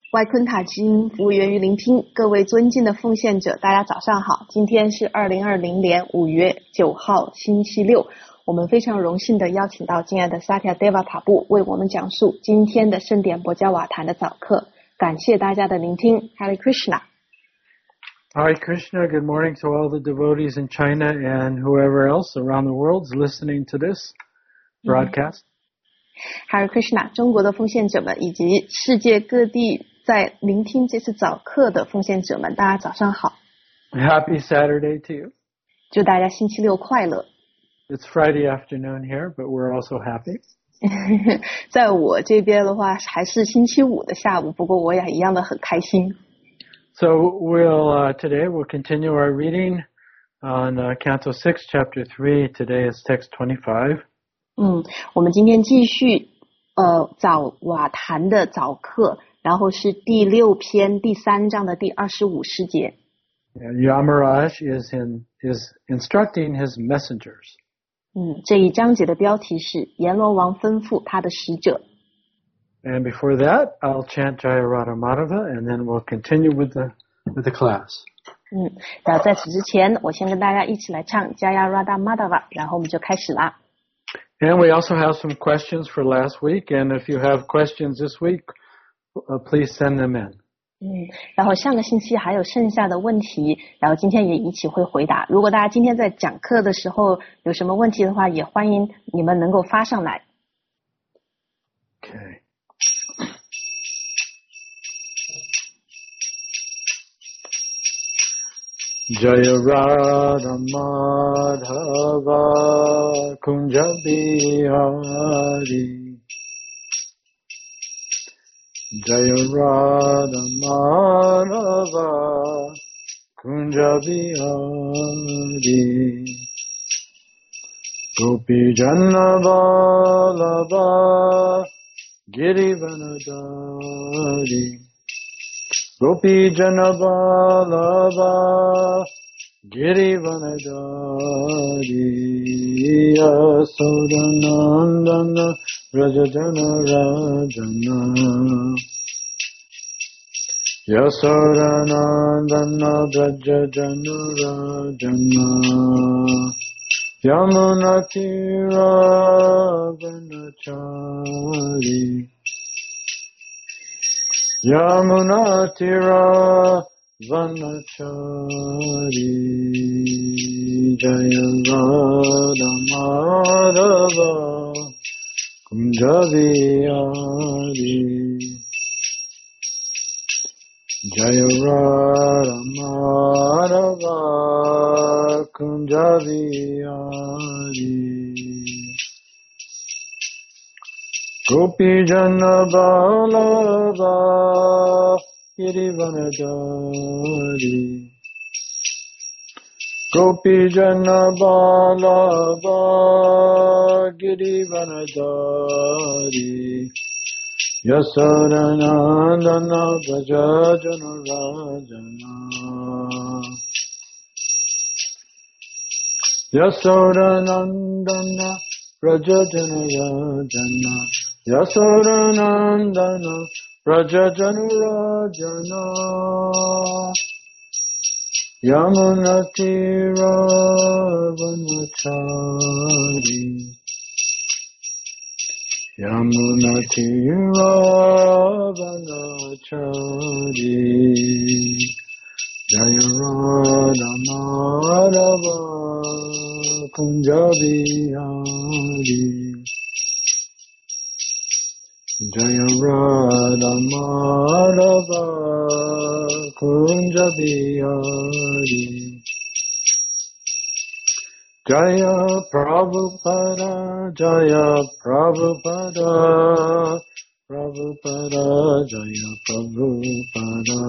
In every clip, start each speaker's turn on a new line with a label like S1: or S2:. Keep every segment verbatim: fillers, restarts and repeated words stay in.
S1: 外昆塔基因服务源于聆听，各位尊敬的奉献者，大家早上好。今天是二零二零年五月九号星期六，我们非常荣幸的邀请到敬爱的萨提亚德瓦塔布为我们讲述今天的圣典博伽瓦坛的早课。感谢大家的聆听。 Hare Krishna。
S2: Hare Krishna, good morning to all the devotees in China and whoever else around the world is listening to this broadcast.
S1: Hare Krishna， 中国的奉献者们以及世界各地在聆听这次早课的奉献者们，大家早上好。
S2: Happy Saturday to you.
S1: 祝大家星期六快乐。
S2: It's Friday afternoon here, but we're also happy.
S1: 在我这边的话还是星期五的下午，不过我也一样的很开心。
S2: So we'll uh, today we'll continue our reading on uh, Canto six, Chapter three. Today is text twenty-five.
S1: 嗯，我们今天继续呃早瓦坛的早课，然后是第六篇第三章的第二十五诗节。
S2: And Yamaraj is in is instructing his messengers.
S1: 嗯，这一章节的标题是阎罗王吩咐他的使者。
S2: And before that, I'll chant Jaya Radha Madhava, and then we'll continue with the with the class.
S1: 嗯，然后在此之前，我先跟大家一起来唱 Jaya Radha Madhava， 然后我们就开始啦。
S2: And we also have some questions for last week, and if you have questions this week, uh, please send them in.
S1: 嗯，然后上个星期还有剩下的问题，然后今天也一起会回答。如果大家今天在讲课的时候有什么问题的话，也欢迎你们能够发上来。
S2: Okay. Jaya Radha Madhava Kunja Bihari. Jaya Radha Madhava Kunja Bihari. Gopi Janna Vallabha Girivanadari. Gopi Janna Vallabha Girivanadari. Yasodanandana Rajajana Rajana. Yasodanandana Rajajana Rajana. Yamunatira Vanachari. Yamunatira Vanachari. Jaya Radha Madhava Kunja Bihari. Jaya Radha Madhava Kunja Bihari. Gopi Janna Vallabha Girivanadari. Gopi Janna Vallabha Girivanadari. Yasodanandana Vrajajana Rajana. Yasodanandana Vrajajana Rajana. Yasodanandana Vrajajana Rajana. Yamunatira Vanachari. Yamunatira Vanachari. Jaya Radha Madhava Kunja Bihari. Jaya Radha Madhava Kunja Bihari. Jaya Prabhupada, Jaya Prabhupada, Prabhupada, Jaya Prabhupada.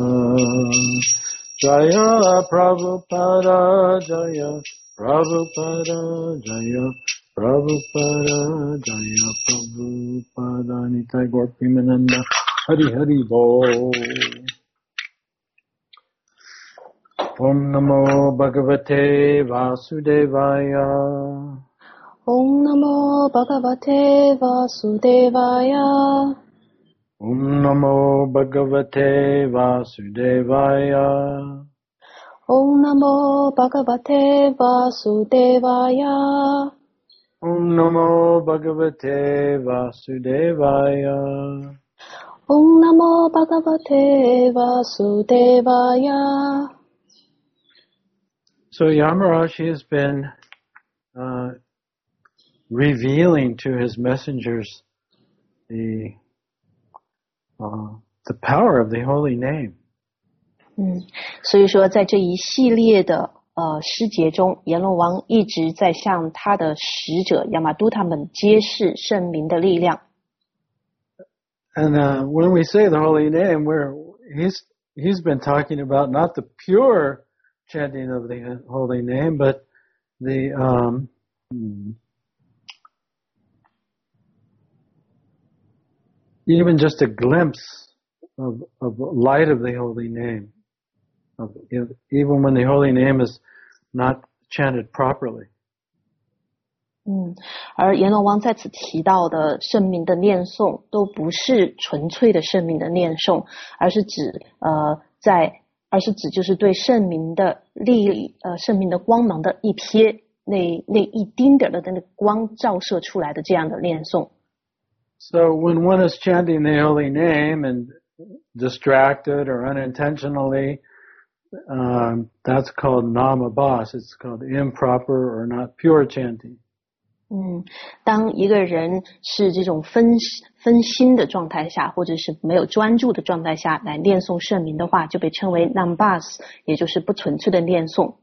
S2: Jaya Prabhupada, Jaya Prabhupada, Jaya Prabhupada, Jaya Prabhupada. Nitai Gaur Premananda, Hari Hari Bol. Om Namo Bhagavate Vasudevaya.
S1: Om Namo Bhagavate Vasudevaya.
S2: Om Namo Bhagavate Vasudevaya.
S1: Om Namo Bhagavate Vasudevaya.
S2: Om Namo Bhagavate Vasudevaya.
S1: Om Namo Bhagavate Vasudevaya.
S2: So Yamarashi has been uh, revealing to his messengers the uh, the power of the holy name.
S1: 嗯，所以说在这一系列的呃诗节中，阎罗王一直在向他的使者亚玛都他们揭示圣名的力量。
S2: And uh, when we say the holy name, we're he's he's been talking about not the pure chanting of the holy name, but the um, even just a glimpse of of light of the holy name, of, even when the holy name is not chanted properly.
S1: 嗯，而阎罗王在此提到的圣名的念诵，都不是纯粹的圣名的念诵，而是指呃在，而是指就是对圣名的力呃圣名的光芒的一瞥，那那一丁点的那个光照射出来的这样的念诵。
S2: So when one is chanting the holy name and distracted or unintentionally, um, that's called namabhas. It's called improper or not pure chanting.
S1: 嗯，当一个人是这种分分心的状态下，或者是没有专注的状态下来念诵圣名的话，就被称为 nambas， 也就是不纯粹的念诵。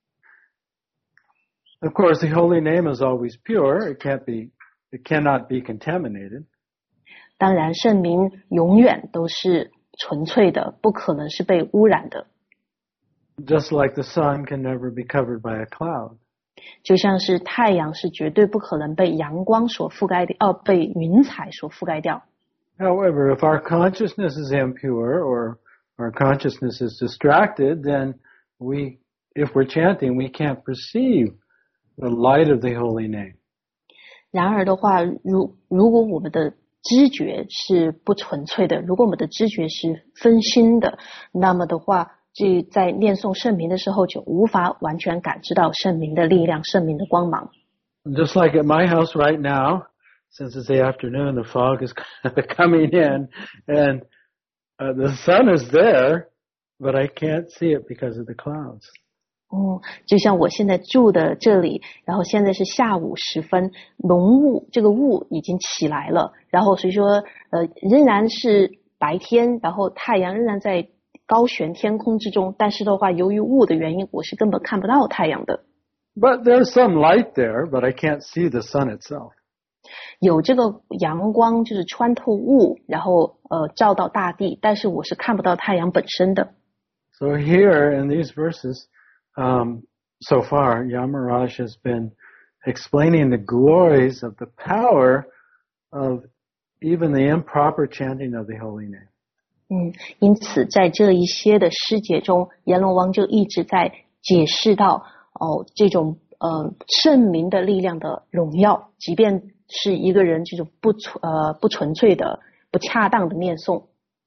S2: Of course, the holy name is always pure. It can't be, it cannot be contaminated.
S1: 当然，圣名永远都是纯粹的，不可能是被污染的。
S2: Just like the sun can never be covered by a cloud.
S1: 就像是太阳是绝对不可能被阳光所覆盖掉，哦，被云彩所覆盖掉。
S2: However, if our consciousness is impure or our consciousness is distracted, then we, if we're chanting, we can't perceive the light of the holy name.
S1: 然而的话，如如果我们的知觉是不纯粹的，如果我们的知觉是分心的，那么的话，这在念诵圣名的时候就无法完全感知到圣名的力量，圣名的光芒。
S2: Just like at my house right now, since it's the afternoon, the fog is coming in, and uh, the sun is there, but I can't see it because of the clouds.
S1: 嗯，就像我现在住的这里，然后现在是下午时分，浓雾，这个雾已经起来了，然后所以说，呃，仍然是白天，然后太阳仍然在高悬天空之中，但是的话，由于雾的原因，我是根本看不到太阳的。
S2: But there's some light there, but I can't see the sun itself.
S1: 有这个阳光就是穿透雾，然后呃照到大地，但是我是看不到太阳本身的。
S2: So here in these verses, um, so far, Yamaraj has been explaining the glories of the power of even the improper chanting of the holy name.
S1: 嗯，因此在这一些的诗节中，阎罗王就一直在解释到哦这种呃圣名的力量的荣耀，即便是一个人这种不呃不纯粹的、不恰当的念诵。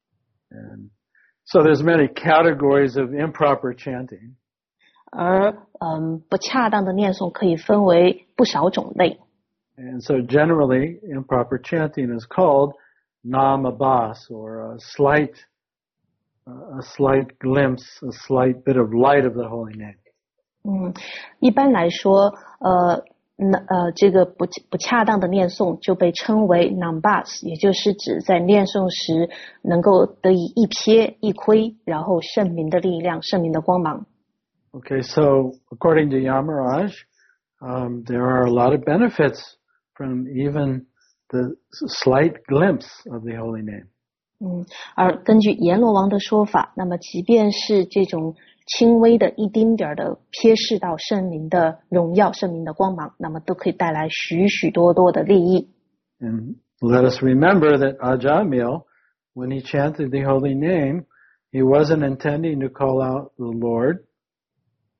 S2: And so there's many categories of improper chanting.
S1: 而嗯不恰当的念诵可以分为不少种类。
S2: And so generally, improper chanting is called namabhas, or a slight, uh, a slight glimpse, a slight bit of light of the holy name.
S1: 嗯，一般来说，呃，那呃，这个不不恰当的念诵就被称为 nambas， 也就是指在念诵时能够得以一瞥一窥，然后圣名的力量、圣名的光芒。
S2: Okay, so according to Yamaraj, um, there are a lot of benefits from even the slight glimpse of the holy name.
S1: 嗯，而根据阎罗王的说法，那么即便是这种轻微的一丁点的瞥视到圣名的荣耀、圣名的光芒，那么都可以带来许许多多的利益。
S2: And let us remember that Ajamil, when he chanted the holy name, he wasn't intending to call out the Lord.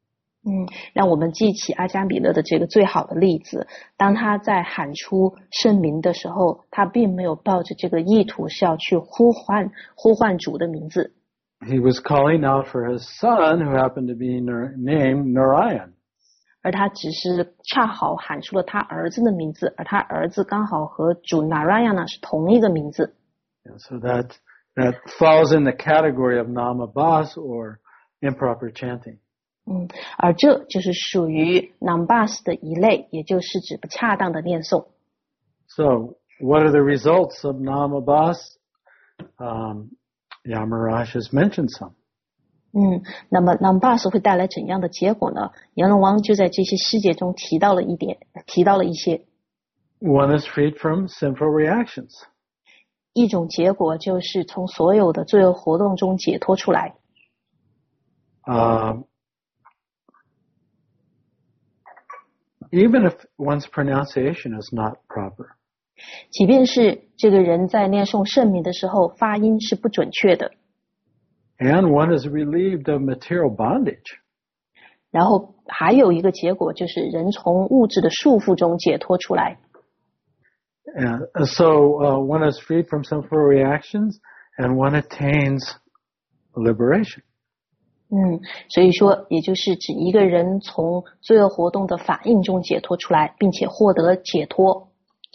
S1: 嗯，让我们记起阿加米勒的这个最好的例子。当他在喊出圣名的时候，他并没有抱着这个意图是要去呼唤呼唤主的名字。
S2: He was calling out for his son, who happened to be named Narayan.
S1: 而他只是恰好喊出了他儿子的名字，而他儿子刚好和主 Narayana 是同一个名字。
S2: And so that that falls in the category of namabas or improper chanting.
S1: 嗯，而这就是属于 Nambas 的一类，也就是指不恰当的念诵。
S2: So, what are the results of namabas? Um, Yamaraj has mentioned some.
S1: 嗯，那么 Nambas 会带来怎样的结果呢？阎罗王就在这些诗节中提到了一点，提到了一些。
S2: One is freed from sinful reactions.
S1: 一种结果就是从所有的罪恶活动中解脱出来。
S2: Uh, even if one's pronunciation is not proper.
S1: 即便是这个人在念诵圣名的时候发音是不准确的。
S2: And one is relieved of material bondage.
S1: 然后还有一个结果就是人从物质的束缚中解脱出来。
S2: And so uh, one is freed from sinful reactions and one attains liberation.
S1: 嗯，所以说也就是指一个人从罪恶活动的反应中解脱出来，并且获得解脱。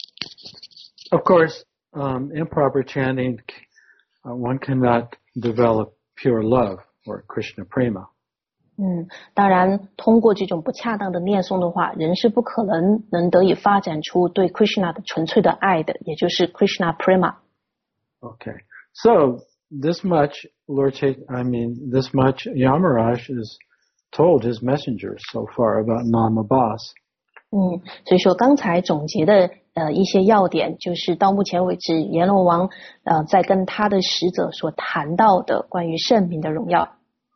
S2: Of course, um, improper chanting, uh, one cannot develop pure love or Krishna prema.
S1: 嗯，当然通过这种不恰当的念诵的话，人是不可能能得以发展出对 Krishna 的纯粹的爱的，也就是 Krishna prema。
S2: Okay. So, this much Lord Chaitanya, I mean, this much Yamaraj has told his messengers so far about namabas.
S1: 嗯，所以说刚才总结的呃一些要点，就是到目前为止阎罗王呃在跟他的使者所谈到的关于圣名的荣耀。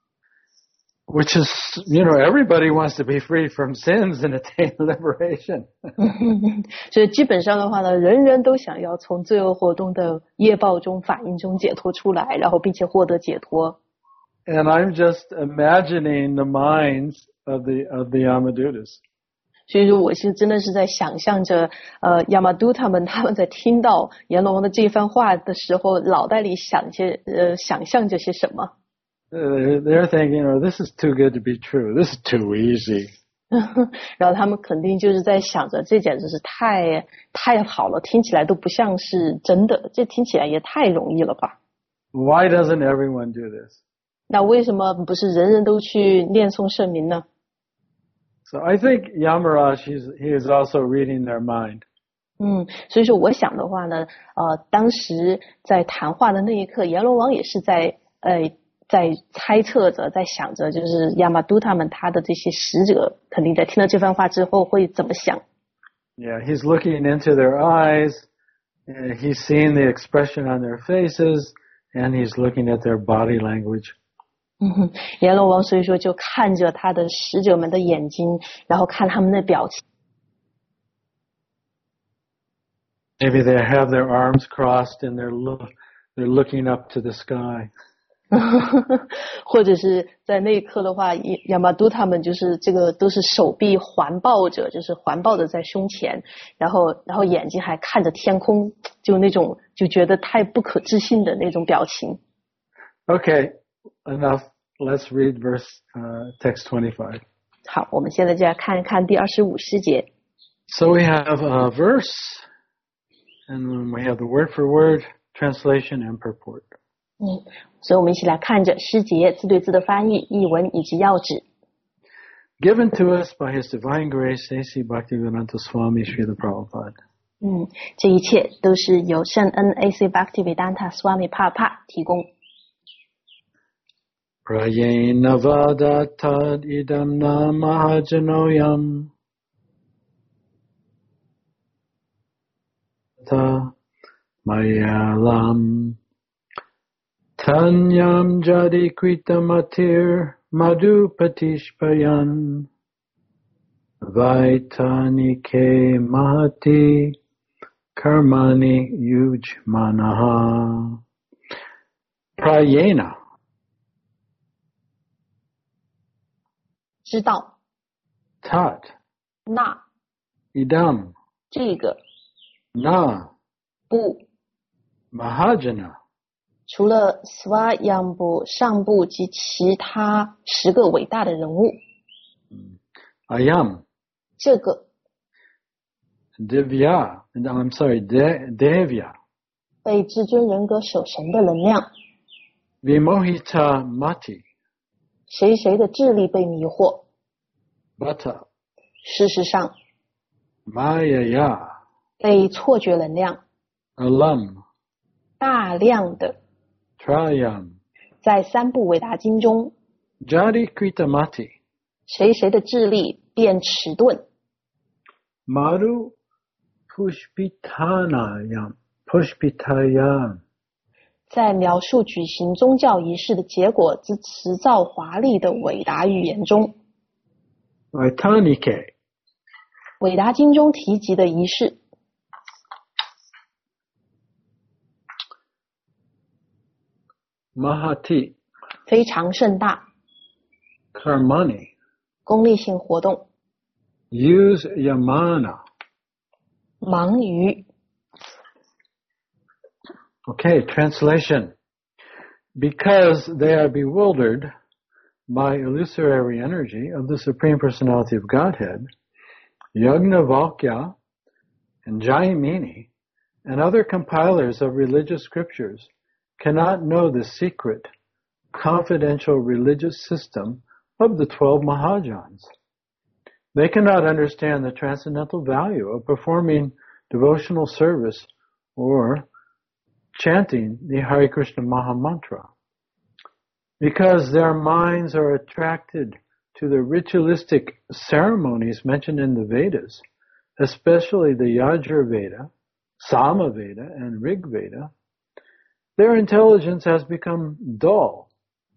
S2: Which is, you know, everybody wants to be free from sins and attain liberation.
S1: 所以基本上的话呢，人人都想要从罪恶活动的业报中、反应中解脱出来，然后并且获得解脱。
S2: And I'm just imagining the minds of the of the Yamadutas.
S1: 所以说我是真的是在想象着呃亚麻都他们他们在听到阎罗王的这番话的时候，脑袋里想些呃想象着些什么。
S2: Uh, they're thinking, oh, this is too good to be true. This is too easy.
S1: 然后他们肯定就是在想着，这简直是太太好了，听起来都不像是真的，这听起来也太容易了吧。
S2: Why doesn't everyone do this?
S1: 那为什么不是人人都去念诵圣名呢？
S2: So I think Yamaraj, he's, he is also reading their mind.
S1: 嗯，所以说我想的话呢，呃，当时在谈话的那一刻，阎罗王也是在呃在猜测着，在想着，就是亚麻都他们他的这些使者肯定在听了这番话之后会怎么想。
S2: Yeah, he's looking into their eyes, and he's seeing the expression on their faces, and he's looking at their body language.
S1: 嗯哼，阎罗王所以说就看着他的使者们的眼睛，然后看他们的表情。
S2: Maybe they have their arms crossed and they're look, they're looking up to the sky.
S1: 或者是在那一刻的话，亚麻都他们就是这个都是手臂环抱着，就是环抱着在胸前，然后然后眼睛还看着天空，就那种就觉得太不可置信的那种表情。
S2: Okay, enough. Let's read verse uh, text twenty-five.
S1: 好，我们现在就来看一看第二十五诗节。
S2: So we have a verse, and then we have the word for word translation and purport.
S1: 嗯，所以我们一起来看着诗节字对字的翻译、译文以及要旨。
S2: Given to us by His divine grace, A C Bhaktivedanta Swami Srila Prabhupada.
S1: 嗯，这一切都是由圣恩 A C Bhaktivedanta Swami Prabhupada 提供。
S2: Prayena vadatad idam namahajanoyam ta mayalam tanyam jadi kvitamatir madhupatishpayan vaitanike mahati karmani yujmanaha. Prayena.
S1: 知道
S2: tat,
S1: 那
S2: idam,
S1: 这个
S2: na,
S1: 部，
S2: mahajana,
S1: 除了 Swayambhu 上部及其他十个伟大的人物，
S2: ayam,
S1: 这个
S2: divya, and I'm sorry, de, devya,
S1: 被至尊人格守神的能量，
S2: vimohita mati,
S1: 谁谁的智力被迷惑，
S2: bata,
S1: 事实上
S2: mayaya,
S1: 被错觉能量
S2: alam,
S1: 大量的
S2: trayam,
S1: 在三部伟大经中，
S2: jari krita mati,
S1: 谁谁的智力变迟钝，
S2: maru pushpitanayam, pushpitayam,
S1: 在描述举行宗教仪式的结果之辞藻华丽的伟大语言中，
S2: vaitanike,
S1: 伟大经中提及的仪式，
S2: mahati,
S1: 非常盛大，
S2: karmani,
S1: 功利性活动，
S2: use yamana.
S1: 忙于
S2: Okay, translation. Because they are bewildered by illusory energy of the Supreme Personality of Godhead, Yagnavalkya and Jayamini and other compilers of religious scriptures cannot know the secret, confidential religious system of the twelve Mahajans. They cannot understand the transcendental value of performing devotional service or chanting the Hare Krishna Maha Mantra. Because their minds are attracted to the ritualistic ceremonies mentioned in the Vedas, especially the Yajur Veda, Sama Veda, and Rig Veda, their intelligence has become dull.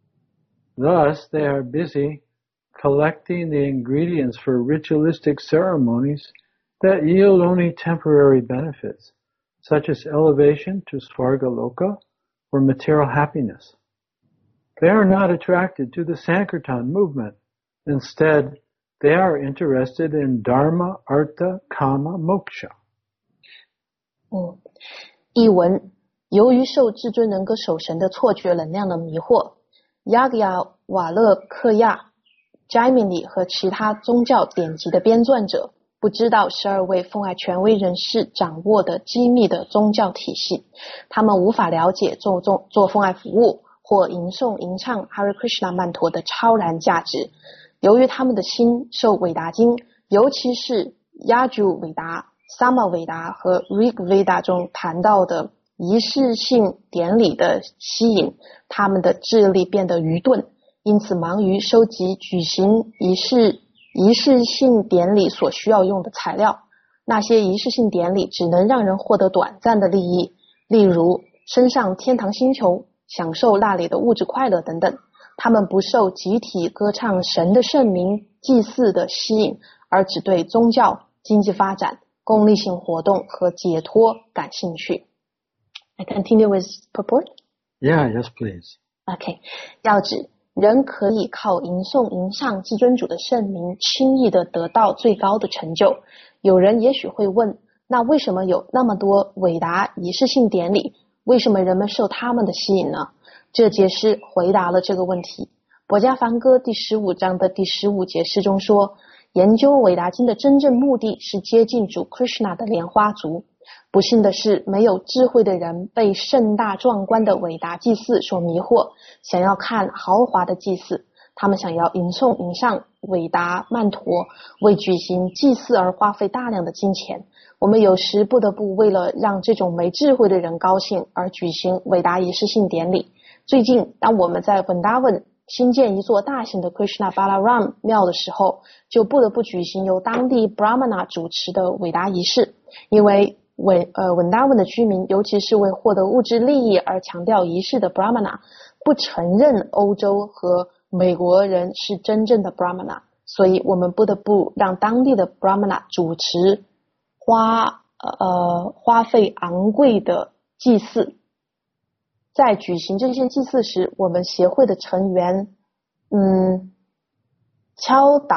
S2: Thus, they are busy collecting the ingredients for ritualistic ceremonies that yield only temporary benefits, such as elevation to Svargaloka or material happiness. They are not attracted to the Sankirtan movement. Instead, they are interested in Dharma, Artha, Kama, Moksha.
S1: 嗯，译文，由于受至尊人格守神的错觉能量的迷惑，雅格亚瓦勒克亚、Jaimini 和其他宗教典籍的编撰者不知道十二位奉爱权威人士掌握的机密的宗教体系，他们无法了解做做做奉爱服务或吟诵吟唱 Hare Krishna 曼陀的超然价值。由于他们的心受韦达经，尤其是 Yajur 韦达、Sama 韦达和 Rig Veda 中谈到的仪式性典礼的吸引，他们的智力变得愚钝，因此忙于收集举行仪式仪式性典礼所需要用的材料。那些仪式性典礼只能让人获得短暂的利益，例如升上天堂星球，享受那里的物质快乐等等。他们不受集体歌唱神的圣名、祭祀的吸引，而只对宗教、经济发展、功利性活动和解脱感兴趣。I continue with purport?
S2: Yeah, yes, please.
S1: Okay. 要指人可以靠吟诵吟唱至尊主的圣名轻易地得到最高的成就。有人也许会问，那为什么有那么多伟大仪式性典礼？为什么人们受他们的吸引呢？这节诗回答了这个问题。薄伽梵歌第十五章的第十五节诗中说，研究韦达经的真正目的是接近主 Krishna 的莲花足。不幸的是，没有智慧的人被盛大壮观的伟大祭祀所迷惑，想要看豪华的祭祀，他们想要吟诵吟唱伟大曼陀，为举行祭祀而花费大量的金钱。我们有时不得不为了让这种没智慧的人高兴而举行伟大仪式性典礼。最近，当我们在 Vrindavan 新建一座大型的 Krishna Balaram 庙的时候，就不得不举行由当地 Brahmana 主持的伟大仪式，因为文呃文达文的居民，尤其是为获得物质利益而强调仪式的 Brahmana， 不承认欧洲和美国人是真正的 Brahmana， 所以我们不得不让当地的 Brahmana 主持花呃花费昂贵的祭祀。在举行这些祭祀时，我们协会的成员嗯敲打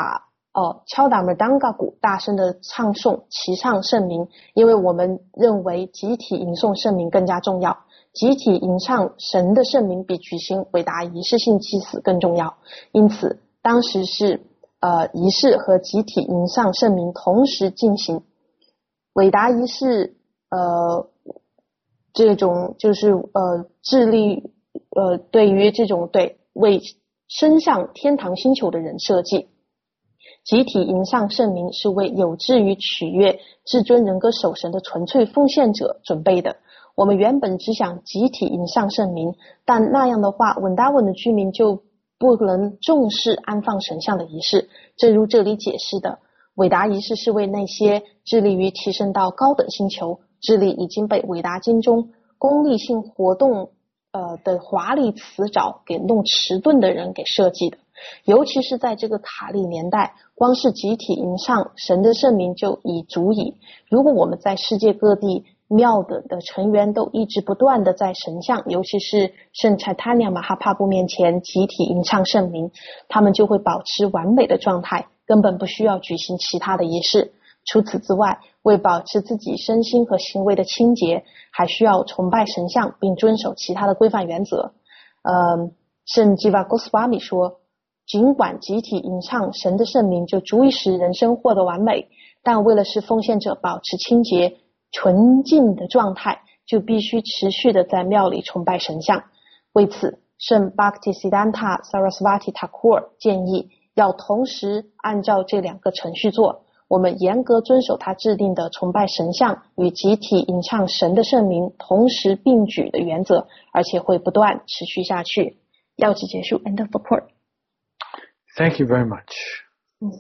S1: 哦，敲打门当嘎鼓，大声的唱诵齐唱圣名，因为我们认为集体吟诵圣名更加重要。集体吟唱神的圣名比举行伟大仪式性祭祀更重要，因此当时是呃仪式和集体吟唱圣名同时进行。伟大仪式呃这种就是呃致力呃对于这种对为升上天堂星球的人设计。集体吟唱圣名是为有志于取悦至尊人格守神的纯粹奉献者准备的。我们原本只想集体吟唱圣名，但那样的话，稳达稳的居民就不能重视安放神像的仪式。正如这里解释的，伟达仪式是为那些致力于提升到高等星球、智力已经被伟达经中功利性活动呃的华丽辞藻给弄迟钝的人给设计的。尤其是在这个卡利年代，光是集体吟唱神的圣名就已足矣。如果我们在世界各地庙的的成员都一直不断的在神像，尤其是圣柴塔尼亚马哈帕布面前集体吟唱圣名，他们就会保持完美的状态，根本不需要举行其他的仪式。除此之外，为保持自己身心和行为的清洁，还需要崇拜神像并遵守其他的规范原则。呃，圣吉瓦戈斯瓦米说，尽管集体吟唱神的圣名就足以使人生获得完美，但为了使奉献者保持清洁纯净的状态，就必须持续的在庙里崇拜神像。为此，圣 Bhaktisiddhanta Sarasvati Thakur 建议要同时按照这两个程序做。我们严格遵守他制定的崇拜神像与集体吟唱神的圣名同时并举的原则，而且会不断持续下去。要旨结束 End of report.
S2: Thank you very much.
S1: 嗯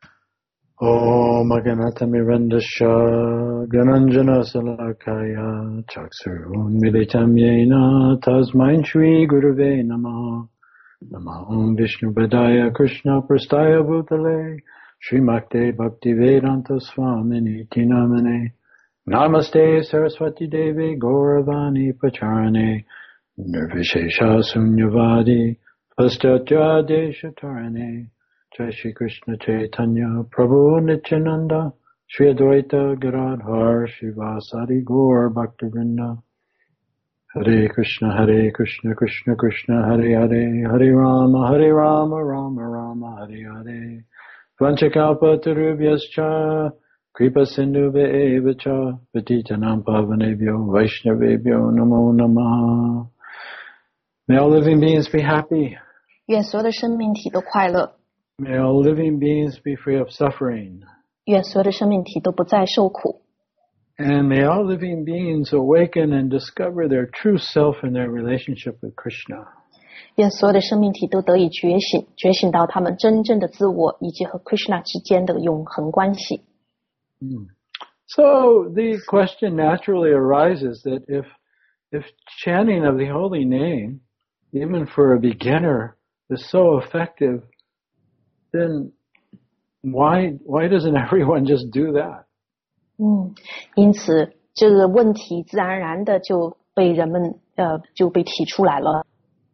S2: Om Aganata Mirandasha Gananjana Salakaya Chaksurun Militam Yena Tasmain Shri Guruve Namaha Namaha Om Vishnu Padaya Krishna Prastaya Bhutale Srimakte Bhakti Vedanta Swamini Tinamane Namaste Saraswati Devi Gauravani Pacharane Nirvishesha Sunyavadi Pastatya Desha Tarane Jai Shri Krishna Chaitanya Prabhu Nityananda Shri Advaita Gadadhar Shivasari Gaur Bhaktivinoda Hare Krishna Hare Krishna Krishna Krishna Hare Hare Hare Rama Hare Rama Rama Rama Hare Hare Vanchakalpa Tarubhyascha Kripa Sindhuve Evacha Patitanam Pavanebhyo Vaishnavebhyo Namo Namaha. May all living beings be happy.
S1: 愿所有的生命体都快乐。
S2: May all living beings be free of suffering.
S1: 愿所有的生命体都不再受苦。
S2: And may all living beings awaken and discover their true self in their relationship with Krishna.
S1: 愿所有的生命体都得以觉醒，觉醒到他们真正的自我以及和 Krishna 之间的永恒关系。
S2: Mm. So the question naturally arises that if if chanting of the holy name, even for a beginner, is so effective, then why why doesn't everyone just do that?
S1: 嗯，因此这个问题自然而然的就被人们呃就被提出来了。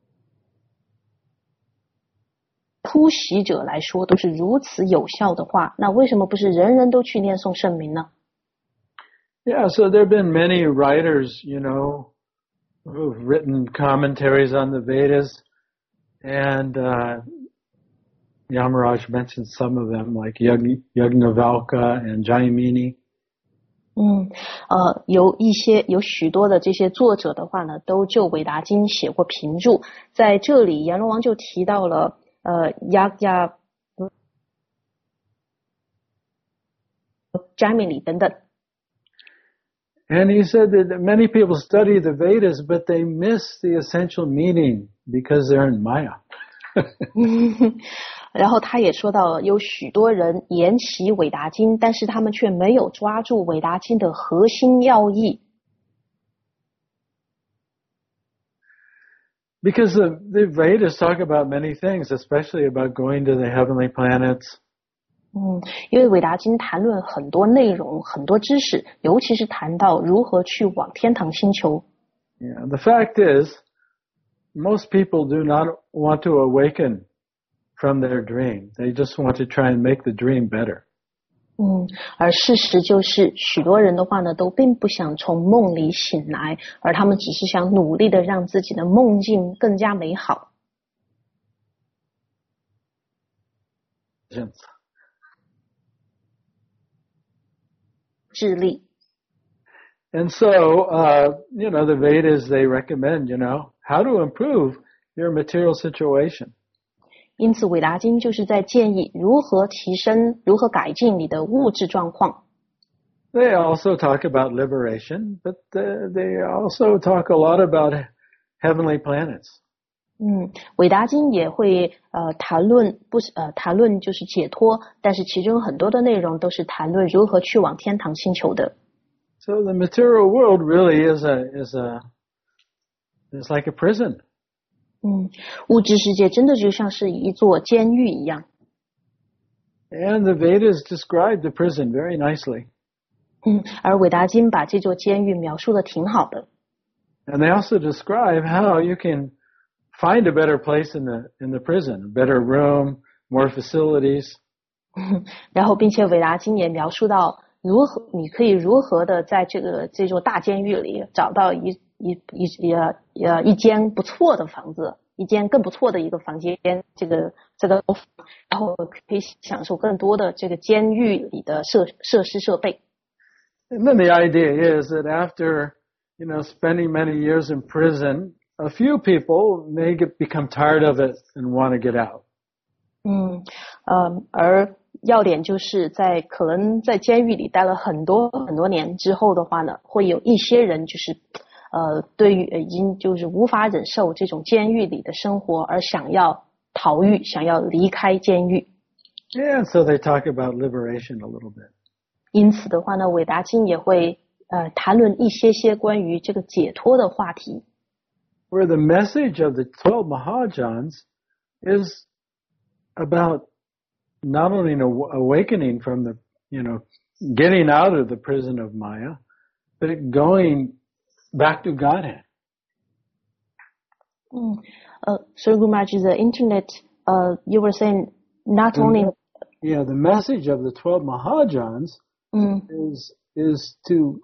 S1: 突袭者来说都是如此有效的话，那为什么不是人人都去念诵圣名呢？
S2: Yeah, so there have been many writers, you know, who've written commentaries on the Vedas, and uh, Yamaraj mentioned some of them, like Yag- Yagnavalkya and Jaimini.
S1: 嗯，呃，有一些有许多的这些作者的话呢，都就韦达经写过评注。在这里，阎罗王就提到了呃亚亚 Jaimini 等等。
S2: And he said that many people study the Vedas, but they miss the essential meaning because they're in Maya.
S1: 然后他也说到，有许多人研习韦达经，但是他们却没有抓住韦达经的核心要义。
S2: Because the, the Vedas talk about many things, especially about going to the heavenly planets.
S1: 嗯，因为韦达经谈论很多内容，很多知识，尤其是谈到如何去往天堂星球。
S2: Yeah, the fact is, most people do not want to awaken from their dream. They just want to try and make the dream better.
S1: 嗯，而事实就是许多人的话呢，都并不想从梦里醒来，而他们只是想努力的让自己的梦境更加美好。智力。
S2: And so, uh, you know, the Vedas, they recommend, you know, how to improve your material situation.
S1: 因此韦达经就是在建议如何提升如何改进你的物质状况。
S2: They also talk about liberation, but uh, they also talk a lot about heavenly planets.
S1: 嗯，韦达经也会呃谈论不是呃谈论就是解脱，但是其中很多的内容都是谈论如何去往天堂星球的。
S2: So the material world really is a is a is like a prison.
S1: 嗯，物质世界真的就像是一座监狱一样。
S2: And the Vedas describe the prison very nicely.
S1: 嗯，而韦达经把这座监狱描述的挺好的。
S2: And they also describe how you can find a better place in the in the prison, a better room, more facilities.
S1: 然后并且韦达经也描述到如何你可以如何的在这个这座大监狱里找到一一一呃呃一间不错的房子，一间更不错的一个房间，这个这个然后可以享受更多的这个监狱里的设设施设备。
S2: And then the idea is that after, you know, spending many years in prison, a few people may get, become tired of it and want to get out.
S1: 嗯，呃，而要点就是在可能在监狱里待了很多很多年之后的话呢，会有一些人就是呃对于已经就是无法忍受这种监狱里的生活而想要逃狱，想要离开监狱。
S2: And so they talk about liberation a little bit.
S1: 因此的话呢，韦达经也会呃谈论一些些关于这个解脱的话题。
S2: Where the message of the twelve Mahajans is about not only an awakening from the, you know, getting out of the prison of Maya, but going back to Godhead.
S1: 嗯，呃 so Guruji, the internet, uh, you were saying not only
S2: yeah, the message of the twelve Mahajans
S1: 嗯
S2: is is to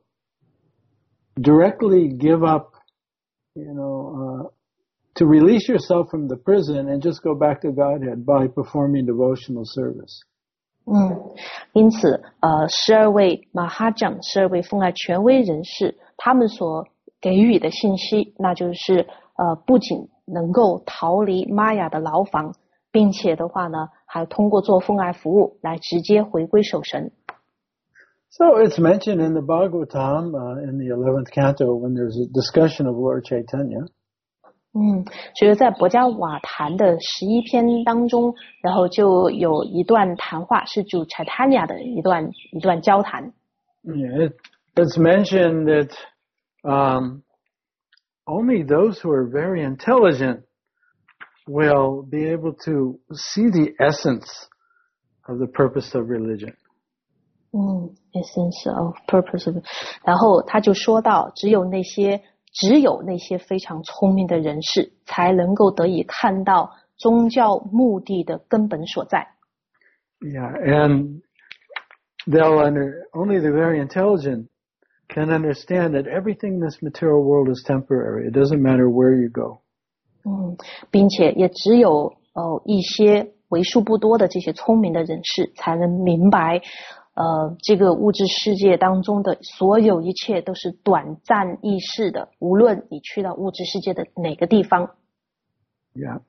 S2: directly give up, you know, uh, to release yourself from the prison and just go back to Godhead by performing devotional service.
S1: 嗯，因此，呃，十二位马哈将，十二位奉爱权威人士，他们所给予的信息，那就是呃，不仅能够逃离玛雅的牢房，并且的话呢，还通过做奉爱服务来直接回归守神。
S2: So it's mentioned in the Bhagavatam uh, in the eleventh canto when there's a discussion of Lord Chaitanya.
S1: 嗯，所以在博迦瓦坛的十一篇当中，然后就有一段谈话是主 Chaitanya 的一段一段交谈。
S2: Yeah, it, it's mentioned that um, only those who are very intelligent will be able to see the essence of the purpose of religion.
S1: 嗯 ，essence of purpose of， 然后他就说到，只有那些只有那些非常聪明的人士，才能够得以看到宗教目的的根本所在。
S2: Yeah, and they'll under only the very intelligent can understand that everything in this material world is temporary. It doesn't matter where you go.
S1: 嗯，并且也只有呃一些为数不多的这些聪明的人士，才能明白。呃，这个物质世界当中的所有一切都是短暂易逝的，无论你去到物质世界的哪个地方。
S2: Yeah.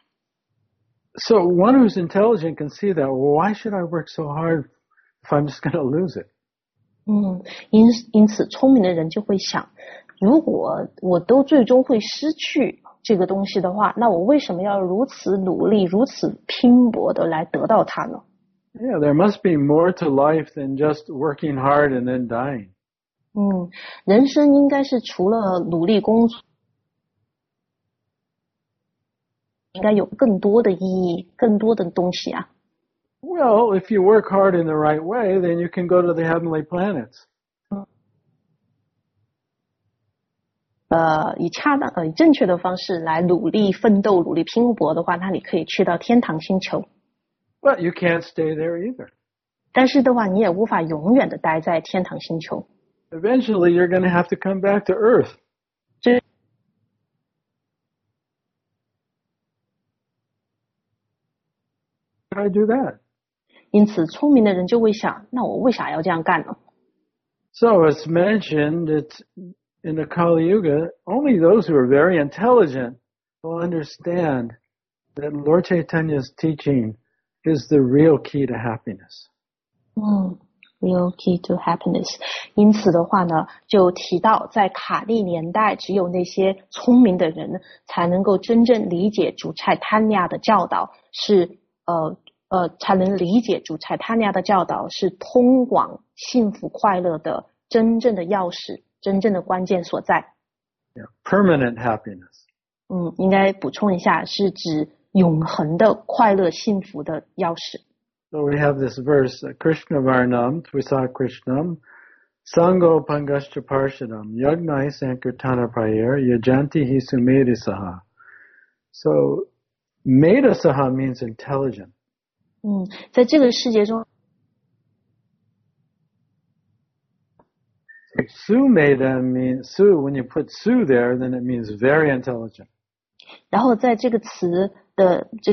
S2: So one who's intelligent can see that. Well, why should I work so hard if I'm just going to lose it?
S1: 嗯，因因此，聪明的人就会想，如果我都最终会失去这个东西的话，那我为什么要如此努力、如此拼搏的来得到它呢？
S2: Yeah, there must be more to life than just working hard and then dying.
S1: 嗯，人生应该是除了努力工作，应该有更多的意义，更多的东西啊。
S2: Well, if you work hard in the right way, then you can go to the heavenly planets.
S1: 呃以恰当呃以正确的方式来努力奋斗、努力拼搏的话，那你可以去到天堂星球。
S2: But you can't stay there either.
S1: 但是的话，你也无法永远的待在天堂星球。
S2: Eventually, you're going to have to come back to Earth.
S1: 这
S2: How do I do that?
S1: 因此，聪明的人就会想，那我为啥要这样干呢？
S2: So it's mentioned that in the Kali Yuga, only those who are very intelligent will understand that Lord Chaitanya's teaching is the real key to happiness.
S1: 嗯 ，real key to happiness。因此的话呢，就提到在卡利年代，只有那些聪明的人才能够真正理解主菜贪亚的教导，是呃呃才能理解主菜贪亚的教导是通往幸福快乐的真正的钥匙，真正的关键所在。
S2: Yeah, permanent happiness.
S1: 嗯，应该补充一下，是指永恒的快乐幸福的钥匙。
S2: So we have this verse, Krishna Varnam, Tvisa Krishnam, Sango Pangashcha Parshadam, Yagnai Sankirtana Prayer, Yajanti Hisu Medisaha. So, Medisaha means intelligent.
S1: 嗯，在这个世界中
S2: Su Meda means, Su, when you put Su there, then it means very intelligent.
S1: 然后在这个词的这个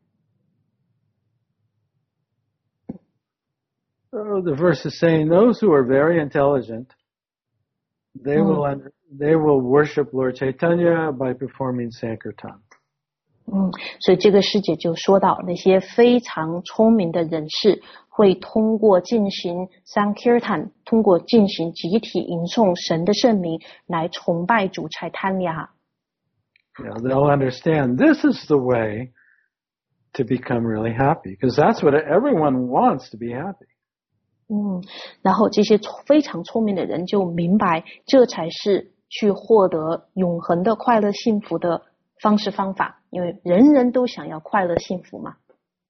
S2: So the verse is saying those who are very intelligent, they
S1: Mm.
S2: will under, they will worship Lord Chaitanya by performing Sankirtan.
S1: 嗯，所以这个师姐就说到，那些非常聪明的人士会通过进行 Sankirtan， 通过进行集体吟诵神的圣名来崇拜主柴贪雅。
S2: You know, they'll understand this is the way to become really happy, because that's what everyone wants, to be happy.
S1: 嗯，然后这些非常聪明的人就明白，这才是去获得永恒的快乐幸福的方式方法，因为人人都想要快乐幸福嘛。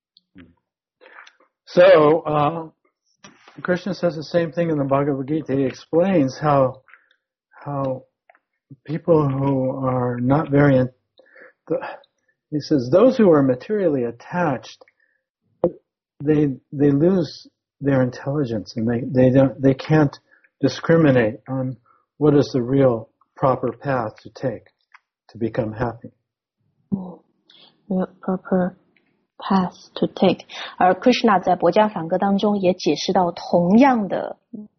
S2: So, uh, Krishna says the same thing in the Bhagavad Gita. He explains how how people who are not very, the, he says those who are materially attached, they they lose their intelligence, and they they don't they can't discriminate on what is the real proper path to take to become happy.
S1: 嗯 real proper path to take。而 Krishna 在博迦梵歌当中也解释到同样的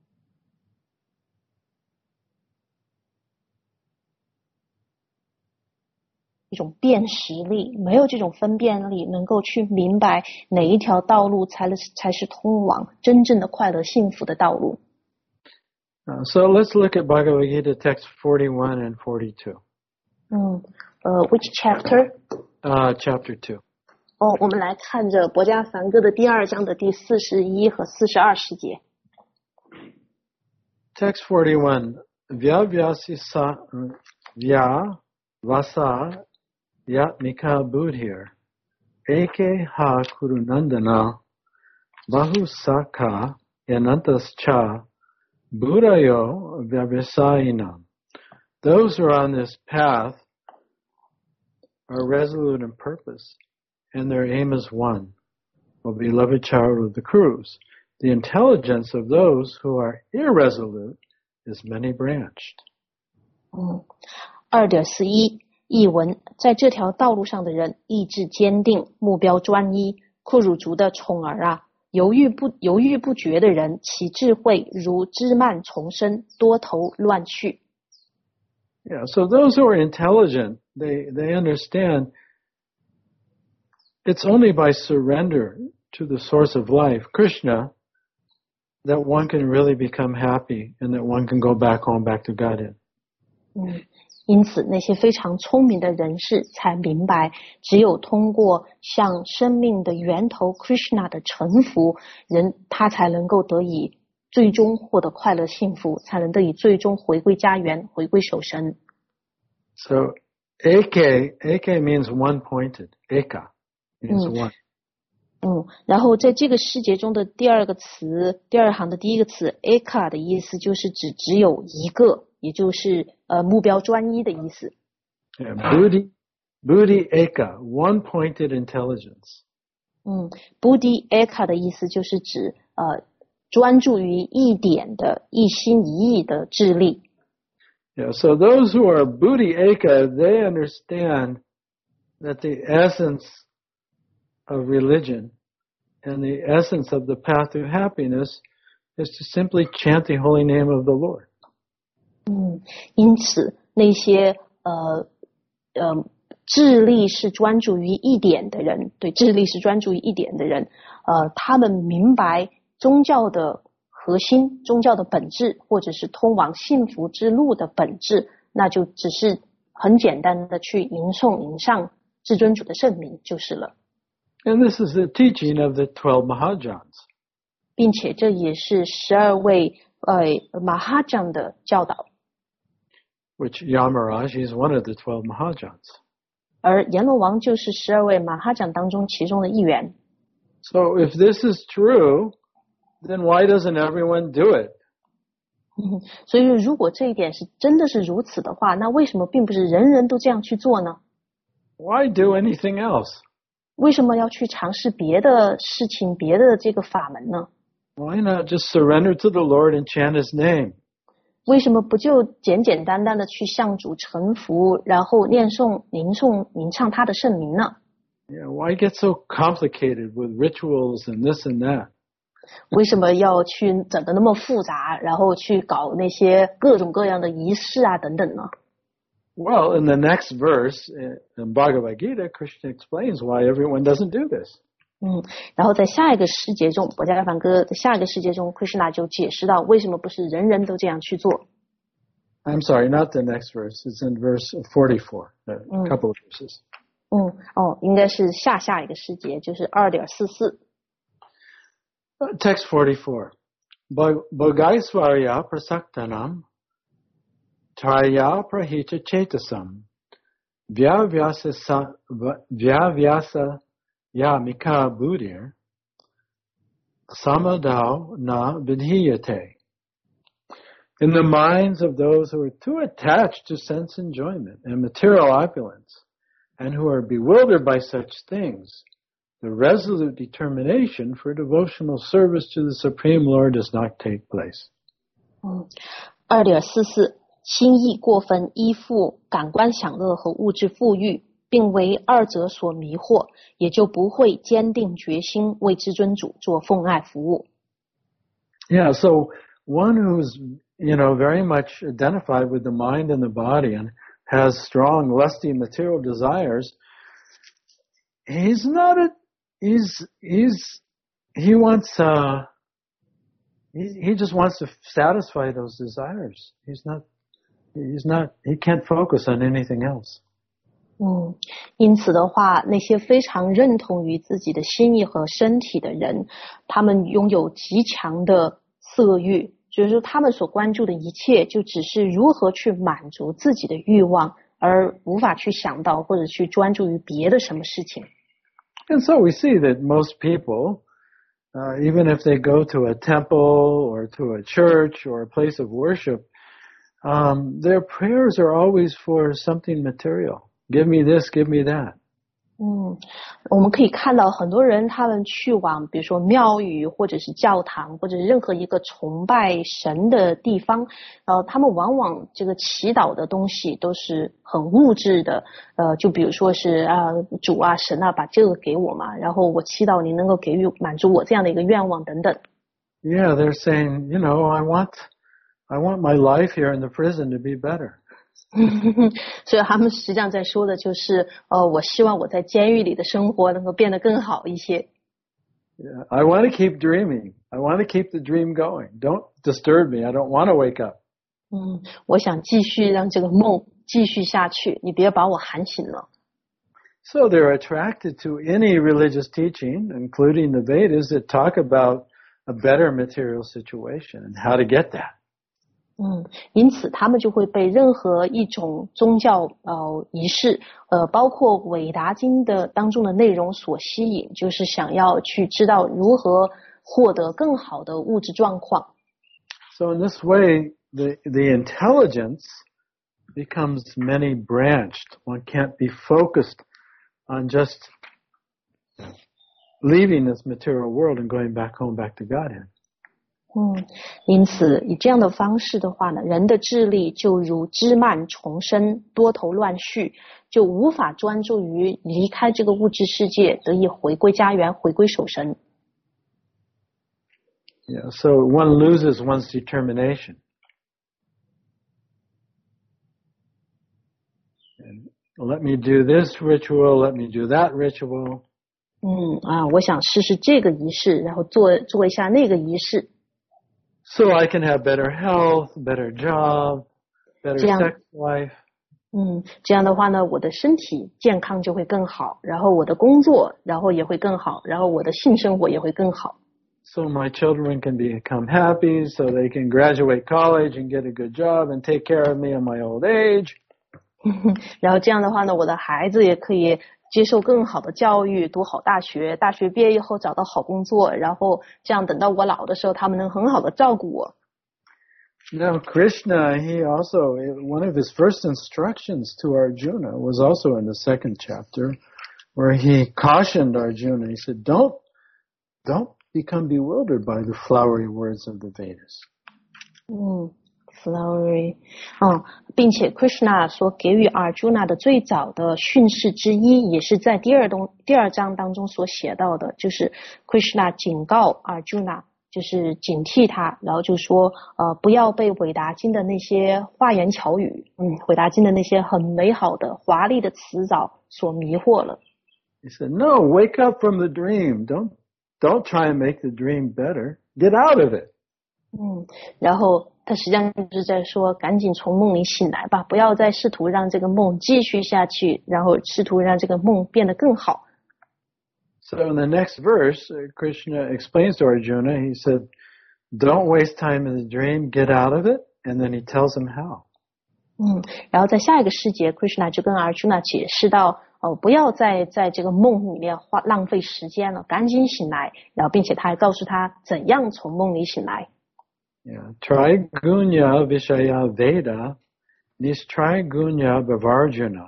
S1: 一种辨识力，没有这种分辨力，能够去明白哪一条道路才才是通往真正的快乐幸福的道路。
S2: Uh, so let's look at Bhagavad Gita text forty-one and forty-two.
S1: 嗯，呃 ，which chapter？
S2: Uh, chapter two.
S1: 哦，我们来看着博迦梵歌的第二章的第四十一和四十二世节。
S2: Text forty-one. Vya vyasi sa vya vasa yatmika buddhir eke ha kurunandana bahu saka yanantas cha buddhayo vyavyasainam. Those who are on this path are resolute in purpose, and their aim is one, O beloved child of the Kurus. The intelligence of those who are irresolute is many-branched.
S1: 嗯，二点四一译文，在这条道路上的人意志坚定，目标专一。库汝族的宠儿啊，犹豫不犹豫不决的人，其智慧如枝蔓丛生，多头乱去。
S2: Yeah, so those who are intelligent, they, they understand it's only by surrender to the source of life, Krishna, that one can really become happy and that one can go back home, back to Godhead.
S1: 嗯，因此那些非常聪明的人士才明白，只有通过向生命的源头 Krishna 的臣服，人他才能够得以最终获得快乐幸福，才能得以最终回归家园，回归守神。
S2: So, Eke, Eke means one-pointed. Eka means
S1: Mm.
S2: one.
S1: 嗯，然后在这个诗节中的第二个词，第二行的第一个词 eka 的意思就是指只有一个， 也就是呃目标专一的意思。
S2: Yeah, buddhi, buddhi eka, one-pointed intelligence.
S1: 嗯 buddhi eka 的意思就是指呃专注于一点的一心一意的智力。
S2: Yeah, so those who are buddhi eka, they understand that the essence of religion and the essence of the path to happiness is to simply chant the holy name of the Lord.
S1: 嗯，因此那些呃呃智力是专注于一点的人，对，智力是专注于一点的人，呃，他们明白宗教的核心、宗教的本质，或者是通往幸福之路的本质，那就只是很简单的去吟诵、吟唱至尊主的圣名就是了。
S2: And this is the teaching of the twelve Mahajans.
S1: 并且这也是十二位呃 Mahajan 的教导。
S2: Which Yamaraj is one of the twelve Mahajans.
S1: 而阎罗王就是十二位 Mahajan 当中其中的一员。
S2: So if this is true, then why doesn't everyone do it?
S1: 所以如果这一点是真的是如此的话，那为什么并不是人人都这样去做呢？
S2: Why do anything else?
S1: 为什么要去尝试别的事情、别的这个法门呢？
S2: Why not just surrender to the Lord and chant His name?
S1: 为什么不就简简单单的去向主臣服，然后念诵、吟诵、吟唱他的圣名呢？
S2: Yeah, why get so complicated with rituals and this and that?
S1: 为什么要去整得那么复杂，然后去搞那些各种各样的仪式啊等等呢？
S2: Well, in the next verse in Bhagavad Gita, Krishna explains why everyone doesn't do this.
S1: 嗯，然后在下一个世节中，博伽梵歌的下一个世节中 ，Krishna 就解释到为什么不是人人都这样去做。
S2: I'm sorry, not the next verse. It's in verse forty-four, a
S1: Mm.
S2: couple of verses.
S1: 嗯，哦，应该是下下一个世节，就是二点四四。
S2: Uh, Text forty-four. Bhogaisvarya prasaktanam traya prahita chetasam vyavyasa sa- vyavyasa yamika buddhir samadao na vidhiyate. In the minds of those who are too attached to sense enjoyment and material opulence, and who are bewildered by such things, the resolute determination for devotional service to the Supreme Lord does not take place.
S1: 嗯，二点四四，心意过分依附感官享乐和物质富裕，并为二者所迷惑，也就不会坚定决心为至尊主做奉爱服务。
S2: Yeah, so one who's, you know, very much identified with the mind and the body and has strong lusty material desires, he's not a, he's, he's, he wants, uh, he, he just wants to satisfy those desires. He's not, he's not, he can't focus on anything else.
S1: 嗯，因此的话，那些非常认同于自己的心意和身体的人，他们拥有极强的色欲，就是说他们所关注的一切就只是如何去满足自己的欲望，而无法去想到或者去专注于别的什么事情。
S2: And so we see that most people, uh, even if they go to a temple or to a church or a place of worship, um, their prayers are always for something material. Give me this, give me that.
S1: 嗯，我们可以看到很多人他们去往比如说庙宇或者是教堂或者是任何一个崇拜神的地方，然后他们往往这个祈祷的东西都是很物质的，呃，就比如说是啊主啊神啊把这个给我嘛，然后我祈祷你能够给予满足我这样的一个愿望等等。
S2: Yeah, they're saying, you know, I want, I want my life here in the prison to be better.
S1: 所以他们实际上在说的就是，呃，我希望我在监狱里的生活能够变得更好一些。
S2: Yeah, I want to keep dreaming. I want to keep the dream going. Don't disturb me. I don't want to wake up.
S1: 嗯，我想继续让这个梦继续下去，你别把我喊醒了。
S2: So they're attracted to any religious teaching, including the Vedas, that talk about a better material situation and how to get that.
S1: 嗯，因此他们就会被任何一种宗教呃仪式，呃，包括韦达经的当中的内容所吸引，就是想要去知道如何获得更好的物质状况。
S2: So in this way, the the intelligence becomes many branched. One can't be focused on just leaving this material world and going back home, back to Godhead.
S1: 嗯，因此以这样的方式的话呢，人的智力就如枝蔓丛生，多头乱絮，就无法专注于离开这个物质世界，得以回归家园，回归守神。
S2: Yeah, so one loses one's determination. And let me do this ritual, let me do that ritual.
S1: 嗯啊，我想试试这个仪式，然后做做一下那个仪式。
S2: So I can have better health, better job, better sex life.
S1: 嗯，这样的话呢，我的身体健康就会更好，然后我的工作，然后也会更好，然后我的性生活也会更好。
S2: So my children can become happy, so they can graduate college and get a good job and take care of me in my old age.
S1: 然后这样的话呢，我的孩子也可以接受更好的教育，读好大学，大学毕业以后找到好工作，然后这样等到我老的时候，他们能很好的照顾我。
S2: Now Krishna, he also, one of his first instructions to Arjuna was also in the second chapter, where he cautioned Arjuna. He said, don't, don't become bewildered by the flowery words of the Vedas.
S1: 嗯。Flowery， 嗯，并且 Krishna 所给予 Arjuna 的最早的训示之一，也是在第二东第二章当中所写到的，就是 Krishna 警告 Arjuna， 就是警惕他，然后就说，呃，不要被韦达经的那些花言巧语，嗯，韦达经的那些很美好的、华丽的词藻所迷惑了。
S2: He said, "No, wake up from the dream. Don't, don't try and make the dream better. Get out of it."
S1: 嗯，然后他实际上就是在说，赶紧从梦里醒来吧，不要再试图让这个梦继续下去，然后试图让这个梦变得更好。
S2: So in the next verse, Krishna explains to Arjuna, he said, don't waste time in the dream, get out of it, and then he tells him how.
S1: 嗯，然后在下一个世节 Krishna 就跟 Arjuna 解释到，哦，不要再在这个梦里面花浪费时间了，赶紧醒来，然后并且他还告诉他怎样从梦里醒来。
S2: Yeah, Trigunya Vishaya Veda, Nistrigunya Bhavarjuna,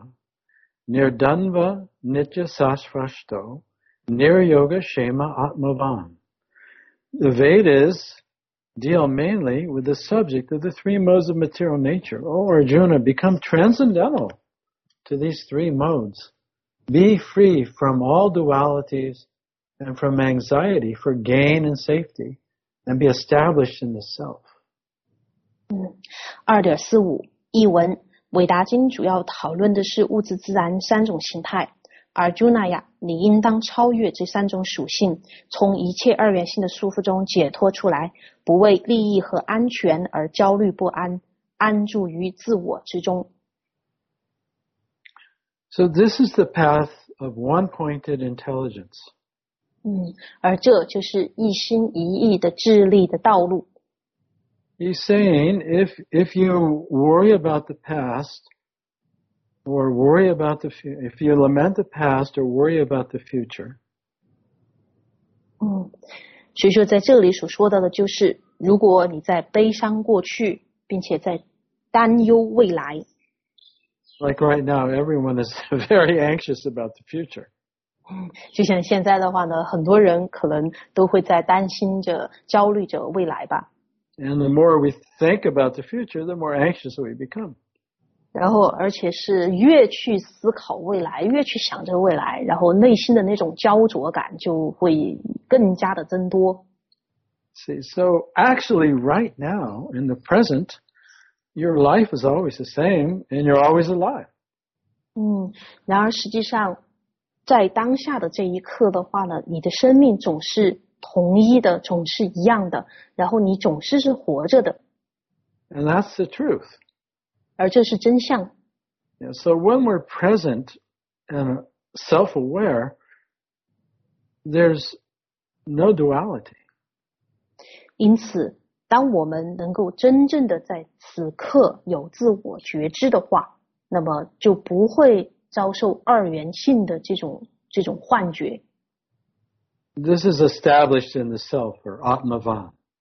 S2: Nirdhanva Nitya Sasrashto, Niryoga Shema Atmavan. The Vedas deal mainly with the subject of the three modes of material nature. Oh, Arjuna, become transcendental to these three modes. Be free from all dualities and from anxiety for gain and safety, and be established in the self.
S1: 嗯 二点四五 译文韦达经主要讨论的是物质自然三种形态。Arjuna 呀，你应当超越这三种属性，从一切二元性的束缚中解脱出来，不为利益和安全而焦虑不安，安住于自我之中。
S2: So this is the path of one-pointed intelligence.
S1: 嗯，而这就是一心一意的智力的道路。
S2: He's saying if if you worry about the past or worry about the if you lament the past or worry about the future.
S1: 嗯，所以说在这里所说到的就是，如果你在悲伤过去，并且在担忧未来。
S2: Like right now, everyone is very anxious about the future.
S1: 嗯，就像现在的话呢，很多人可能都会在担心着、焦虑着未来吧。
S2: And the more we think about the future, the more anxious we become.
S1: 然后，而且是越去思考未来，越去想着未来，然后内心的那种焦灼感就会更加的增多。
S2: See, so actually right now, in the present, your life is always the same and you're always alive.
S1: 嗯，然而实际上，在当下的这一刻的话呢，你的生命总是同一的，总是一样的，然后你总是是活着的。
S2: And that's the truth.
S1: 而这是真相。
S2: Yeah, so when we're present and self-aware, there's no duality.
S1: 因此，当我们能够真正的在此刻有自我觉知的话，那么就不会遭受二元性的这种这种幻觉。
S2: This is established in the self, or Atmavan.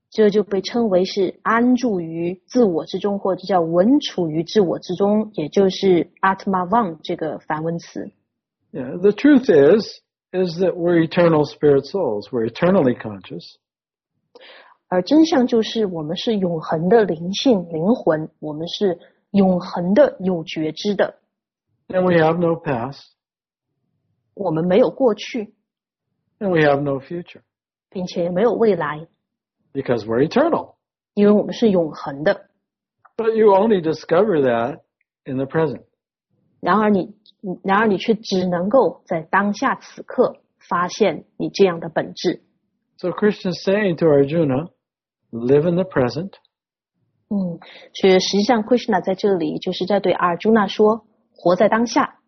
S1: 这就被称为是安住于自我之中，或者叫稳处于自我之中，也就是 Atmavan 这个梵文词。
S2: Yeah, the truth is, is that we're eternal spirit souls. We're eternally conscious.
S1: 而真相就是我们是永恒的灵性灵魂，我们是永恒的有觉知的。
S2: And we have no past.
S1: 我们没有过去，
S2: And we have no future.
S1: 并且没有未来，
S2: Because we're eternal.
S1: 因为我们是永恒的。
S2: But you only discover that in the present.
S1: 然而你，然而你却只能够在当下此刻发现你这样的本质。
S2: So Krishna is saying to Arjuna, live in the present.
S1: 嗯，所以实际上 Krishna 在这里就是在对 Arjuna 说，活在当下。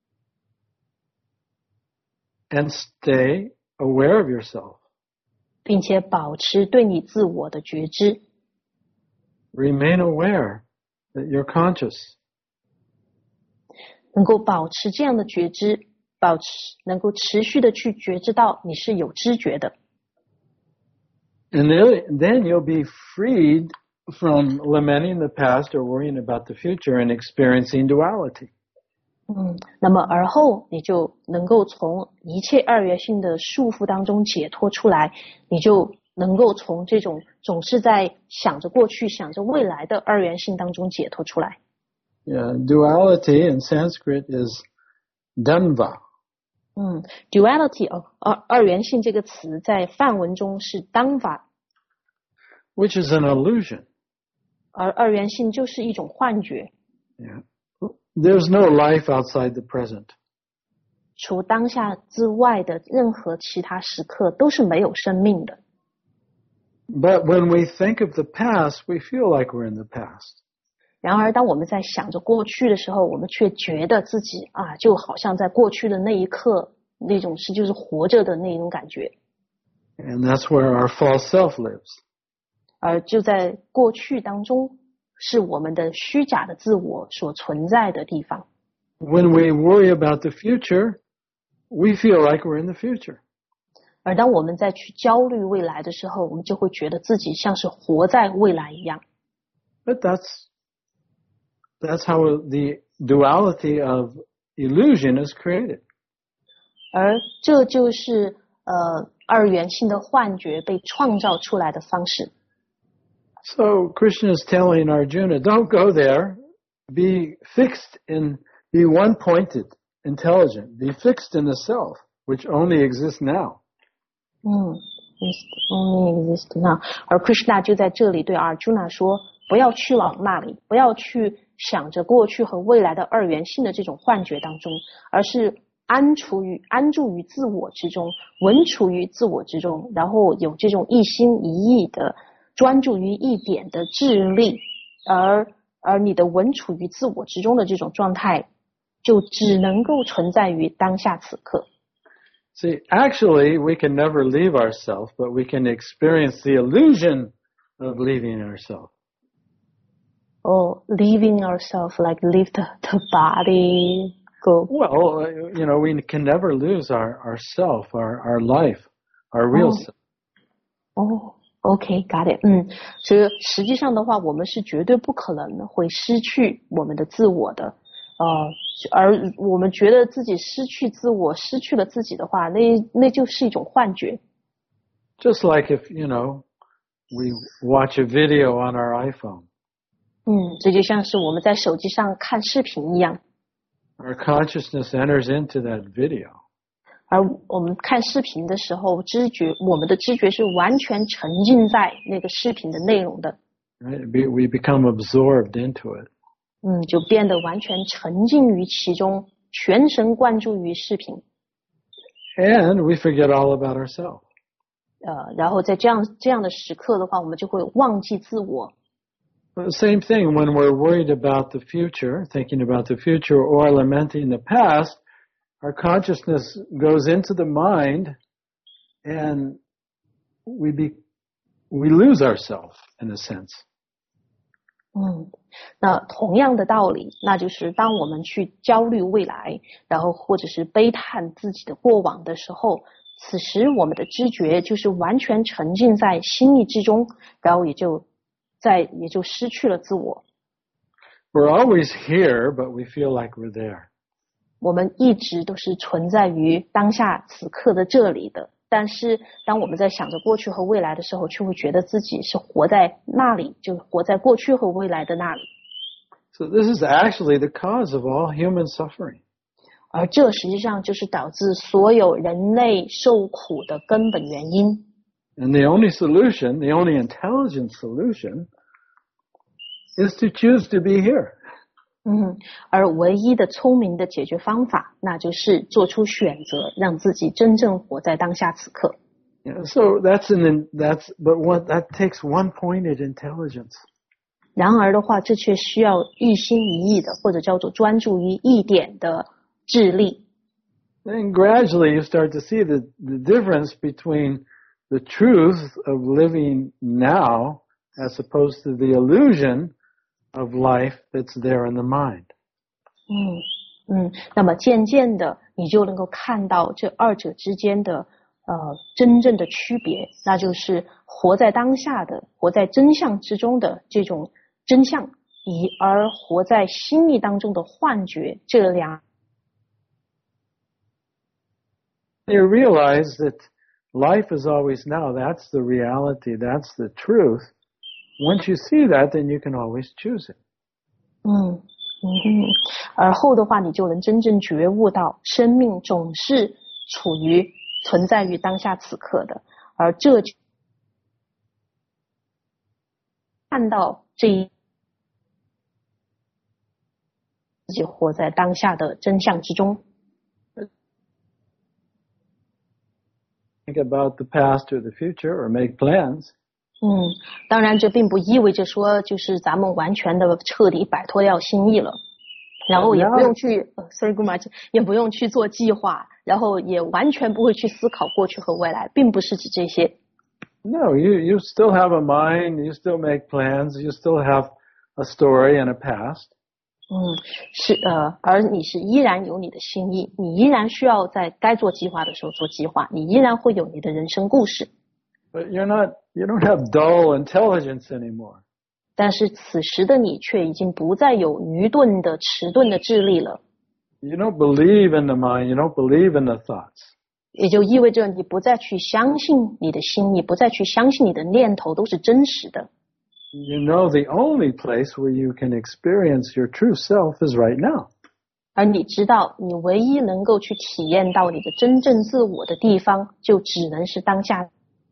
S2: And stay aware of yourself.
S1: 并且保持对你自我的觉知。
S2: Remain aware that you're conscious.
S1: 能够保持这样的觉知，保持能够持续的去觉知到你是有知觉的。
S2: And then, then you'll be freed from lamenting the past or worrying about the future and experiencing duality.
S1: 嗯，那么而后你就能够从一切二元性的束缚当中解脱出来，你就能够从这种总是在想着过去、想着未来的二元性当中解脱出来。
S2: Yeah, duality in Sanskrit is danva.
S1: 嗯 ，duality 哦，二二元性这个词在梵文中是 danva，
S2: which is an illusion.
S1: 而二元性就是一种幻觉。
S2: Yeah. There's no life outside the present.
S1: 除当下之外的任何其他时刻都是没有生命的。
S2: But when we think of the past, we feel like we're in the past.
S1: 然而当我们在想着过去的时候，我们却觉得自己啊，就好像在过去的那一刻，那种是就是活着的那种感觉。
S2: And that's where our false self lives.
S1: 而就在过去当中，是我们的虚假的自我所存在的地方。
S2: When we worry about the future, we feel like we're in the future.
S1: 而当我们再去焦虑未来的时候，我们就会觉得自己像是活在未来一样。
S2: But that's that's how the duality of illusion is created.
S1: 而这就是呃二元性的幻觉被创造出来的方式。
S2: So Krishna is telling Arjuna, don't go there. Be fixed in, be one-pointed, intelligent. Be fixed in the self, which only exists now.
S1: 嗯 only exist now. 而 Krishna 就在这里对 Arjuna 说，不要去往那里，不要去想着过去和未来的二元性的这种幻觉当中，而是安处于安住于自我之中，稳处于自我之中，然后有这种一心一意的专注于一点的智力，而而你的稳处于自我之中的这种状态，就只能够存在于当下此刻。
S2: See, actually, we can never leave ourselves, but we can experience the illusion of leaving ourselves.
S1: Or leaving ourselves, like leave the, the body, go.
S2: Well, you know, we can never lose our, our self, our, our life, our real
S1: Oh.
S2: self.
S1: 哦 OK, got it. 嗯，所以实际上的话，我们是绝对不可能会失去我们的自我的。呃，而我们觉得自己失去自我，失去了自己的话，那那就是一种幻觉。
S2: Just like if, you know, we watch a video on our iPhone.
S1: 嗯，这就像是我们在手机上看视频一样。
S2: Our consciousness enters into that video.
S1: 而我们看视频的时候，知觉我们的知觉是完全沉浸在那个视频的内容的。
S2: Right? We become absorbed into it.
S1: 嗯，就变得完全沉浸于其中，全神贯注于视频。
S2: And we forget all about ourselves.
S1: 呃，然后在这样这样的时刻的话，我们就会忘记自我。
S2: The same thing when we're worried about the future, thinking about the future, or lamenting the past, our consciousness goes into the mind, and we be we lose ourselves in a sense.
S1: 嗯，那同样的道理，那就是当我们去焦虑未来，然后或者是悲叹自己的过往的时候， 此时我们的知觉就是完全沉浸在心意之中，然后也就在也就失去了自我。
S2: We're always here, but we feel like we're there.
S1: 我们一直都是存在于当下此刻的这里的，但是当我们在想着过去和未来的时候，却会觉得自己是活在那里，就活在过去和未来的那里。
S2: So this is actually the cause of all human suffering.
S1: 而这实际上就是导致所有人类受苦的根本原因。
S2: And the only solution, the only intelligent solution, is to choose to be here.
S1: 嗯，而唯一的聪明的解决方法，那就是做出选择，让自己真正活在当下此刻。
S2: Yeah, so that's an that's but what that takes one-pointed intelligence.
S1: 然而的话，这却需要一心一意的，或者叫做专注于一点的智力。
S2: Then gradually you start to see the the difference between the truth of living now as opposed to the illusion of life that's there in the mind.
S1: 嗯嗯，那么渐渐的，你就能够看到这二者之间的呃真正的区别，那就是活在当下的、活在真相之中的这种真相，以而活在心意当中的幻觉，这两。
S2: You realize that life is always now. That's the reality. That's the truth. Once you see that, then you can always choose it.
S1: 嗯嗯，而后的话，你就能真正觉悟到，生命总是处于存在于当下此刻的，而这就看到这一自己活在当下的真相之中。
S2: Think about the past or the future or make plans.
S1: 嗯，当然这并不意味着说就是咱们完全的彻底摆脱掉心意了，然后也不用去、呃、sorry Guru 也不用去做计划，然后也完全不会去思考过去和未来，并不是指这些。
S2: No, you you still have a mind, you still make plans, you still have a story and a past.
S1: 嗯，是呃，而你是依然有你的心意，你依然需要在该做计划的时候做计划，你依然会有你的人生故事。
S2: But you're not, you don't have dull intelligence anymore.
S1: 但是此时的你却已经不再有愚钝的、迟钝的智力了。
S2: You don't believe in the mind, you don't believe in the thoughts.
S1: 也就意味着你不再去相信你的心，你不再去相信你的念头都是真实的。
S2: You know the only place where you can experience your true self is right now.
S1: 而你知道，你唯一能够去体验到你的真正自我的地方，就只能是当下。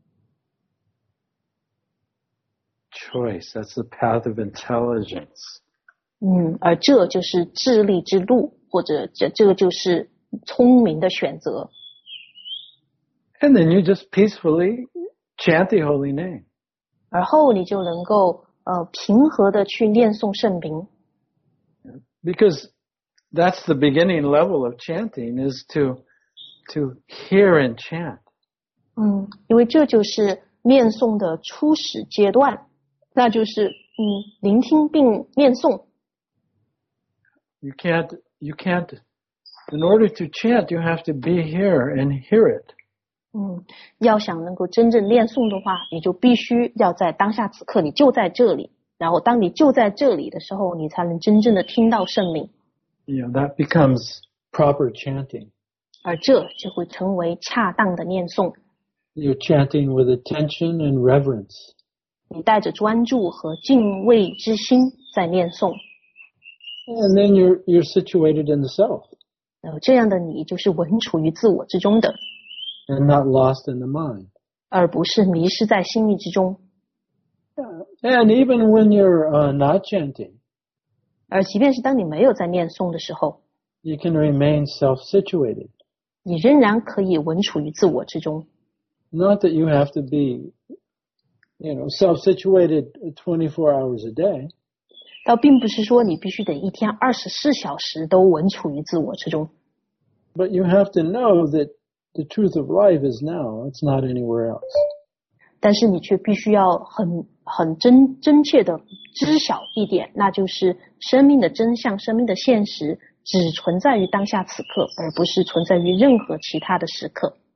S2: Choice, that's the path of intelligence.
S1: 嗯，而这就是智力之路，或者这这个就是聪明的选择。
S2: And then you just peacefully chant the holy name.
S1: 而后你就能够呃平和的去念诵圣名。
S2: Because that's the beginning level of chanting is to to hear and chant.
S1: 嗯，因为这就是念诵的初始阶段，那就是嗯聆听并念诵。
S2: You can't you can't in order to chant you have to be here and hear it.
S1: 嗯，要想能够真正念诵的话，你就必须要在当下此刻，你就在这里，然后当你就在这里的时候，你才能真正的听到圣名。
S2: Yeah, that becomes proper chanting.
S1: 而这就会成为恰当的念诵。
S2: You're chanting with attention and reverence.
S1: 你带着专注和敬畏之心在念诵。
S2: And then you're you're situated in the self.
S1: 呃，这样的你就是稳处于自我之中的。
S2: And not lost in the mind.
S1: 而不是迷失在心意之中。
S2: And even when you're uh, not chanting,
S1: 而即便是当你没有在念诵的时候，
S2: you can remain self-situated.
S1: 你仍然可以稳处于自我之中。
S2: Not that you have to be, you know, self-situated twenty-four hours a day.
S1: 倒并不是说你必须得一天二十四小时都稳处于自我之中。
S2: But you have to know that the truth of life is now. It's not anywhere else.
S1: 但是你却必须要很很真真切的知晓一点，那就是生命的真相、生命的现实只存在于当下此刻，而不是存在于任何其他的时刻。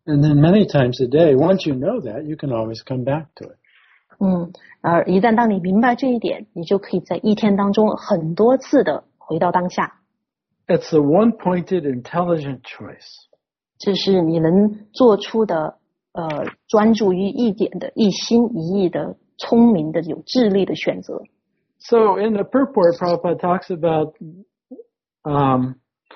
S2: And then many times a day, once you know that, you can always come back to it.
S1: 嗯，而一旦当你明白这一点，你就可以在一天当中很多次的回到当下。
S2: It's a one-pointed, intelligent choice.
S1: 这是你能做出的，呃，专注于一点的、一心一意的、聪明的、有智力的选择。
S2: So in the purport, Prabhupada talks about um,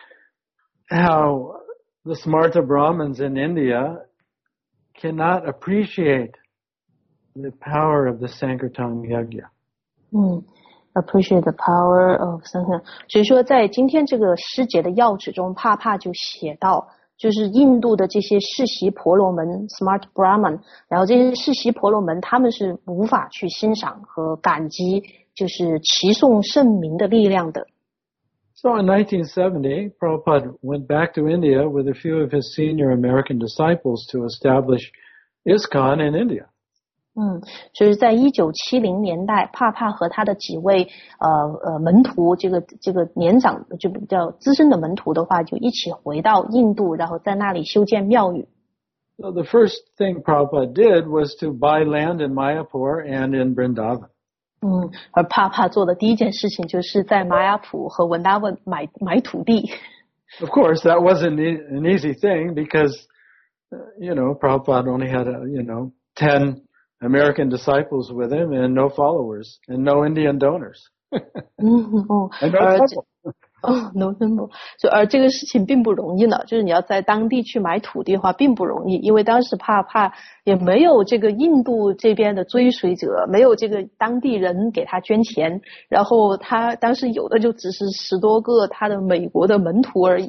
S2: how the Smarta Brahmins in India cannot appreciate the power of the Sankirtan Yajna.
S1: 嗯 ，appreciate the power of Sankirtan。所以说，在今天这个诗节的要旨中，帕帕就写到，就是印度的这些世袭婆罗门 （Smart Brahman），然后这些世袭婆罗门他们是无法去欣赏和感激，就是齐颂圣名的力量的。
S2: So in nineteen seventy, Prabhupada went back to India with a few of his senior American disciples to establish ISKCON in India.
S1: 嗯，所以在一九七零年代，帕帕和他的几位呃呃门徒，这个这个年长就比较资深的门徒的话，就一起回到印度，然后在那里修建庙宇。
S2: So the first thing Prabhupada did was to buy land in Mayapur and in Vrindavan.
S1: 嗯，而帕帕做的第一件事情就是在玛雅普和文达文买买土地。
S2: Of course, that wasn't an easy thing because, uh, you know, Prabhupada only had, a, you know, ten American disciples with him and no followers and no Indian donors.
S1: 嗯哦，
S2: and no
S1: 而
S2: temple.
S1: 哦 ，no no， 就而这个事情并不容易呢，就是你要在当地去买土地的话并不容易，因为当时帕帕也没有这个印度这边的追随者，没有这个当地人给他捐钱，然后他当时有的就只是十多个他的美国的门徒而已。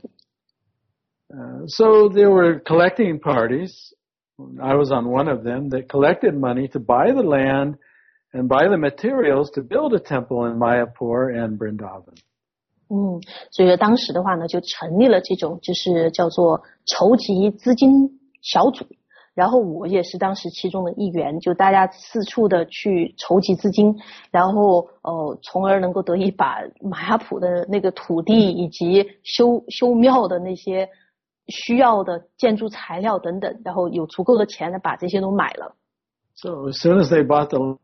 S2: Uh, so there were collecting parties. I was on one of them that collected money to buy the land and buy the materials to build a temple in Mayapur and Vrindavan.
S1: 嗯，所以说当时的话呢，就成立了这种就是叫做筹集资金小组，然后我也是当时其中的一员，就大家四处的去筹集资金，然后呃，从而能够得以把玛雅普的那个土地以及修修庙的那些需要的建筑材料等等，然后有足够的钱来把这些都买了。
S2: So as soon as they bought the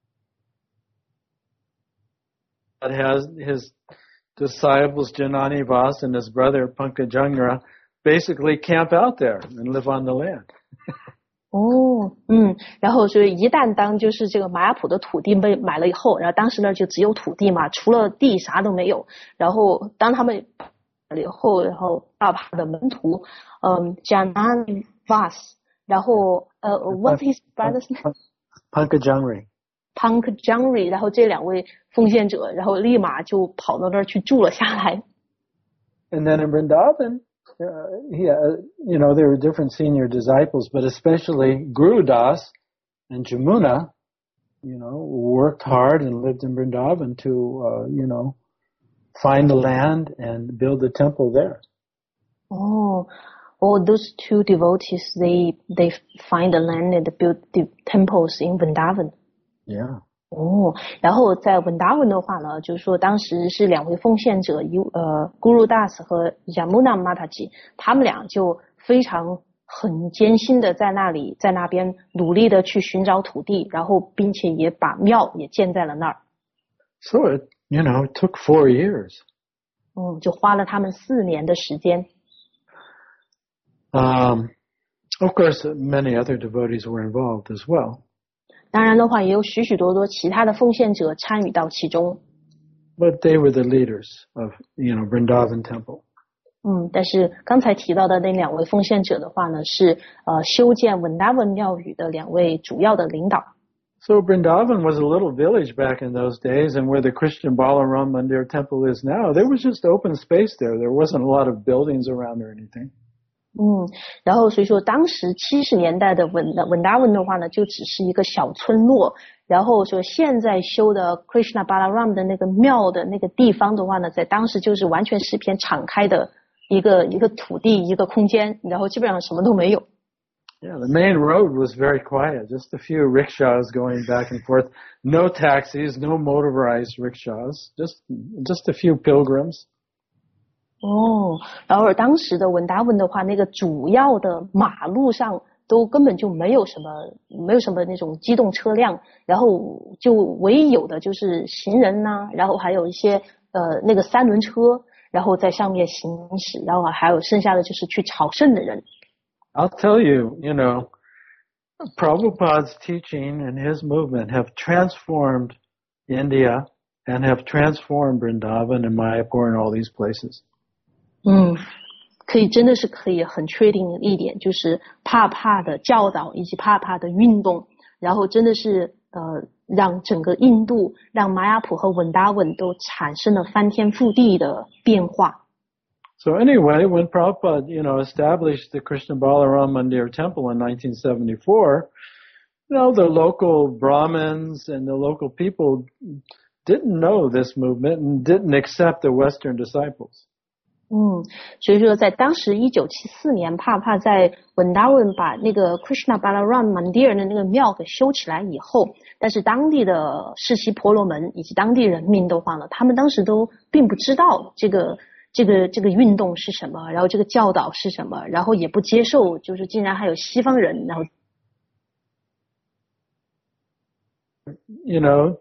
S2: that has his disciples Janani Vas and his brother Pankajangra basically camp out there and live on the land.
S1: 哦，嗯，然后所以一旦当就是这个玛雅普的土地被买了以后，然后当时呢就只有土地嘛，除了地啥都没有。然后当他们了以后，然后帕帕的门徒，嗯 ，Janani Vas， 然后呃 ，What's his brother's name？
S2: Pankajangri。Pankajangri，
S1: 然后这两位奉献者，然后立马就跑到那儿去住了下来。
S2: And then in Vrindavan, uh, he, uh, you know, there were different senior disciples, but especially Guru Das and Jamuna, you know, worked hard and lived in Vrindavan to, uh, you know, find the land and build the temple there.
S1: Oh, oh, those two devotees, they they find the land and build the temples in Vrindavan.
S2: Yeah.
S1: 哦，然后在文达文的话呢，就是说当时是两位奉献者，一呃 Guru Das 和 Yamuna Mataji， 他们俩就非常很艰辛的在那里，在那边努力的去寻找土地，然后并且也把庙也建在了那儿。
S2: So it, you know, it took four years.
S1: 嗯，就花了他们四年的时间。
S2: Um, of course, many other devotees were involved as well.
S1: 当然的话，也有许许多多其他的奉献者参与到其中。
S2: But they were the leaders of, you know, Vrindavan Temple.
S1: 嗯，但是刚才提到的那两位奉献者的话呢，是呃修建文达文庙宇的两位主要的领导。
S2: So Vrindavan was a little village back in those days, and where the Christian Balaram Mandir Temple is now, there was just open space there. There wasn't a lot of buildings around or anything.
S1: 嗯，然后所以说当时七十年代的文文达文的话呢，就只是一个小村落。然后说现在修的 Krishna Balaram 的那个庙的那个地方的话呢，在当时就是完全是一片敞开的一个一个土地一个空间，然后基本上什么都没有。
S2: Yeah, the main road was very quiet. Just a few rickshaws going back and forth. No taxis, no motorized rickshaws. Just just a few pilgrims.
S1: 哦，然后当时的文达文的话，那个主要的马路上都根本就没有什么没有什么那种机动车辆，然后就唯一有的就是行人呐、啊，然后还有一些呃那个三轮车，然后在上面行驶，然后还有剩下的就是去朝圣的人。
S2: I'll tell you, you know, Prabhupada's teaching and his movement have transformed India and have transformed Vrindavan and Mayapur and all these places.
S1: 嗯，可以真的是可以很确定的一点，就是帕帕的教导以及帕帕的运动，然后真的是呃让整个印度，让玛雅普和文达文都产生了翻天覆地的变化。
S2: So anyway, when Prabhupada, you know, established the Krishna Balaram Mandir Temple in nineteen seventy-four, you know, the local Brahmins and the local people didn't know this movement and didn't accept the Western disciples.
S1: 嗯，所以说在当时一九七四年，帕帕在文达文把那个 Krishna Balaram Mandir 的那个庙给修起来以后，但是当地的世袭婆罗门以及当地人民的话呢，他们当时都并不知道这个这个这个运动是什么，然后这个教导是什么，然后也不接受，就是竟然还有西方人，然后
S2: you know,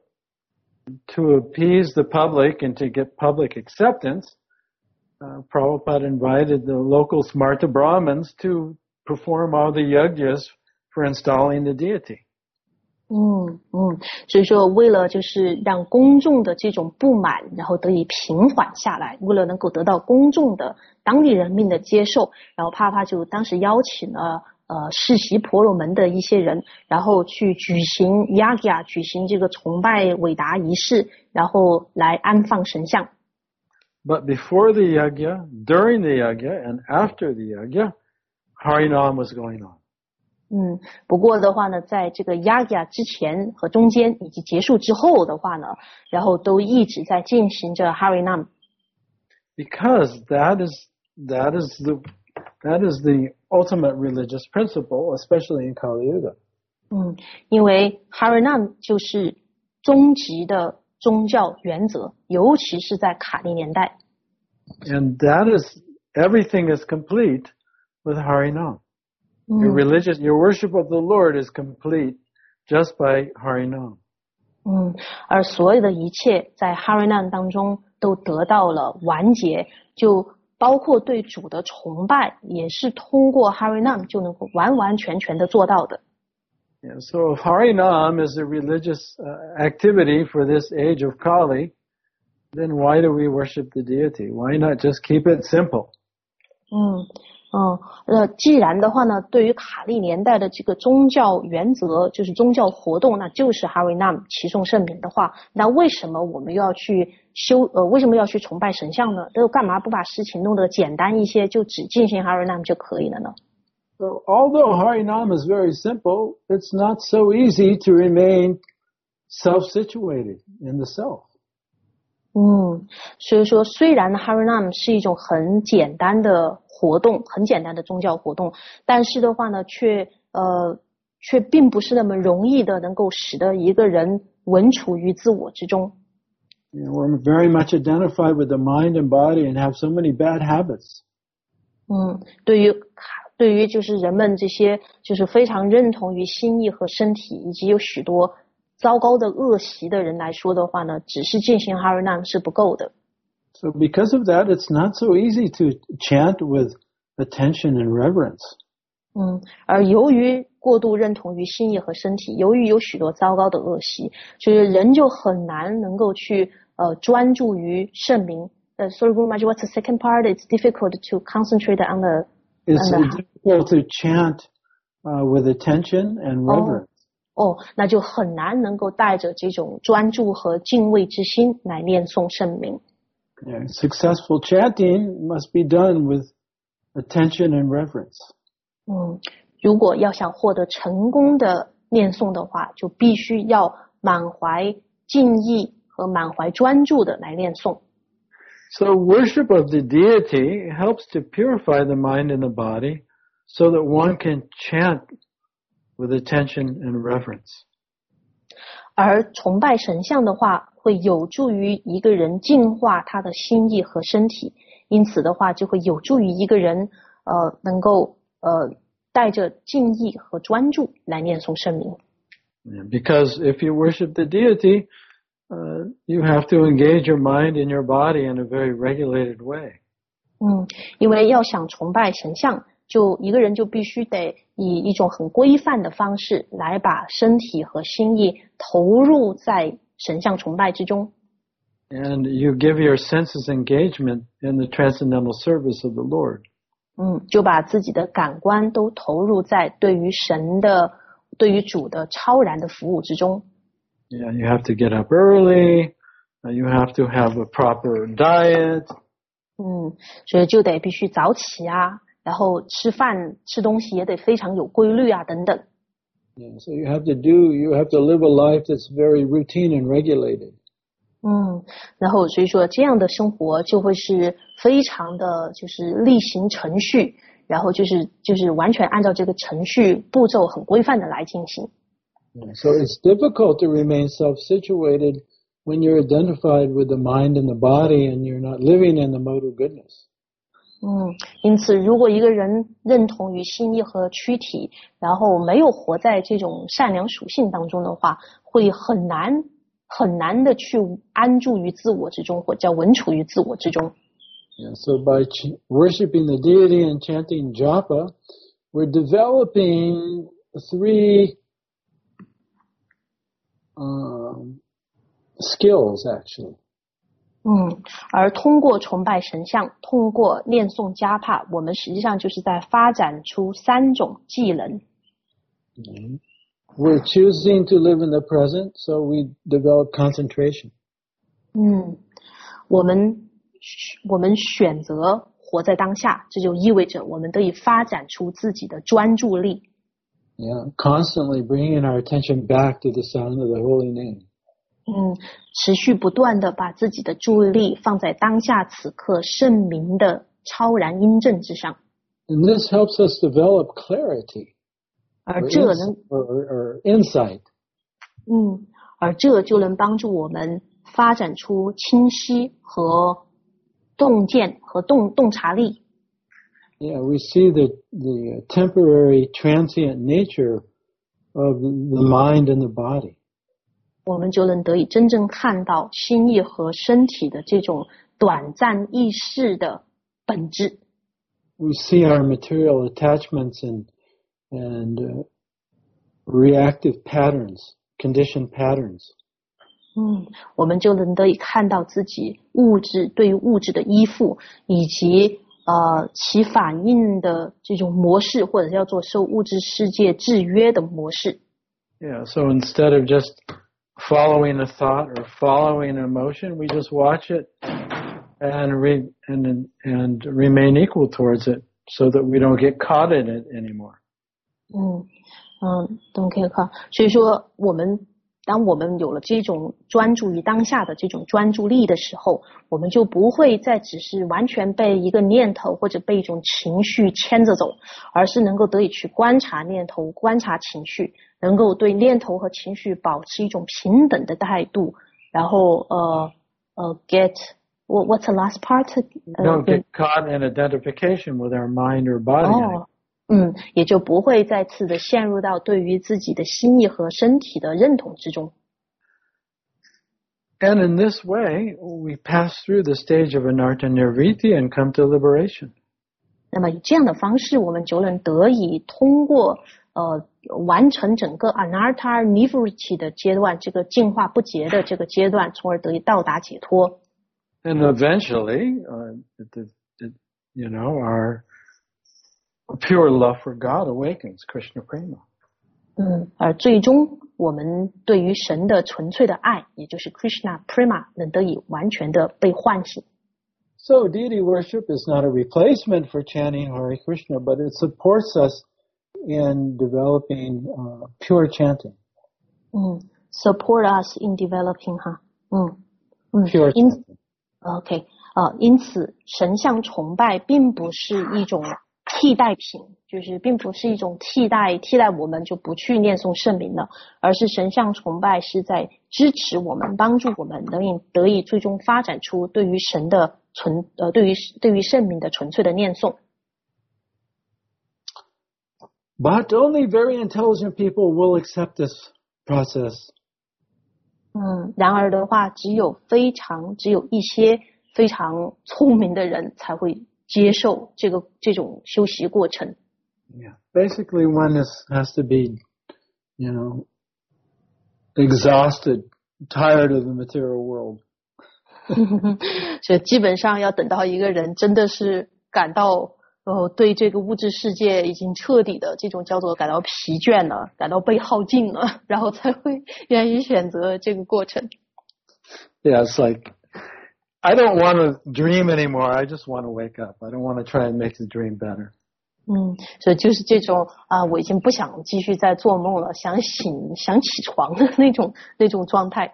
S2: to appease the public and to get public acceptance, uh, Prabhupada invited the local Smarta Brahmins to perform all the yajnas for installing the deity.
S1: 嗯嗯，所以说为了就是让公众的这种不满然后得以平缓下来，为了能够得到公众的当地人民的接受，然后帕帕就当时邀请了呃世袭婆罗门的一些人，然后去举行 yagya 举行这个崇拜韦达仪式，然后来安放神像。
S2: But before the yajna, during the yajna, and after the yajna, Harinam was going on.
S1: 嗯，不过的话呢，在这个 yagya 之前和中间以及结束之后的话呢，然后都一直在进行着 Harinam。
S2: Because that is that is the that is the ultimate religious principle, especially in Kali Yuga.
S1: 嗯，因为 Harinam 就是终极的宗教原则，尤其是在卡利年代。
S2: And that is everything is complete with Harinam. Your religious, your worship of the Lord is complete just by Harinam.
S1: 嗯，而所有的一切在 Harinam 当中都得到了完结，就包括对主的崇拜，也是通过 Harinam 就能够完完全全的做到的。
S2: Yeah, so if Harinam is a religious uh, activity for this age of Kali, then why do we worship the deity? Why not just keep it simple?
S1: 嗯嗯，呃，既然的话呢，对于卡利年代的这个宗教原则，就是宗教活动，那就是 Harinam 齐颂圣名的话，那为什么我们又要去修呃，为什么要去崇拜神像呢？都干嘛不把事情弄得简单一些，就只进行 Harinam 就可以了呢？
S2: So although Harinam is very simple, it's not so easy to remain self-situated in the self.
S1: 嗯，所以说虽然 Harinam 是一种很简单的活动，很简单的宗教活动，但是的话呢，却呃却并不是那么容易的能够使得一个人稳处于自我之中。
S2: You know, we're very much identified with the mind and body and have so many bad habits.
S1: 嗯，对于对于就是人们这些就是非常认同于心意和身体，以及有许多糟糕的恶习的人来说的话呢，只是进行 Harinam 是不够的。
S2: So because of that, it's not so easy to chant with attention and reverence.
S1: 嗯，而由于过度认同于心意和身体，由于有许多糟糕的恶习，所以人就很难能够去呃专注于圣名。呃 ，Sorry, Gurumaji, what's the second part? It's difficult to concentrate on the.
S2: It's on the... difficult to chant uh, with attention and reverence.
S1: 哦，哦，那就很难能够带着这种专注和敬畏之心来念诵圣名。
S2: Yeah, successful chanting must be done with attention and reverence.
S1: 嗯，如果要想获得成功的念诵的话，就必须要满怀敬意和满怀专注的来念诵。
S2: So worship of the deity helps to purify the mind and the body so that one can chant with attention and reverence.
S1: 而崇拜神像的话，会有助于一个人净化他的心意和身体， 因此的话就会有助于一个人呃能够呃带着敬意和专注来念诵圣名。
S2: Because if you worship the deity, uh, you have to engage your mind and your body in a very regulated way.
S1: 嗯，因为要想崇拜神像，就一个人就必须得以一种很规范的方式来把身体和心意投入在神像崇拜之中。
S2: And you give your senses engagement in the transcendental service of the Lord.
S1: 嗯，就把自己的感官都投入在对于神的、对于主的超然的服务之中。
S2: Yeah, you have to get up early. You have to have a proper diet.
S1: 嗯，所以就得必须早起啊，然后吃饭吃东西也得非常有规律啊，等等。
S2: Yeah, so you have to do, you have to live a life that's very routine and regulated.
S1: 嗯，然后所以说这样的生活就会是非常的就是例行程序，然后就是就是完全按照这个程序步骤很规范的来进行。
S2: Yeah, so it's difficult to remain self-situated when you're identified with the mind and the body and you're not living in the mode of goodness.
S1: 嗯，因此如果一个人认同于心意和躯体，然后没有活在这种善良属性当中的话，会很难很难的去安住于自我之中，或叫稳处于自我之中。
S2: Yeah, so by ch- worshiping the deity and chanting japa, we're developing three um, skills, actually.
S1: 嗯，而通过崇拜神像，通过念诵加帕，我们实际上就是在发展出三种技能。
S2: Mm-hmm. We're choosing to live in the present, so we develop concentration.
S1: 嗯，我们我们选择活在当下，这就意味着我们得以发展出自己的专注力。
S2: Yeah, constantly bringing our attention back to the sound of the holy name.
S1: 嗯，持续不断的把自己的注意力放在当下此刻圣名的超然音正之上。
S2: And this helps us develop clarity.
S1: 而这能
S2: or, or, or insight.
S1: 嗯，而这就能帮助我们发展出清晰和洞见和洞洞察力。
S2: Yeah, we see the the temporary, transient nature of the mind and the body.
S1: 我们就能得以真正看到心意和身体的这种短暂意识的本质。
S2: We see our material attachments and and uh, reactive patterns, conditioned patterns.
S1: 嗯，我们就能得以看到自己物质对于物质的依附，以及呃其反应的这种模式，或者叫做受物质世界制约的模式。
S2: Yeah, so instead of just following a thought or following an emotion, we just watch it and re and and remain equal towards it, so that we don't get caught in it anymore.
S1: 嗯嗯，都可以看。所以说，我们当我们有了这种专注于当下的这种专注力的时候，我们就不会再只是完全被一个念头或者被一种情绪牵着走，而是能够得以去观察念头、观察情绪，能够对念头和情绪保持一种平等的态度，然后呃呃 get what what's the last part?
S2: Don't get caught in identification with our mind or body.
S1: 哦。嗯，也就不会再次的陷入到对于自己的心意和身体的认同之中。
S2: And in this way, we pass through the stage of anartha nirviti and come to liberation.
S1: 那么以这样的方式，我们就能得以通过呃完成整个 anartha nirviti 的阶段，这个净化不竭的这个阶段，从而得以到达解脱。
S2: And eventually, uh, the, the, you know, our pure love for God awakens, Krishna Prema.
S1: 嗯，而最终我们对于神的纯粹的爱，也就是 Krishna Prema 能得以完全的被唤醒。
S2: So deity worship is not a replacement for chanting Hare Krishna, but it supports us in developing uh, pure chanting.
S1: 嗯 ，support us in developing 哈，嗯嗯，
S2: Pure
S1: 因
S2: chanting.
S1: OK 呃，因此神像崇拜并不是一种替代品，就是并不是一种替代替代我们就不去念诵圣名了，而是神像崇拜是在支持我们，帮助我们能以得以最终发展出对于神的纯呃对于对于圣名的纯粹的念诵。
S2: But only very intelligent people will accept this process.
S1: 嗯，然而的话，只有非常只有一些非常聪明的人才会接受这个这种修习过程。
S2: Yeah, basically one is, has to be, you know, exhausted, tired of the material world.
S1: 所以基本上要等到一个人真的是感到呃对这个物质世界已经彻底的这种叫做感到疲倦了，感到被耗尽了，然后才会愿意选择这个过程。
S2: Yeah, it's like I don't want to dream anymore. I just want to wake up. I don't want to try and make the dream better.
S1: 嗯，所以就是这种啊、呃，我已经不想继续再做梦了，想醒，想起床的那种那种状态。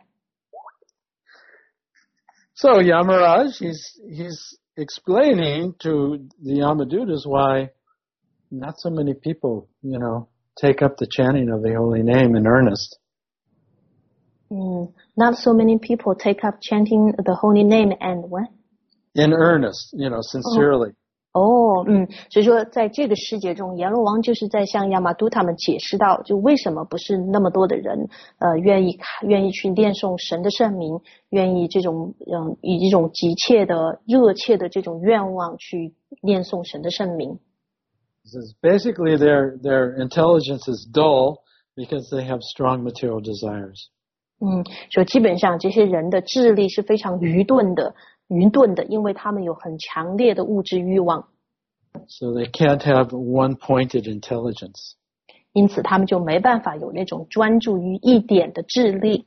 S2: So Yamaraj, he's he's explaining to the Yamadutas why not so many people, you know, take up the chanting of the holy name in earnest.
S1: 嗯 ，Not so many people take up chanting the holy name and what?
S2: In earnest, you know, sincerely.
S1: 哦，嗯，所以说在这个世界中，阎罗王就是在向亚玛都他们解释到，就为什么不是那么多的人，呃，愿意愿意去念诵神的圣名，愿意这种嗯以一种急切的、热切的这种愿望去念诵神的圣名。
S2: Basically, their their intelligence is dull because they have strong material desires.
S1: 嗯，所以基本上这些人的智力是非常愚钝的。愚钝的，因为他们有很强烈的物质欲望。
S2: So they can't have one-pointed intelligence.
S1: 因此，他们就没办法有那种专注于一点的智力。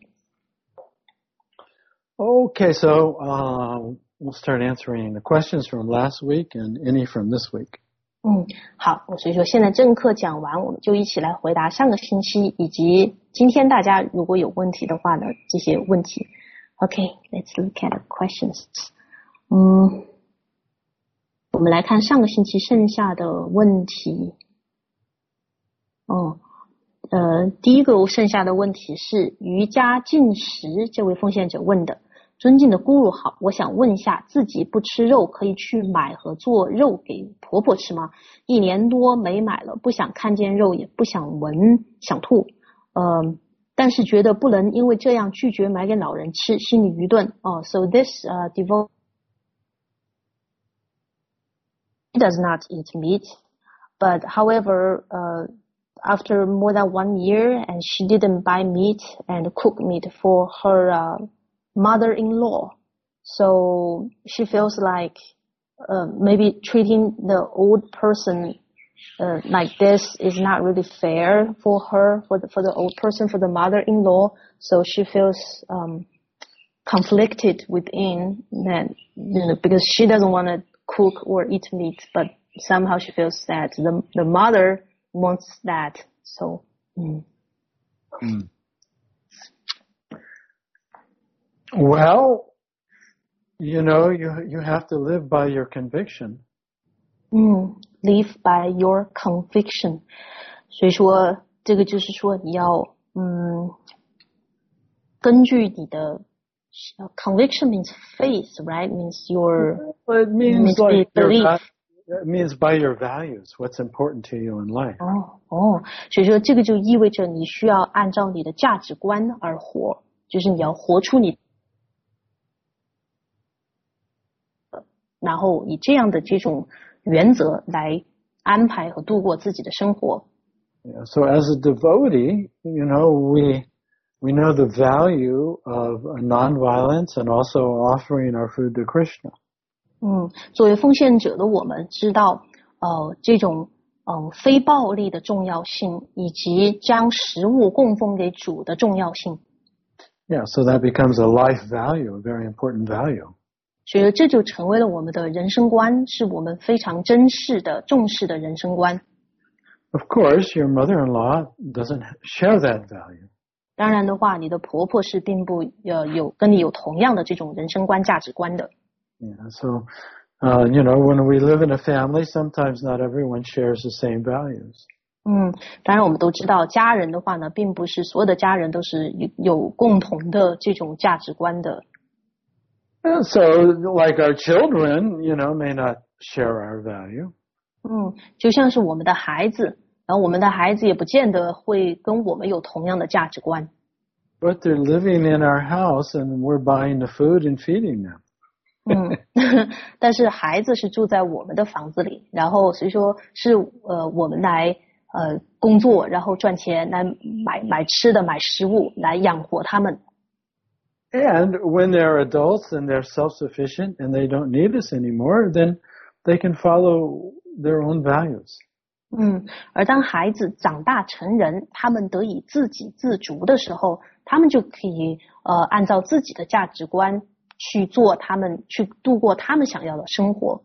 S2: Okay, so uh, we'll start answering the questions from last week and any from this week.
S1: 嗯，好，所以说现在正课讲完，我们就一起来回答上个星期以及今天大家如果有问题的话呢，这些问题。Okay, let's look at the questions. 嗯，我们来看上个星期剩下的问题。哦，呃，第一个剩下的问题是瑜伽进食，这位奉献者问的。尊敬的咕噜好，我想问一下，自己不吃肉可以去买和做肉给婆婆吃吗？一年多没买了，不想看见肉，也不想闻，想吐。呃。但是觉得不能因为这样拒绝买给老人吃，心里愚钝。哦、oh, so this uh, devotee does not eat meat, but however, uh, after more than one year, and she didn't buy meat and cook meat for her uh, mother-in-law, so she feels like uh, maybe treating the old person Uh, like this is not really fair for her, for the for the old person, for the mother-in-law. So she feels um, conflicted within that, you know, because she doesn't want to cook or eat meat, but somehow she feels that the the mother wants that. So. Mm.
S2: Mm. Well, you know, you you have to live by your conviction.
S1: 嗯 ，live by your conviction， 所以说这个就是说你要嗯，根据你的 conviction means faith, right? Means your
S2: it means, means like
S1: belief.
S2: Your, it means by your values, what's important to you in life.
S1: 哦哦，所以说这个就意味着你需要按照你的价值观而活，就是你要活出你。然后以这样的这种原则来安排和度过自己的生活。
S2: Yeah, so as a devotee, you know, we we know the value of nonviolence and also offering our food to Krishna.
S1: 嗯，作为奉献者的我们知道，呃，这种呃非暴力的重要性，以及将食物供奉给主的重要性。
S2: Yeah, so that becomes a life value, a very important value.
S1: 所以这就成为了我们的人生观，是我们非常珍视的、重视的人生观。
S2: Of course, your mother-in-law doesn't share that value.
S1: 当然的话，你的婆婆是并不呃有跟你有同样的这种人生观、价值观的。
S2: Yeah, so uh, you know, when we live in a family, sometimes not everyone shares the same values.
S1: 嗯，当然我们都知道，家人的话呢，并不是所有的家人都是有有共同的这种价值观的。
S2: And so, like our children, you know, may not share our value.
S1: 嗯，就像是我们的孩子，然后我们的孩子也不见得会跟我们有同样的价值观。
S2: But they're living in our house, and we're buying the food and feeding them.
S1: 嗯，但是孩子是住在我们的房子里，然后所以说是呃我们来呃工作，然后赚钱来买买吃的、买食物来养活他们。
S2: And when they're adults and they're self-sufficient and they don't need us anymore, then they can follow their own values.
S1: 嗯，而当孩子长大成人，他们得以自给自足的时候，他们就可以呃按照自己的价值观去做他们去度过他们想要的生活。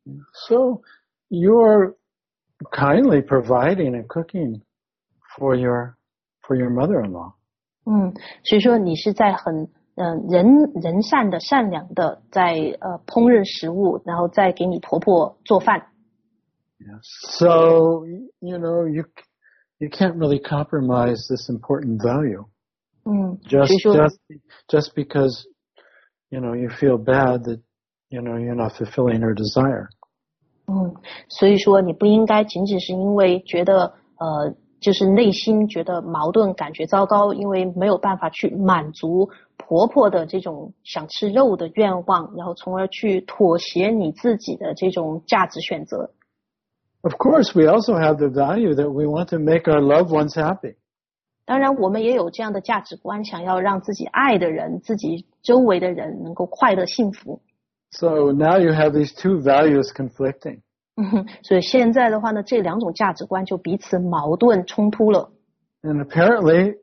S2: So you're kindly providing and cooking for your for your mother-in-law.
S1: 嗯，所以说你是在很嗯、呃、人人善的善良的在呃烹饪食物，然后再给你婆婆做饭。
S2: Yeah. So you know you you can't really compromise this important value.
S1: 嗯，
S2: Just
S1: 所以说
S2: just just because you know you feel bad that you know you're not fulfilling her desire.
S1: 嗯，所以说你不应该仅仅是因为觉得呃就是内心觉得矛盾，感觉糟糕，因为没有办法去满足婆婆的这种想吃肉的愿望，然后从而去妥协你自己的这种价值选择。
S2: Of course, we also have the value that we want to make our loved ones happy.
S1: 当然我们也有这样的价值观，想要让自己爱的人，自己周围的人能够快乐幸福。
S2: So now you have these two values conflicting.
S1: 嗯，所以现在的话呢，这两种价值观就彼此矛盾冲突了。
S2: And apparently,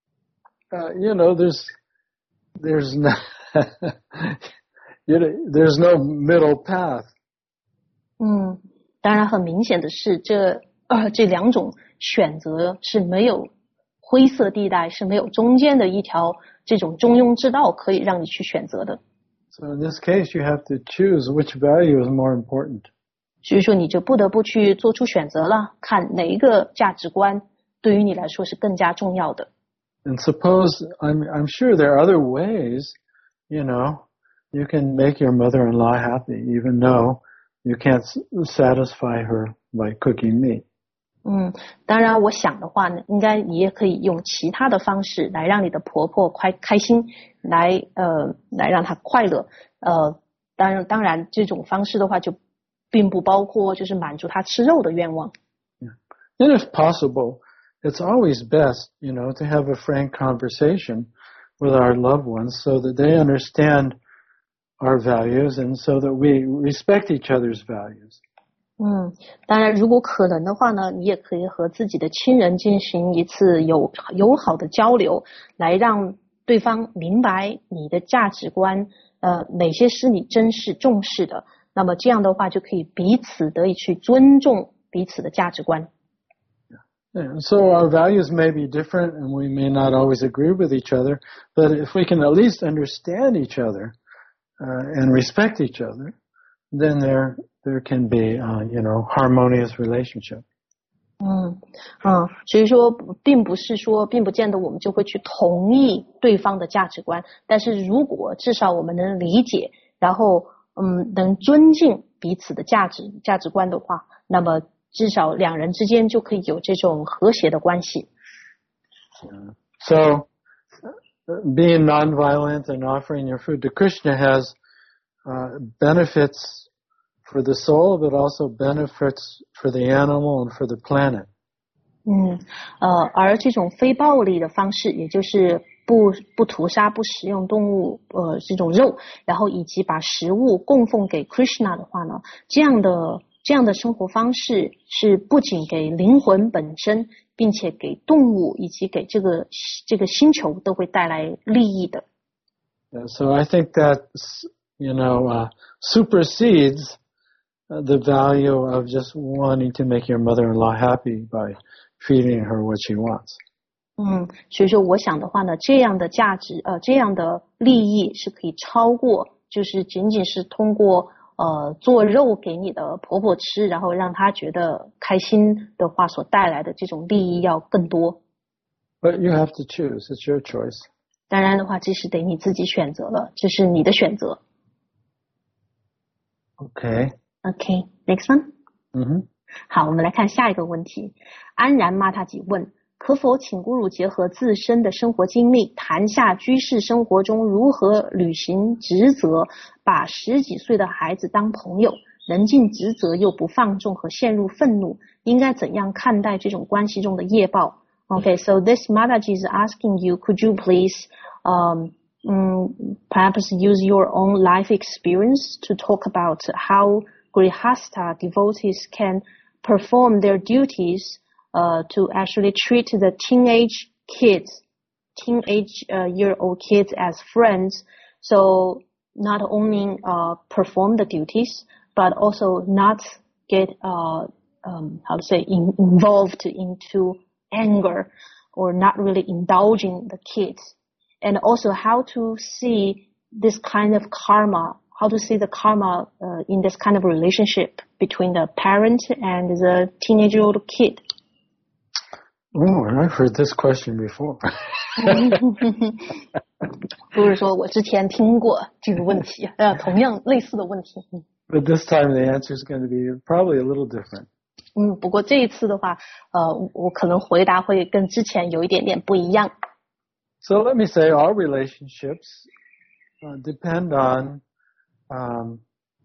S2: uh, you know, there's there's no you know, there's no middle path.
S1: 嗯，当然很明显的是，这呃这两种选择是没有灰色地带，是没有中间的一条这种中庸之道可以让你去选择的。
S2: So in this case, you have to choose which value is more important.
S1: 所以说你就不得不去做出选择了，看哪一个价值观对于你来说是更加重要的。
S2: And suppose, I'm, I'm sure there are other ways, you know, you can make your mother-in-law happy, even though you can't satisfy her by cooking meat.
S1: 嗯，当然我想的话呢，应该你也可以用其他的方式来让你的婆婆开开心，来呃来让她快乐。呃，当然当然这种方式的话就并不包括就是满足她吃肉的愿望。
S2: And if possible, it's always best, you know, to have a frank conversation with our loved ones so that they understand our values and so that we respect each other's values.
S1: 嗯，当然如果可能的话呢，你也可以和自己的亲人进行一次有友好的交流，来让对方明白你的价值观，呃，哪些是你珍视重视的，那么这样的话就可以彼此得以去尊重彼此的价值观。
S2: Yeah, so our values may be different and we may not always agree with each other, but if we can at least understand each other uh, and respect each other, then there there can be, uh, you know, harmonious relationship.
S1: 嗯嗯，所以说并不是说并不见得我们就会去同意对方的价值观，但是如果至少我们能理解，然后嗯能尊敬彼此的价值价值观的话，那么至少两人之间就可以有这种和谐的关系。
S2: So, being nonviolent and offering your food to Krishna has uh, benefits for the soul, but also benefits for the animal and for the planet.
S1: 嗯，呃，而这种非暴力的方式，也就是不不屠杀、不食用动物，呃，这种肉，然后以及把食物供奉给 Krishna 的话呢，这样的这样的生活方式是不仅给灵魂本身，并且给动物以及给这个这个星球都会带来利益的。
S2: Yeah, so I think that, you know, uh, supersedes uh, the value of just wanting to make your mother-in-law happy by feeding her what she wants.
S1: 嗯，所以说我想的话呢，这样的价值，呃，这样的利益是可以超过，就是仅仅是通过呃做肉给你的婆婆吃，然后让她觉得开心的话，所带来的这种利益要更多。
S2: But you have to choose. It's your choice.
S1: 当然的话，这是得你自己选择了，这是你的选择。
S2: Okay.
S1: Okay, next one.
S2: 嗯哼。
S1: 好，我们来看下一个问题。安然玛塔吉问，可否请咕噜结合自身的生活经历，谈下居士生活中如何履行职责，把十几岁的孩子当朋友，能尽职责又不放纵和陷入愤怒，应该怎样看待这种关系中的业报？ Okay, so this Mataji is asking you, could you please um, um, perhaps use your own life experience to talk about how Grihastha devotees can perform their duties uh, to actually treat the teenage kids, teenage uh, year old kids as friends. So not only uh, perform the duties, but also not get uh, um, how to say in, involved into anger or not really indulging the kids. And also how to see this kind of karma, how to see the karma uh, in this kind of relationship between the parent and the teenage-year-old kid.
S2: Oh, I've heard this question before.
S1: 不是说我之前听过这个问题，呃，同样类似的问题。
S2: But this time the answer is going to be probably a little different.
S1: 嗯，不过这一次的话，呃，我可能回答会跟之前有一点点不一样。
S2: So let me say our relationships uh, depend on um,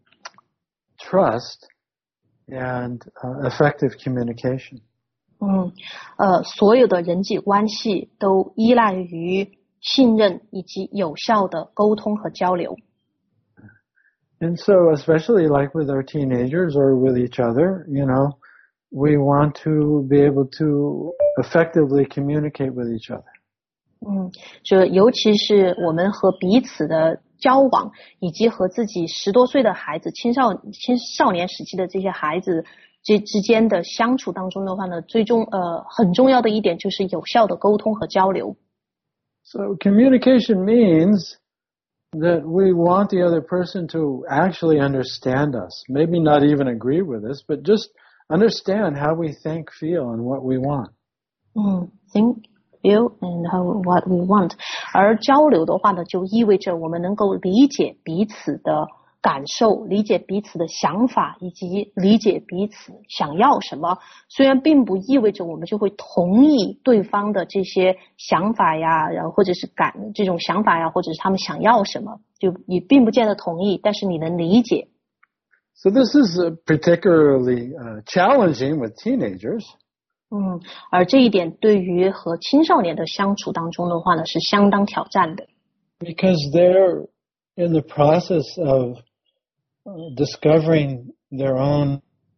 S2: trust and uh, effective communication.
S1: 嗯，呃，所有的人际关系都依赖于信任以及有效的沟通和交流。
S2: And so especially like with our teenagers or with each other, you know, we want to be able to effectively communicate with each other.
S1: 嗯，就尤其是我们和彼此的交往，以及和自己十多岁的孩子、青少青少年时期的这些孩子之之间的相处当中的话呢，最终呃很重要的一点就是有效的沟通和交流。
S2: So communication means that we want the other person to actually understand us, maybe not even agree with us, but just understand how we think, feel, and what we want.
S1: 嗯 think, feel, and how what we want. 而交流的话呢，就意味着我们能够理解彼此的感受，理解彼此的想法，以及理解彼此想要什么。虽然并不意味着我们就会同意对方的这些想法呀，然后或者是感这种想法呀，或者是他们想要什么，就也并不见得同意，但是你能理解。
S2: So this is uh, particularly uh, challenging with teenagers.
S1: 嗯，而这一点对于和青少年的相处当中的话呢，是相当挑战的。
S2: Because they're in the process of uh, discovering their own.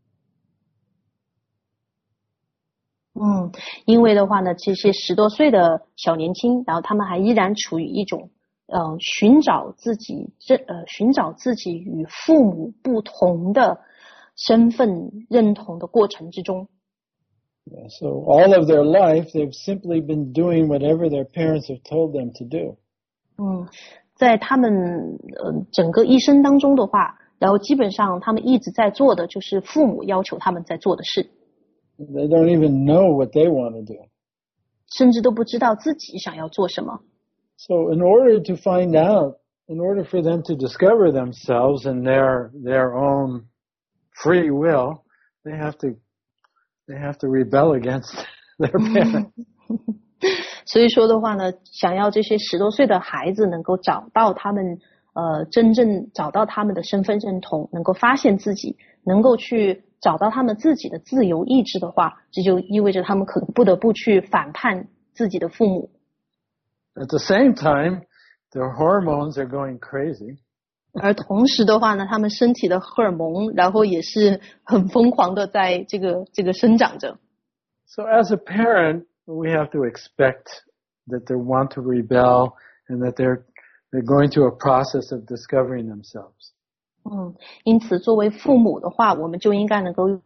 S1: 嗯，因为的话呢，这些十多岁的小年轻，然后他们还依然处于一种呃寻找自己这呃寻找自己与父母不同的身份认同的过程之中。
S2: Yeah, so all of their life, they've simply been doing whatever their parents have told them to do.
S1: 嗯，在他们呃整个一生当中的话，然后基本上他们一直在做的就是父母要求他们在做的事。
S2: They don't even know what they want to do.
S1: 甚至都不知道自己想要做什么。
S2: So in order to find out, in order for them to discover themselves and their their own free will, they have to they have to rebel against their parents.
S1: 所以说的话呢，想要这些十多岁的孩子能够找到他们呃真正找到他们的身份认同，能够发现自己，能够去找到他们自己的自由意志的话，这就意味着他们可能不得不去反叛自己的父母。
S2: At the same time, their hormones are going crazy.
S1: 而同时的话呢，他们身体的荷尔蒙，然后也是很疯狂的在这个这个生长着。
S2: So as a parent, we have to expect that they want to rebel and that they're they're going through a process of discovering themselves.
S1: 嗯，因此作为父母的话，我们就应该能够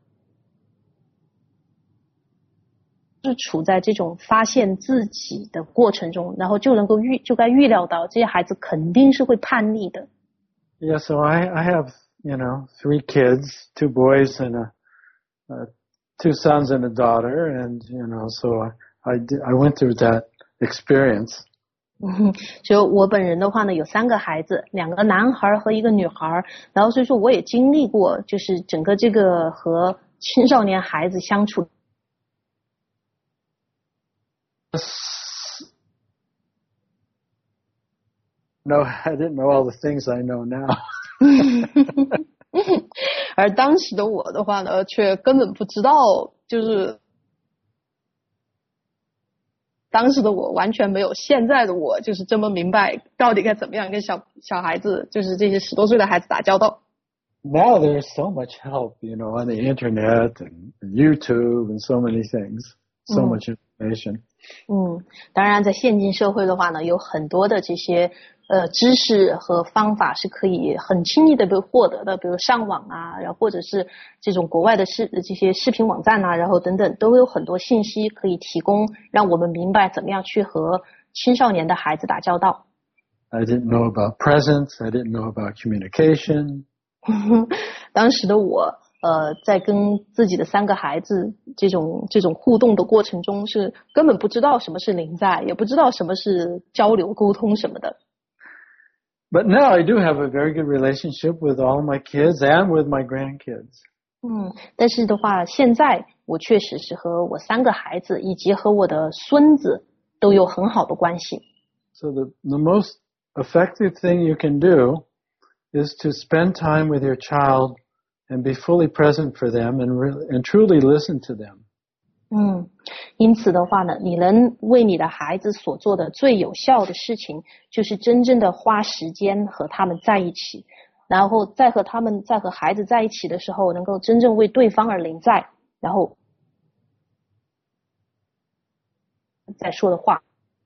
S1: 是处在这种发现自己的过程中，然后就能够预就该预料到这些孩子肯定是会叛逆的。
S2: Yeah, so I, I have you know, three kids, two boys and a, uh, two sons and a daughter, and you know, so I I, did, I went through that experience.
S1: 嗯，就我本人的话呢，有三个孩子，两个男孩和一个女孩，然后所以说我也经历过，就是整个这个和青少年孩子相处。
S2: No, I didn't know all the things I know now.
S1: 而当时的我的话呢，却根本不知道，就是当时的我完全没有现在的我就是这么明白到底该怎么样跟小小孩子，就是这些十多岁的孩子打交道。
S2: Now there's so much help, you know, on the internet and YouTube and so many things, so much information.
S1: 嗯，当然在现今社会的话呢，有很多的这些呃知识和方法是可以很轻易的被获得的，比如上网啊，然后或者是这种国外的视这些视频网站啊，然后等等都有很多信息可以提供，让我们明白怎么样去和青少年的孩子打交道。
S2: I didn't know about presence. I didn't know about communication.
S1: 当时的我呃，在跟自己的三个孩子这种这种互动的过程中，是根本不知道什么是临在，也不知道什么是交流沟通什么的。
S2: But now I do have a very good relationship with all my kids and with my grandkids.
S1: 嗯，但是的话，现在我确实是和我三个孩子以及和我的孙子都有很好的关系。
S2: So the the most effective thing you can do is to spend time with your child and be fully present for them and re- and truly listen to them.
S1: 嗯，因此的话呢，你能为你的孩子所做的最有效的事情，就是真正的花时间和他们在一起，然后在和他们在和孩子在一起的时候，能够真正为对方而临在，然后再说的话。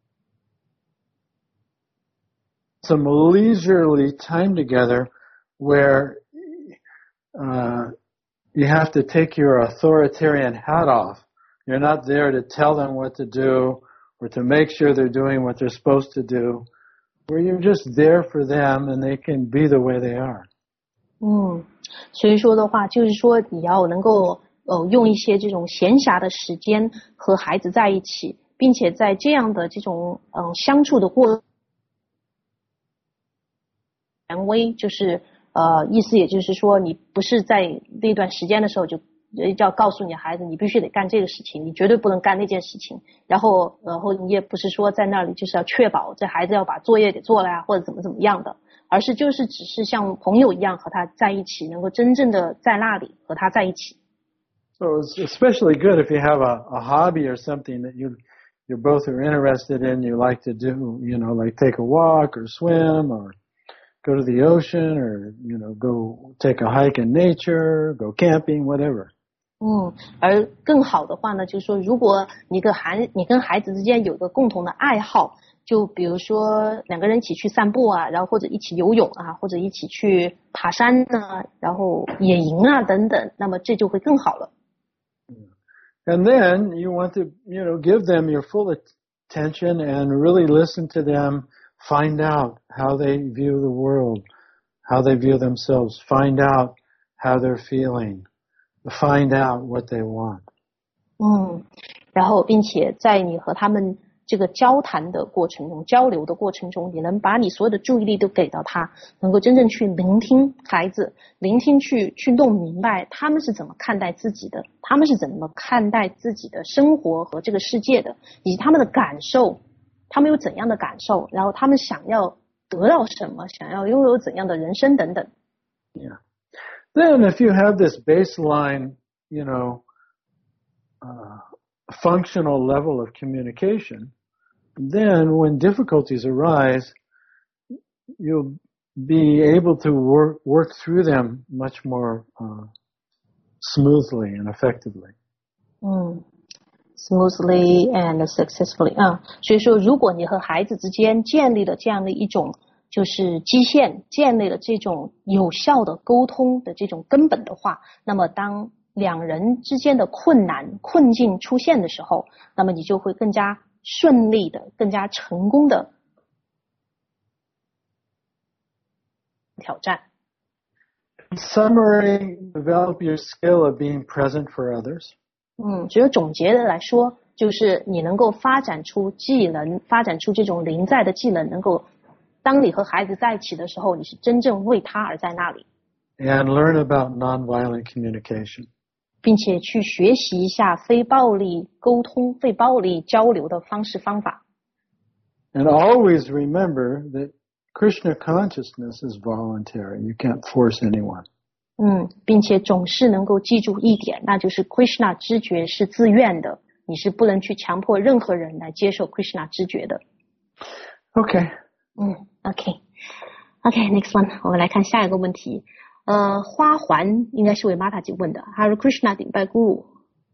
S2: Some leisurely time together where uh, you have to take your authoritarian hat off. You're not there to tell them what to do or to make sure they're doing what they're supposed to do, where you're just there for them and they can be the way they are.
S1: 嗯，所以说的话，就是说你要能够呃用一些这种闲暇的时间和孩子在一起，并且在这样的这种嗯、呃、相处的过权威，就是呃意思也就是说，你不是在那段时间的时候就要告诉你孩子你必须得干这个事情，你绝对不能干那件事情，然后然后你也不是说在那里就是要确保这孩子要把作业给做了呀，或者怎么怎么样的，而是就是只是像朋友一样和他在一起，能够真正的在那里和他在一起。
S2: So it's especially good if you have a, a hobby or something that you you both are interested in, you like to do, you know, like take a walk or swim or go to the ocean or, you know, go take a hike in nature, go camping, whatever.
S1: 嗯，而更好的话呢，就是说，如果你跟孩你跟孩子之间有个共同的爱好，就比如说两个人一起去散步啊，然后或者一起游泳啊，或者一起去爬山啊，然后野营啊等等，那么这就会更好了。
S2: And then you want to, you know, give them your full attention and really listen to them, find out how they view the world, how they view themselves, find out how they're feeling, find out what they want.
S1: 嗯，然后并且在你和他们这个交谈的过程中，交流的过程中，你能把你所有的注意力都给到他，能够真正去聆听孩子，聆听去去弄明白他们是怎么看待自己的，他们是怎么看待自己的生活和这个世界的，以及他们的感受，他们有怎样的感受，然后他们想要得到什么，想要拥有怎样的人生等等。
S2: Yeah. Then if you have this baseline, you know, uh, functional level of communication, then when difficulties arise, you'll be able to work work through them much more uh, smoothly and effectively.
S1: 嗯 smoothly and successfully 啊，所以说如果你和孩子之间建立了这样的一种就是基线，建立了这种有效的沟通的这种根本的话，那么当两人之间的困难困境出现的时候，那么你就会更加顺利的更加成功的挑战。
S2: summary, develop your skill of being present for others.
S1: 嗯，只有总结的来说，就是你能够发展出技能，发展出这种临在的技能，能够当你和孩子在一起的时候，你是真正为他而在那里。
S2: And learn about nonviolent communication.
S1: 并且去学习一下非暴力沟通、非暴力交流的方式方法。
S2: And always remember that Krishna consciousness is voluntary. You can't force anyone.
S1: 嗯，并且总是能够记住一点，那就是 Krishna 知觉是自愿的，你是不能去强迫任何人来接受 Krishna 知觉的。
S2: Okay.
S1: 嗯 ，OK，OK，next one， 我们来看下一个问题。呃，花环应该是为 Mataji 问的 ，Hare Krishna 顶拜 Guru。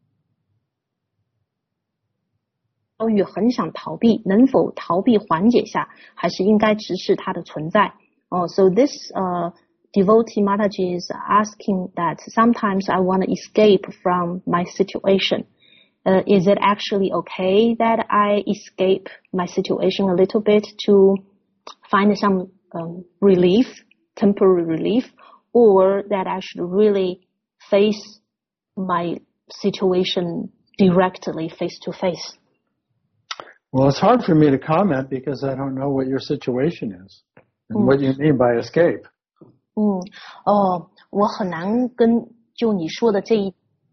S1: 遭遇很想逃避，能否逃避缓解下，还是应该直视它的存在？哦、oh, so this uh devotee Mataji is asking that sometimes I want to escape from my situation. Uh, is it actually okay that I escape my situation a little bit to find some um, relief, temporary relief, or that I should really face my situation directly, face to face?
S2: Well, it's hard for me to comment because I don't know what your situation is and what you mean by escape.
S1: 嗯，哦，我很难跟就你说的这一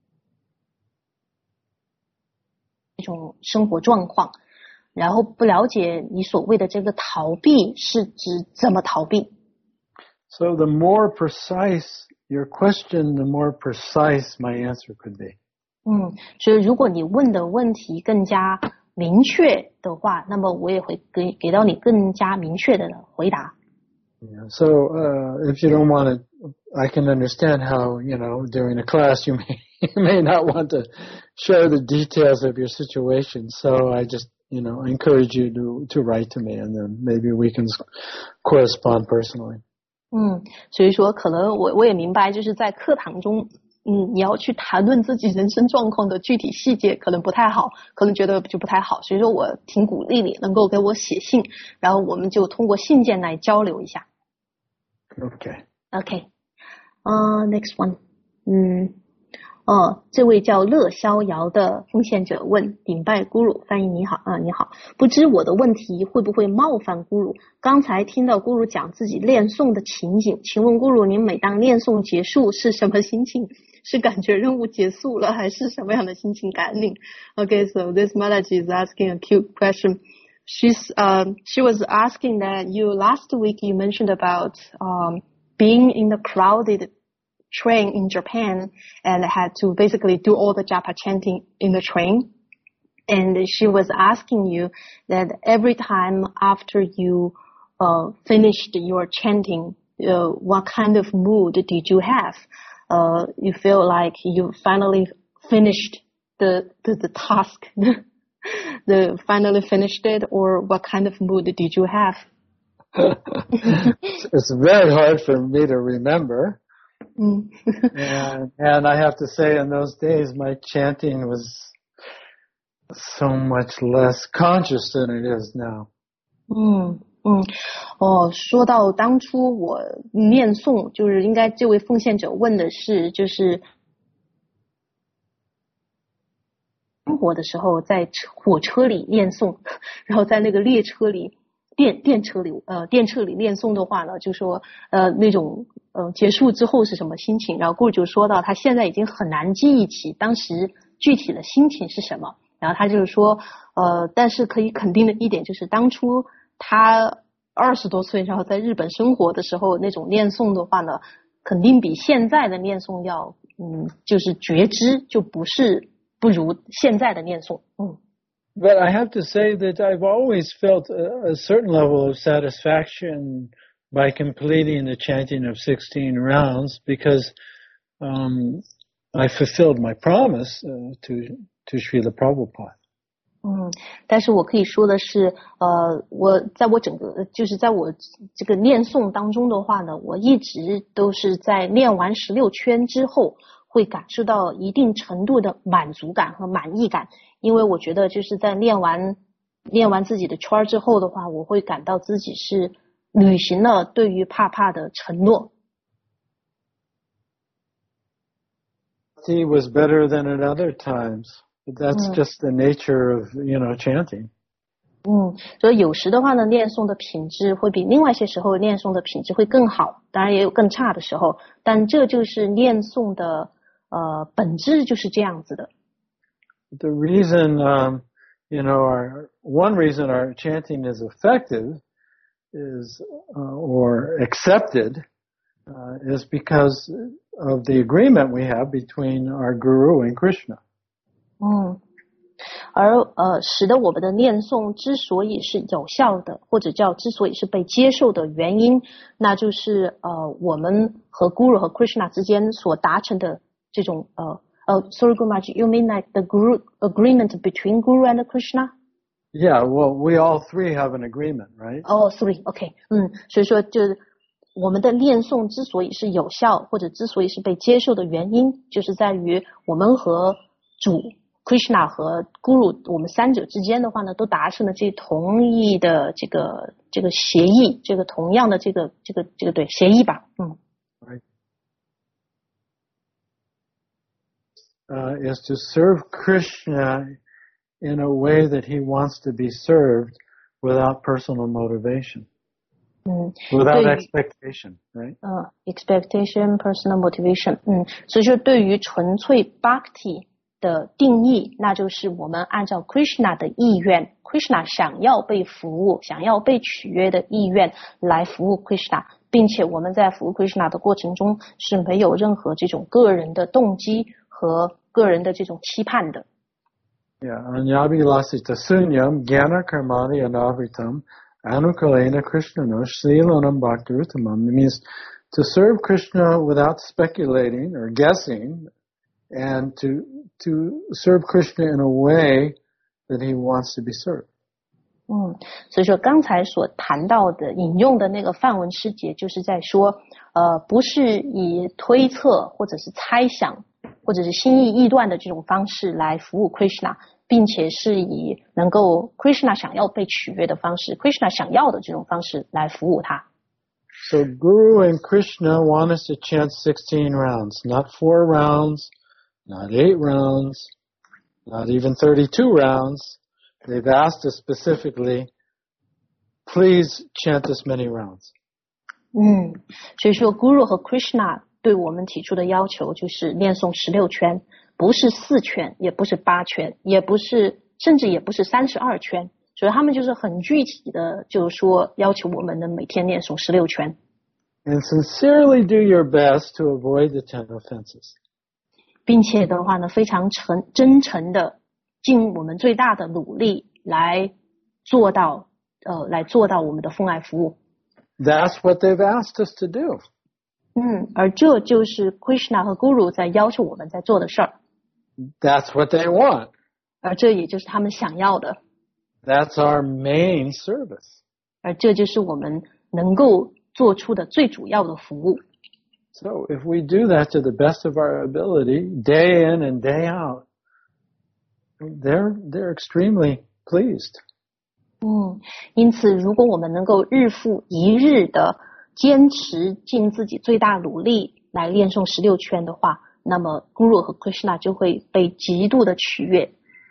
S1: 一种生活状况，然后不了解你所谓的这个逃避是指怎么逃避。
S2: So the more precise your question, the more precise my answer could be.
S1: 嗯，所以如果你问的问题更加明确的话，那么我也会给给到你更加明确的回答。
S2: Yeah, so uh, if you don't want to, I can understand how, you know, during a class you may, you may not want to share the details of your situation. So I just, you know, encourage you to, to write to me and then maybe we can correspond personally.
S1: 嗯，所以说可能我我也明白，就是在课堂中，嗯，你要去谈论自己人生状况的具体细节，可能不太好，可能觉得就不太好。所以说我挺鼓励你能够给我写信，然后我们就通过信件来交流一下。
S2: Okay.
S1: Okay. Uh, next one. 嗯，哦，这位叫乐逍遥的奉献者问：顶拜 Guru， 翻译你好啊，你好，不知我的问题会不会冒犯 Guru？ 刚才听到 Guru 讲自己念诵的情景，请问 Guru 您每当念诵结束是什么心情？是感觉任务结束了，还是什么样的心情感领 ？Okay, so this Malaji is asking a cute question. She's um she was asking that you last week you mentioned about um being in the crowded train in Japan and had to basically do all the japa chanting in the train. And she was asking you that every time after you uh finished your chanting, uh, what kind of mood did you have? Uh, you feel like you finally finished the the, the task. The finally finished it, or what kind of mood did you have?
S2: It's very hard for me to remember.
S1: Mm.
S2: and, and I have to say in those days my chanting was so much less conscious than it is now.
S1: 嗯嗯，哦，说到当初我念诵，就是应该这位奉献者问的是，就是生活的时候在火车里念诵，然后在那个列车里电电车里呃电车里念诵的话呢，就说呃那种呃结束之后是什么心情，然后顾就说到他现在已经很难记忆起当时具体的心情是什么，然后他就是说呃但是可以肯定的一点就是当初他二十多岁然后在日本生活的时候那种念诵的话呢，肯定比现在的念诵要嗯就是觉知就不是不如现在的念诵。嗯。
S2: But I have to say that I've always felt a, a certain level of satisfaction by completing the chanting of sixteen rounds because um, I fulfilled my promise uh, to to Srila Prabhupada.
S1: 嗯，但是我可以说的是，呃，我在我整个就是在我这个念诵当中的话呢，我一直都是在念完十六圈之后，会感受到一定程度的满足感和满意感，因为我觉得就是在念完念完自己的圈之后的话，我会感到自己是履行了对于帕帕的承诺。
S2: bhakti was better than at other times. But that's just the nature of, you know, chanting.
S1: 嗯，所以有时的话呢，念诵的品质会比另外一些时候念诵的品质会更好，当然也有更差的时候，但这就是念诵的呃本质就是这样子的。
S2: The reason, um, you know, our one reason our chanting is effective is uh, or accepted uh, is because of the agreement we have between our Guru and Krishna.
S1: 嗯。而呃，使得我们的念诵之所以是有效的，或者叫之所以是被接受的原因，那就是呃，我们和 Guru 和 Krishna 之间所达成的这种呃呃 ，Sorry, Guru Maharaj, you mean like the Guru agreement between Guru and Krishna?
S2: Yeah, well, we all three have an agreement, right?
S1: Oh, three, OK, 嗯，所以说就是我们的念诵之所以是有效，或者之所以是被接受的原因，就是在于我们和主。Krishna 和 Guru 我们三者之间的话呢，都达成了这同意的这个这个协议，这个同样的这个这个这个对协议吧，嗯。
S2: Right. Uh, is to serve Krishna in a way that he wants to be served without personal motivation.
S1: 嗯
S2: Without expectation, right?
S1: 呃 expectation, personal motivation. 嗯，所以说对于纯粹 bhakti的定义，那就是我们按照 Krishna 的意愿 Krishna 想要被服务想要被取悦的意愿来服务 Krishna， 并且我们在服务 Krishna 的过程中是没有任何这种个人的动机和个人的这种期盼的。
S2: Yeah, anyabhilasita sunyam jnana karmani anavritam anukalena krishnano srilanam bhaktirutamam. It means to serve Krishna without speculating or guessing, and to to serve Krishna in a way that he wants to be served.
S1: 嗯，所以说刚才所谈到的引用的那个梵文诗节，就是在说，呃，不是以推测或者是猜想或者是心意臆断的这种方式来服务 Krishna， 并且是以能够 Krishna 想要被取悦的方式 ，Krishna 想要的这种方式来服务他。
S2: So Guru and Krishna want us to chant sixteen rounds, not four rounds, not eight rounds, not even thirty-two rounds. They've asked us specifically, please chant this many rounds.
S1: 嗯，所以说 Guru 和 Krishna 对我们提出的要求就是念诵十六圈，不是四圈，也不是八圈，也不是，甚至也不是三十二圈。所以他们就是很具体的，就是说要求我们能每天念诵十六圈。
S2: And sincerely do your best to avoid the ten offenses.
S1: 并且的话呢，非常诚真诚的尽我们最大的努力来做到，呃，来做到我们的奉爱服务。
S2: That's what they've asked us to do.
S1: 嗯，而这就是 Krishna 和 Guru 在要求我们在做的事儿。
S2: That's what they want.
S1: 而这也就是他们想要的。
S2: That's our main service.
S1: 而这就是我们能够做出的最主要的服务。
S2: So if we do that to the best of our ability, day in and day out, they're they're extremely pleased.
S1: 嗯，因此如果我们能够日复一日的坚持尽自己最大努力来练诵十六圈的话，那么 Guru 和 Krishna 就会被极度的取悦。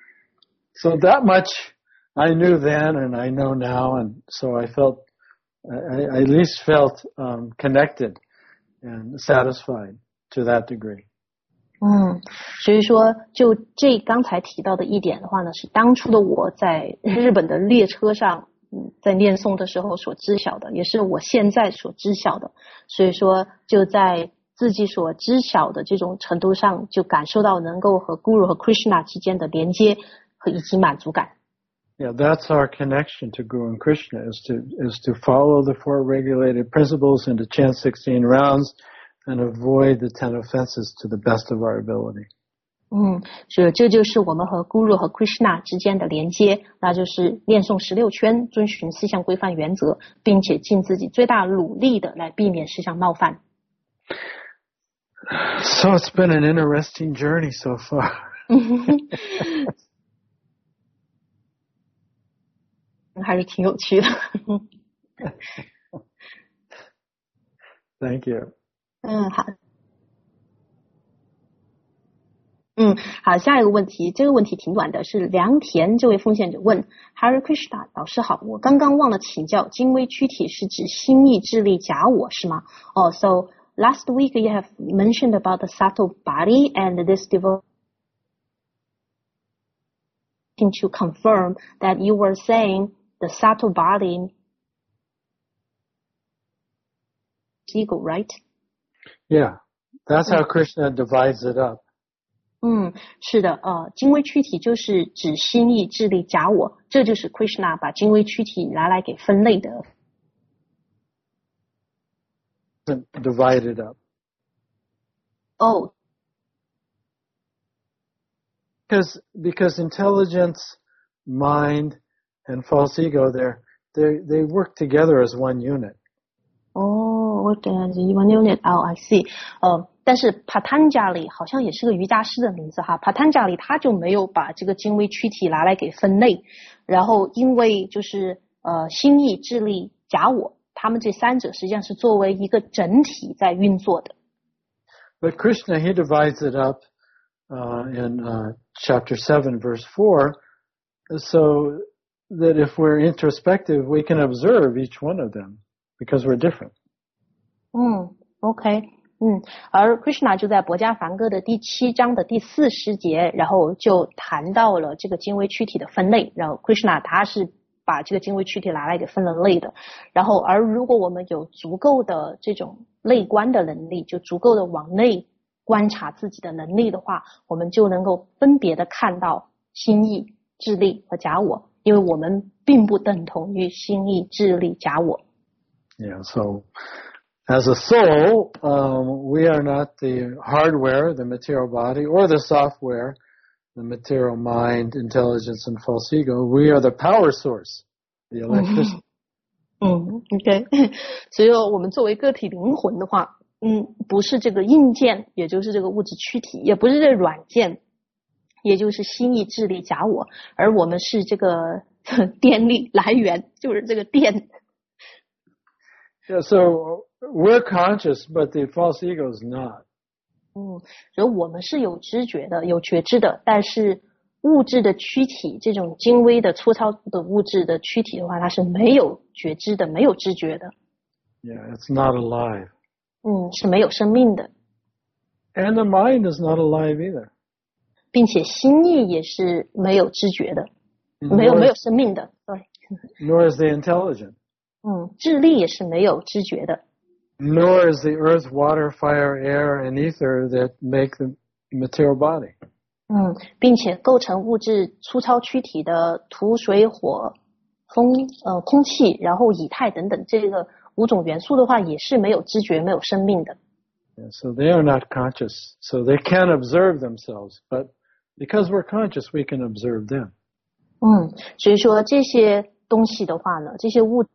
S2: So that much I knew then and I know now, and so I felt, I, I at least felt um, connected and satisfied to that degree.
S1: 嗯，所以说就这刚才提到的一点的话呢，是当初的我在日本的列车上，嗯，在念诵的时候所知晓的，也是我现在所知晓的。所以说就在自己所知晓的这种程度上，就感受到能够和 Guru 和 Krishna 之间的连接和以及满足感。
S2: Yeah, that's our connection to Guru and Krishna, is to is to follow the four regulated principles and to chant sixteen rounds and avoid the ten offenses to the best of our ability.
S1: 嗯，所以这就是我们和 Guru 和 Krishna 之间的连接，那就是念诵十六圈，遵循四项规范原则，并且尽自己最大努力的来避免四项冒犯。
S2: So it's been an interesting journey so far.
S1: 还是挺有趣的。
S2: Thank you.
S1: 嗯，好。 嗯，好，下一个问题，这个问题挺短的，是良田这位奉献者问 Hare Krishna 老师好，我刚刚忘了请教，精微躯体是指心意、智力、假我是吗？哦、oh, so last week you have mentioned about the subtle body and this devotion to confirm that you were saying the subtle body ego, right?
S2: Yeah, that's how Krishna divides it up.
S1: 嗯，是的，呃，精微躯体就是指心意、智力、假我，这就是 Krishna 把精微躯体拿来给分类的。
S2: Divided up.
S1: Oh.
S2: Because because intelligence, mind, and false ego, they're they they work together as one unit.
S1: Oh, work as one unit. Oh, I see. 呃，但是 Patanjali 好像也是个瑜伽师的名字哈。Patanjali 他就没有把这个精微躯体拿来给分类，然后因为就是呃心意、智力、假我，他们这三者实际上是作为一个整体在运作的。
S2: But Krishna, he divides it up uh, in uh, chapter seven, verse four, so that if we're introspective, we can observe each one of them because we're different.
S1: 嗯 ，OK， 嗯，而 Krishna 就在《薄伽梵歌》的第七章的第四十节，然后就谈到了这个精微躯体的分类。然后 Krishna 他是把这个精微躯体拿来给分了类的。然后，而如果我们有足够的这种内观的能力，就足够的往内观察自己的能力的话，我们就能够分别的看到心意、智力和假我，因为我们并不等同于心意、智力、假我。
S2: Yeah, so as a soul, um, we are not the hardware, the material body, or the software, the material mind, intelligence, and false ego. We are the power source, the electricity.
S1: 嗯 ，OK 所以我们作为个体灵魂的话，嗯，不是这个硬件，也就是这个物质躯体，也不是这个软件，也就是心意、智力、假我，而我们是这个电力来源，就是这个电。
S2: Yeah, so we're conscious, but the false ego is not.
S1: 嗯，所以我们是有知觉的，有觉知的，但是物质的躯体，这种精微的、粗糙的物质的躯体的话，它是没有觉知的，没有知觉的。
S2: Yeah, it's not alive.
S1: 嗯，是没有生命的。
S2: And the mind is not alive either.
S1: 并且心意也是没有知觉的，没有没有生命的。Sorry.
S2: Nor is the intelligent.
S1: 嗯，智力也是没有知觉的。
S2: Nor is the earth, water, fire, air, and ether that make the material body.
S1: 嗯，并且构成物质粗糙躯体的土、水、火、风、呃空气，然后以太等等这个五种元素的话，也是没有知觉、没有生命的。
S2: Yeah, so they are not conscious. So they can observe themselves, but because we're conscious, we can observe them.
S1: 嗯，所以说这些东西的话呢，这些物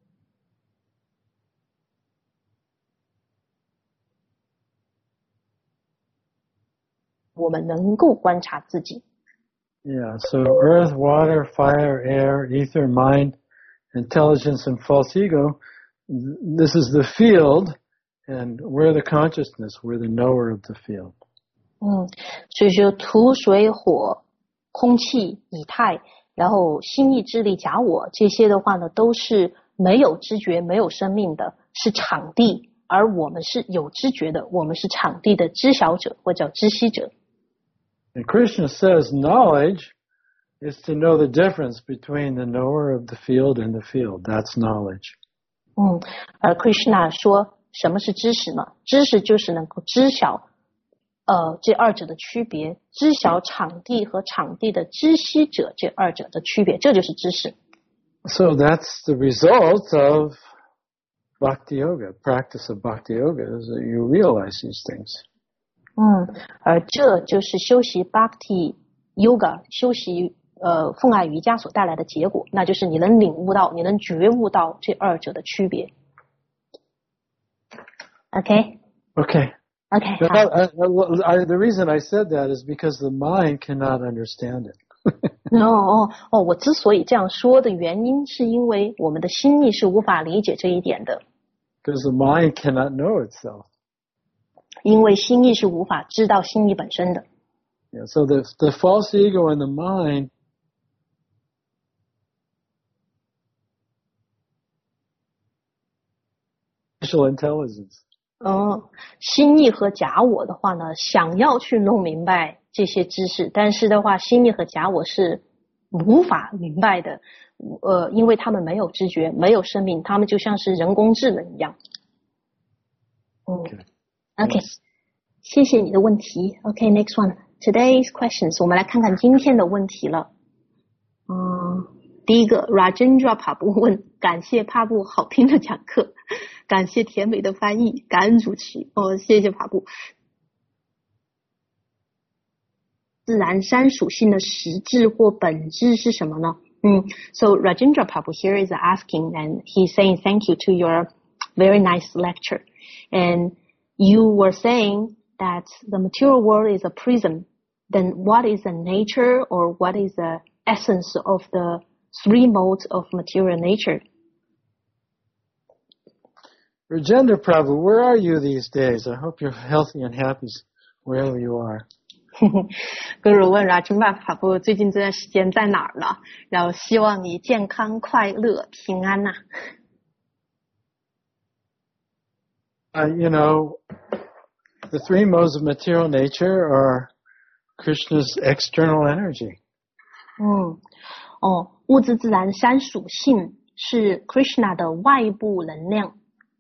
S1: 我们能够观察自己。
S2: Yeah, so earth, water, fire, air, ether, mind, intelligence, and false ego, this is the field, and we're the consciousness, we're the knower of the field.
S1: 嗯，所以说土、水、火、空气、以太，然后心意、智力、假我这些的话呢，都是没有知觉、没有生命的，是场地，而我们是有知觉的，我们是场地的知晓者或叫知悉者。
S2: And Krishna says knowledge is to know the difference between the knower of the field and the field. That's knowledge.
S1: 嗯，而 Krishna 说什么是知识呢？知识就是能够知晓呃这二者的区别，知晓场地和场地的知悉者这二者的区别，这就是知识。
S2: So that's the result of Bhakti Yoga. Practice of Bhakti Yoga is that you realize these things.
S1: 嗯，而这就是修习 Bhakti Yoga 修习呃奉爱瑜伽所带来的结果，那就是你能领悟到，你能觉悟到这二者的区别。OK
S2: Okay.
S1: OK 好。
S2: I, I, I, the reason I said that is because the mind cannot understand it.
S1: 哦哦哦，我之所以这样说的原因，是因为我们的心意是无法理解这一点的。
S2: Because the mind cannot know itself.
S1: 因为心意是无法知道心意本身的。
S2: Yeah, so the the false ego in the mind artificial intelligence.
S1: 嗯，心意和假我的话呢，想要去弄明白这些知识，但是的话，心意和假我是无法明白的，呃，因为他们没有知觉，没有生命，他们就像是人工智能一样。嗯
S2: Okay.
S1: ，OK， 谢谢你的问题。OK，next one， today's questions， 我们来看看今天的问题了。嗯，第一个 Rajendra 帕布问，感谢帕布好听的讲课，感谢甜美的翻译，感恩主持。哦，谢谢帕布。自然三属性的实质或本质是什么呢？嗯 ，So Rajendra Prabhu here is asking, and he's saying thank you to your very nice lecture. And you were saying that the material world is a prism. Then what is the nature or what is the essence of the three modes of material nature?
S2: Rajendra Prabhu, where are you these days? I hope you're healthy and happy wherever you are.
S1: 跟如问Rajendra Prabhu最近这段时间在哪儿了？然后希望你健康、快乐、平安呐、
S2: 啊。Uh, you know, the three modes of material nature are Krishna's external energy.
S1: 嗯，哦，物质自然三属性是 Krishna 的外部能量。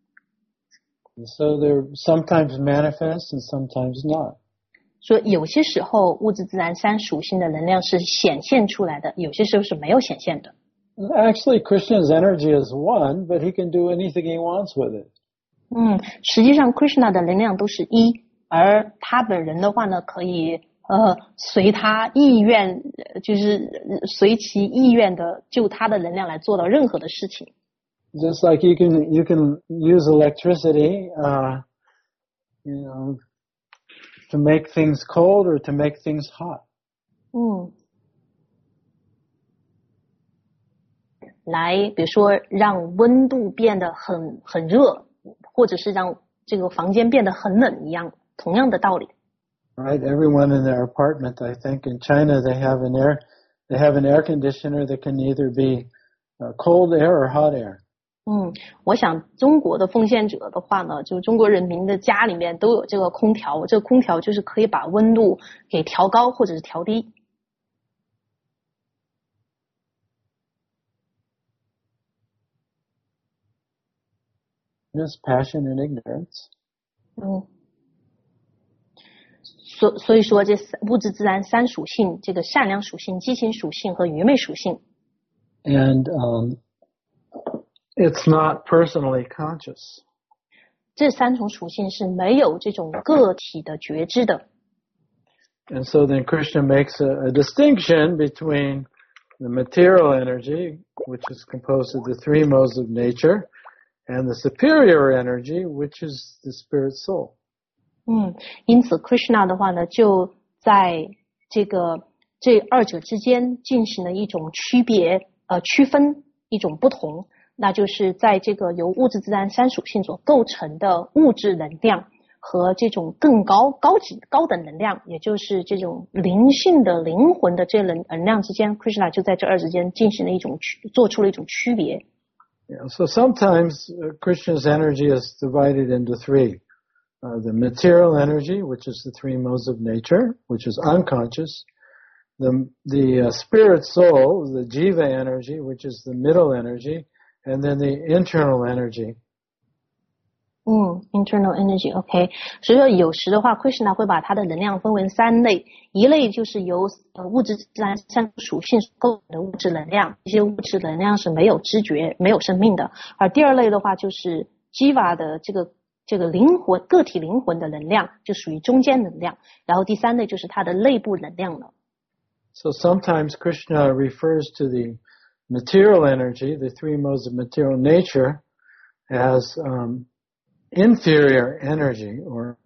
S2: So they're sometimes manifest and sometimes not.
S1: 说有些时候物质自然三属性的能量是显现出来的，有些时候是没有显现的。
S2: Actually, Krishna's energy is one, but he can do anything he wants with it.
S1: 嗯，实际上 Krishna 的能量都是一，而他本人的话呢，可以呃随他意愿，就是随其意愿的就他的能量来做到任何的事情。
S2: Just like you can you can use electricity, uh, you know, to make things cold or to make things hot.
S1: 嗯，来，比如说让温度变得很很热，或者是让这个房间变得很冷一样，同样的道理。
S2: Right, everyone in their apartment, I think in China they have an air they have an air conditioner that can either be uh, cold air or hot air.
S1: 嗯，我想中国的奉献者的话呢，就中国人民的家里面都有这个空调，这个空调就是可以把温度给调高或者是调低。
S2: Just passion and ignorance.
S1: 嗯，所所以说这物质自然三属性，这个善良属性、激情属性和愚昧属性。
S2: And um, it's not personally conscious.
S1: 这三种属性是没有这种个体的觉知的。
S2: And so then Krishna makes a, a distinction between the material energy, which is composed of the three modes of nature, and the superior energy, which is the spirit soul.
S1: 嗯，因此 Krishna 的话呢，就在这个这二者之间进行了一种区别，呃，区分一种不同。那就是在这个由物质自然三属性所构成的物质能量和这种更高高级高等能量，也就是这种灵性的灵魂的这能能量之间 ，Krishna 就在这二之间进行了一种区，做出了一种区别。
S2: Yeah, so sometimes uh, Krishna's energy is divided into three. Uh, the material energy, which is the three modes of nature, which is unconscious. The, the uh, spirit soul, the jiva energy, which is the middle energy. And then the internal energy.
S1: 嗯 ，internal energy， OK。所以说有时的话 ，Krishna 会把它的能量分为三类，一类就是由呃物质自然三属性构成的物质能量，这些物质能量是没有知觉、没有生命的；而第二类的话就是 Jiva 的这个这个灵魂个体灵魂的能量，就属于中间能量；然后第三类就是它的内部能量了。
S2: So sometimes Krishna refers to the material energy, the three modes of material nature, as um, inferior energy, or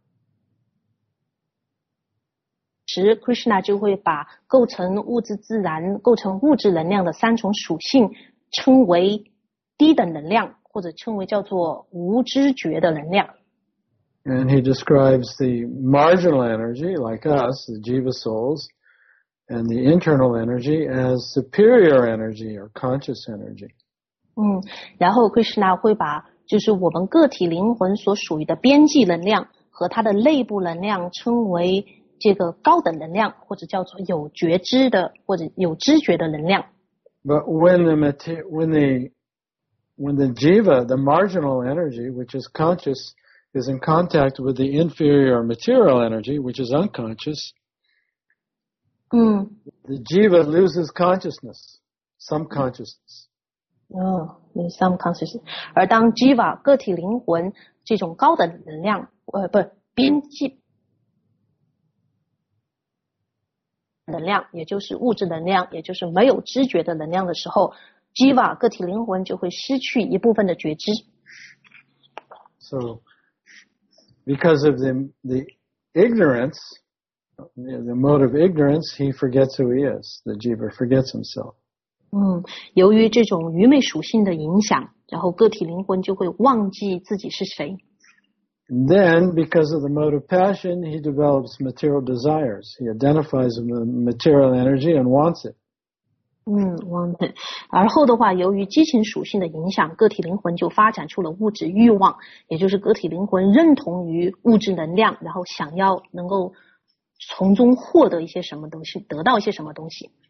S1: 时 Krishna 就会把构成物质自然、构成物质能量的三种属性称为低等能量，或者称为叫做无知觉的能量。
S2: And he describes the marginal energy, like us, the jiva souls, and the internal energy as superior energy or conscious energy.
S1: 嗯，然后 Krishna 会把就是我们个体灵魂所属于的边际能量和它的内部能量称为这个高等能量，或者叫做有觉知的或者有知觉的能量。
S2: But when the mater- when the when the jiva, the marginal energy, which is conscious, is in contact with the inferior material energy, which is unconscious,
S1: 嗯
S2: the jiva loses consciousness, some consciousness.
S1: 哦，有 some consciousness。而当 jiva 个体灵魂这种高等能量，呃，不边际能量，也就是物质能量，也就是没有知觉的能量的时候 ，jiva 个体灵魂就会失去一部分的觉知。
S2: So, because of the the ignorance, the mode of ignorance, he forgets who he is. The jiva forgets himself.
S1: 嗯，由于这种愚昧属性的影响，然后个体灵魂就会忘记自己是谁。
S2: And then, because of the mode of passion, he develops material desires. He identifies with the material energy and wants it.
S1: 嗯 ，wanted。而后的话，由于激情属性的影响，个体灵魂就发展出了物质欲望，也就是个体灵魂认同于物质能量，然后想要能够从中获得一些什么东西，得到一些什么东西。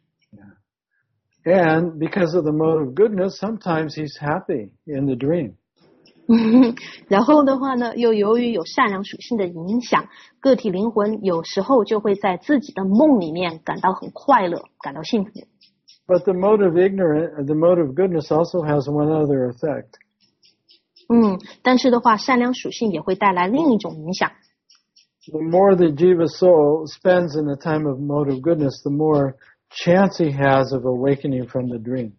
S2: And because of the mode of goodness, sometimes he's happy in the dream.
S1: 然后的话呢，又由于有善良属性的影响，个体灵魂有时候就会在自己的梦里面感到很快乐，感到幸福。
S2: But the mode of ignorance, the mode of goodness also has one other effect.
S1: 嗯，但是的话，善良属性也会带来另一种影响。
S2: The more the jiva soul spends in the time of mode of goodness, the more chance he has of awakening from the dream.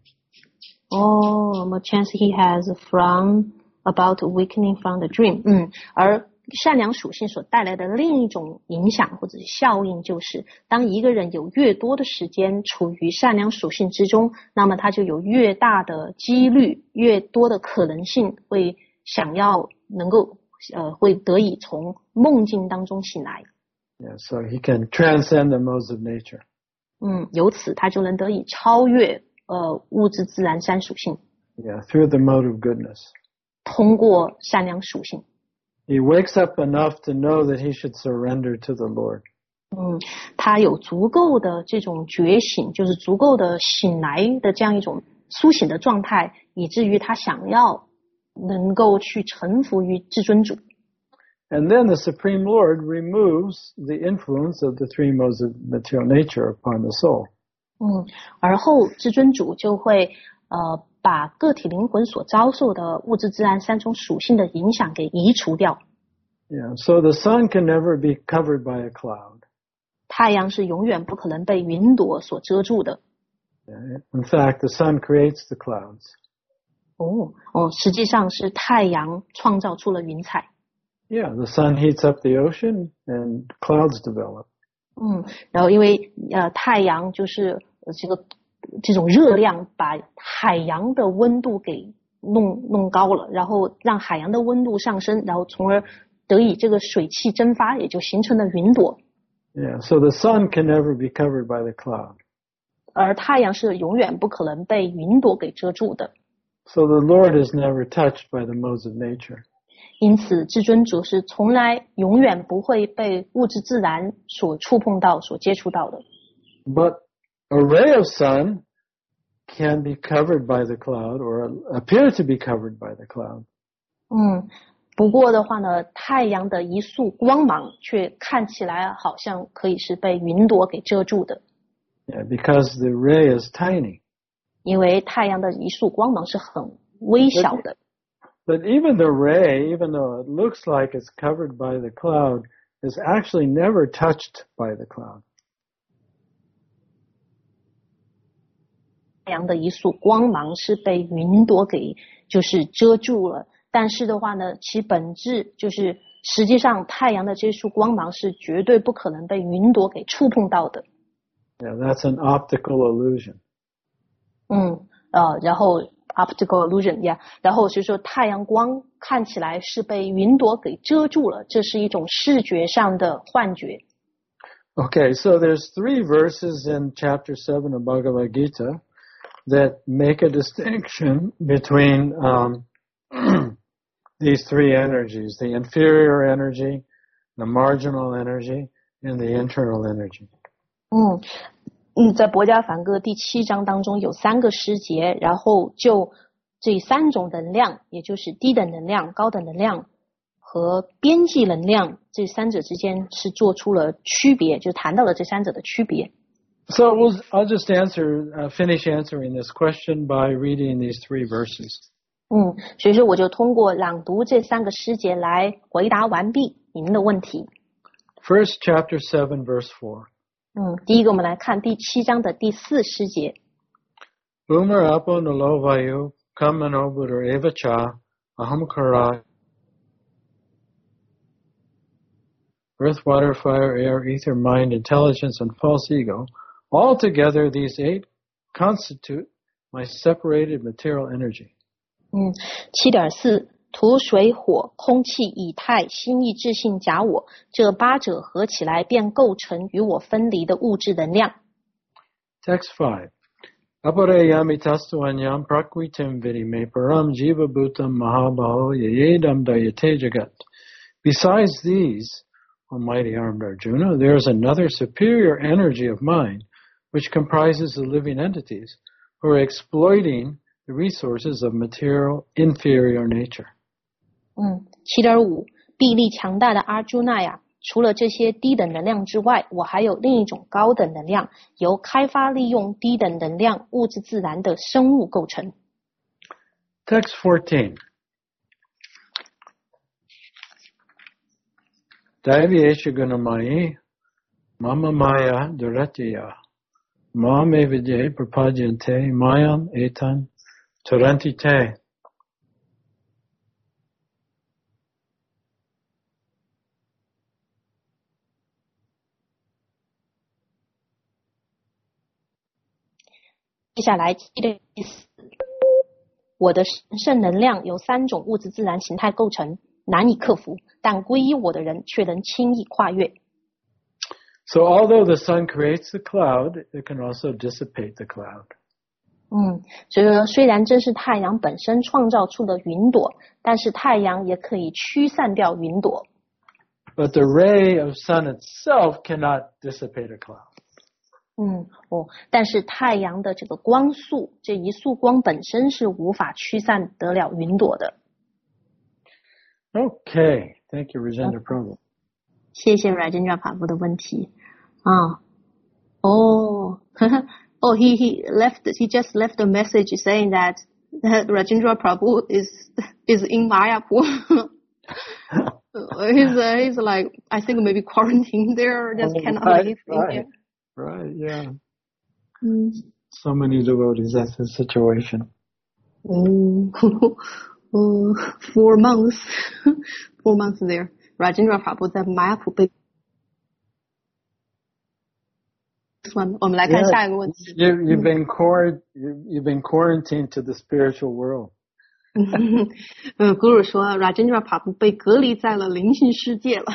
S1: Oh, more chance he has from about awakening from the dream. 嗯，而善良属性所带来的另一种影响或者效应就是，当一个人有越多的时间处于善良属性之中，那么他就有越大的几率，越多的可能性会想要能够呃会得以从梦境当中醒来。
S2: Yeah, so he can transcend the modes of nature.
S1: 嗯，由此他就能得以超越呃物质自然三属性。
S2: Yeah, through the mode of goodness.
S1: 通过善良属性。
S2: He wakes up enough to know that he should surrender to the Lord.
S1: 嗯，他有足够的这种觉醒，就是足够的醒来的这样一种苏醒的状态，以至于他想要能够去臣服于至尊主。
S2: And then the Supreme Lord removes the influence of the three modes of material nature upon the soul.
S1: 嗯，而后至尊主就会呃把个体灵魂所遭受的物质自然三种属性的影响给移除掉。
S2: Yeah, so the sun can never be covered by a cloud.
S1: 太阳是永远不可能被云朵所遮住的。
S2: Yeah, in fact, the sun creates the clouds.
S1: 哦哦，实际上是太阳创造出了云彩。
S2: Yeah, the sun heats up the ocean and clouds develop.
S1: 嗯，然后因为呃太阳就是呃这个这种热量把海洋的温度给弄弄高了，然后让海洋的温度上升，然后从而得以这个水汽蒸发，也就形成了云朵。
S2: Yeah, so the sun can never be covered by the cloud.
S1: 而太阳是永远不可能被云朵给遮住的。
S2: So the Lord is never touched by the modes of nature.
S1: 因此至尊主是从来永远不会被物质自然所触碰到所接触到的。
S2: But a ray of sun can be covered by the cloud or appear to be covered by the cloud.
S1: 嗯，不过的话呢，太阳的一束光芒却看起来好像可以是被云朵给遮住的。
S2: Yeah, because the ray is tiny.
S1: 因为太阳的一束光芒是很微小的。
S2: But even the ray, even though it looks like it's covered by the cloud, is actually never touched by the cloud.
S1: 太阳的一束光芒是被云朵给就是遮住了，但是的话呢，其本质就是实际上太阳的这束光芒是绝对不可能被云朵给触碰到的。
S2: Yeah, that's an optical illusion.
S1: 嗯，呃，然后 optical illusion，yeah， 然后就是说太阳光看起来是被云朵给遮住了，这是一种视觉上的幻觉。
S2: Okay, so there's three verses in chapter seven of Bhagavad Gita that make a distinction between um, these three energies, the inferior energy, the marginal energy, and the internal energy.
S1: 嗯嗯，在博家梵歌第七章当中有三个诗节，然后就这三种能量，也就是低等能量、高等能量和边际能量，这三者之间是做出了区别，就谈到了这三者的区别。
S2: So we'll, I'll just answer, uh, finish answering this question by reading these three verses.
S1: 嗯，所以说我就通过朗读这三个诗节来回答完毕您的问题。
S2: First, chapter seven, verse four.
S1: 嗯，第一个我们来看第七章的第四诗节。
S2: Bhumar apo nalo vayu kamano buddha eva cha ahamkara earth, water, fire, air, ether, mind, intelligence, and false ego. Altogether, these eight constitute my separated material energy.
S1: 嗯，七点四，土、水、火、空气、以太、心意、智性、假我，这八者合起来便构成与我分离的物质能量。
S2: Text five. Aparayami tastuanyam prakritim vidime param jiva bhutam mahabaho yayedam dayate jagat. Besides these, Almighty armed Arjuna, there is another superior energy of mind which comprises the living entities who are exploiting the resources of material inferior nature.
S1: 嗯，七点五，臂力强大的阿朱那呀，除了这些低等能量之外，我还有另一种高等能量，由开发利用低等能量物质自然的生物构成。
S2: Text fourteen. Daivyesha gunamayi mama maya duratya mame vidye prapadyante mayam etan turantite. 接下来第四，我的神圣能量由三种物质自然形态构成，难以克服，但皈依我的人却能轻易跨越。So although the sun creates the cloud, it can also dissipate the cloud.
S1: 嗯，所以说虽然这是太阳本身创造出的云朵，但是太阳也可以驱散掉云朵。
S2: But the ray of sun itself cannot dissipate a cloud.
S1: 嗯，哦，但是太阳的这个光束，这一束光本身是无法驱散得了云朵的。
S2: Okay, thank you, Rajendra Prabhu.
S1: 谢谢 Rajendra Prabhu 的问题啊。哦，oh, he he left. He just left a message saying that that Rajendra Prabhu is is in Mayapur. he's uh, he's like I think maybe quarantined there, just
S2: oh,
S1: cannot
S2: right,
S1: leave
S2: right,
S1: India.
S2: Right, yeah.
S1: Mm.
S2: So many devotees, that's the situation.
S1: Oh, oh four months, four months there. Rajendra Prabhu 在 Mayapur 被。我们来看下一个问题。
S2: You, you've been quarant, you've been quarantined to the spiritual world.
S1: 嗯，古鲁说 Rajendra Prabhu 被隔离在了灵性世界了。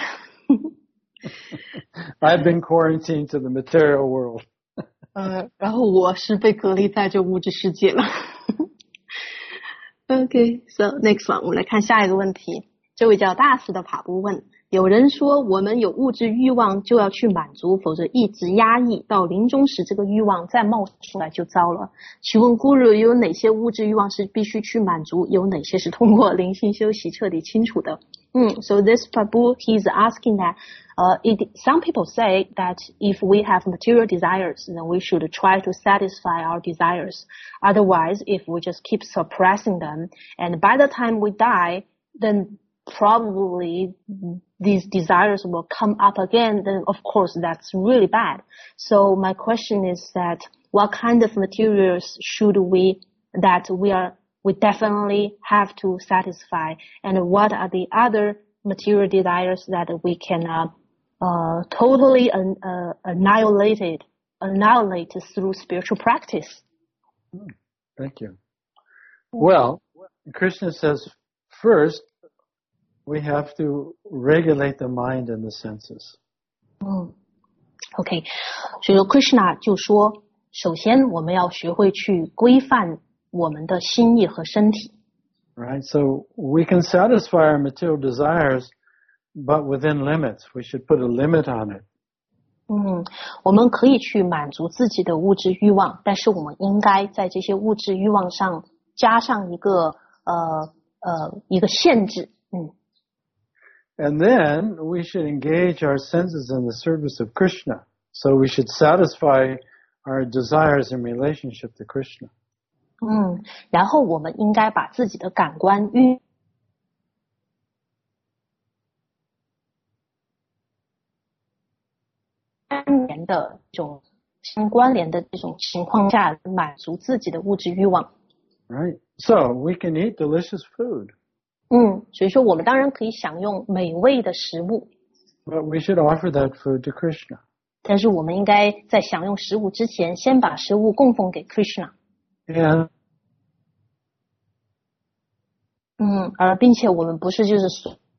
S2: I've been quarantined to the material world.
S1: 呃，然后我是被隔离在这物质世界了。Okay, so next one， 我们来看下一个问题。这位叫大师的法布问：有人说我们有物质欲望就要去满足，否则一直压抑到临终时，这个欲望再冒出来就糟了。请问 Guru 有哪些物质欲望是必须去满足，有哪些是通过灵性修习彻底清楚的？嗯 So this Prabhu, he's asking that uh, it, some people say that if we have material desires, then we should try to satisfy our desires. Otherwise, if we just keep suppressing them, and by the time we die, then probably these desires will come up again, then of course that's really bad. So my question is that what kind of materials should we, that we are, we definitely have to satisfy, and what are the other material desires that we can uh, uh, totally uh, uh, annihilate it, annihilate through spiritual practice?
S2: Thank you. Well, Krishna says first we have to regulate the mind and the senses.
S1: 嗯 OK 所以说 Krishna 就说首先我们要学会去规范我们的心意和身体
S2: Right, so we can satisfy our material desires, but within limits. We should put a limit on it.
S1: 嗯，我们可以去满足自己的物质欲望，但是我们应该在这些物质欲望上加上一个呃呃一个限制。嗯。
S2: And then we should engage our senses in the service of Krishna. So we should satisfy our desires in relationship to Krishna.
S1: 嗯，然后我们应该把自己的感官运关联的这种相关联的这种情况下，满足自己的物质欲望。
S2: Right. So we can eat delicious food.
S1: 嗯，所以说我们当然可以享用美味的食物。
S2: But we should offer that food to Krishna.
S1: 但是我们应该在享用食物之前，先把食物供奉给 Krishna。
S2: And
S1: 嗯，而并且我们不是就是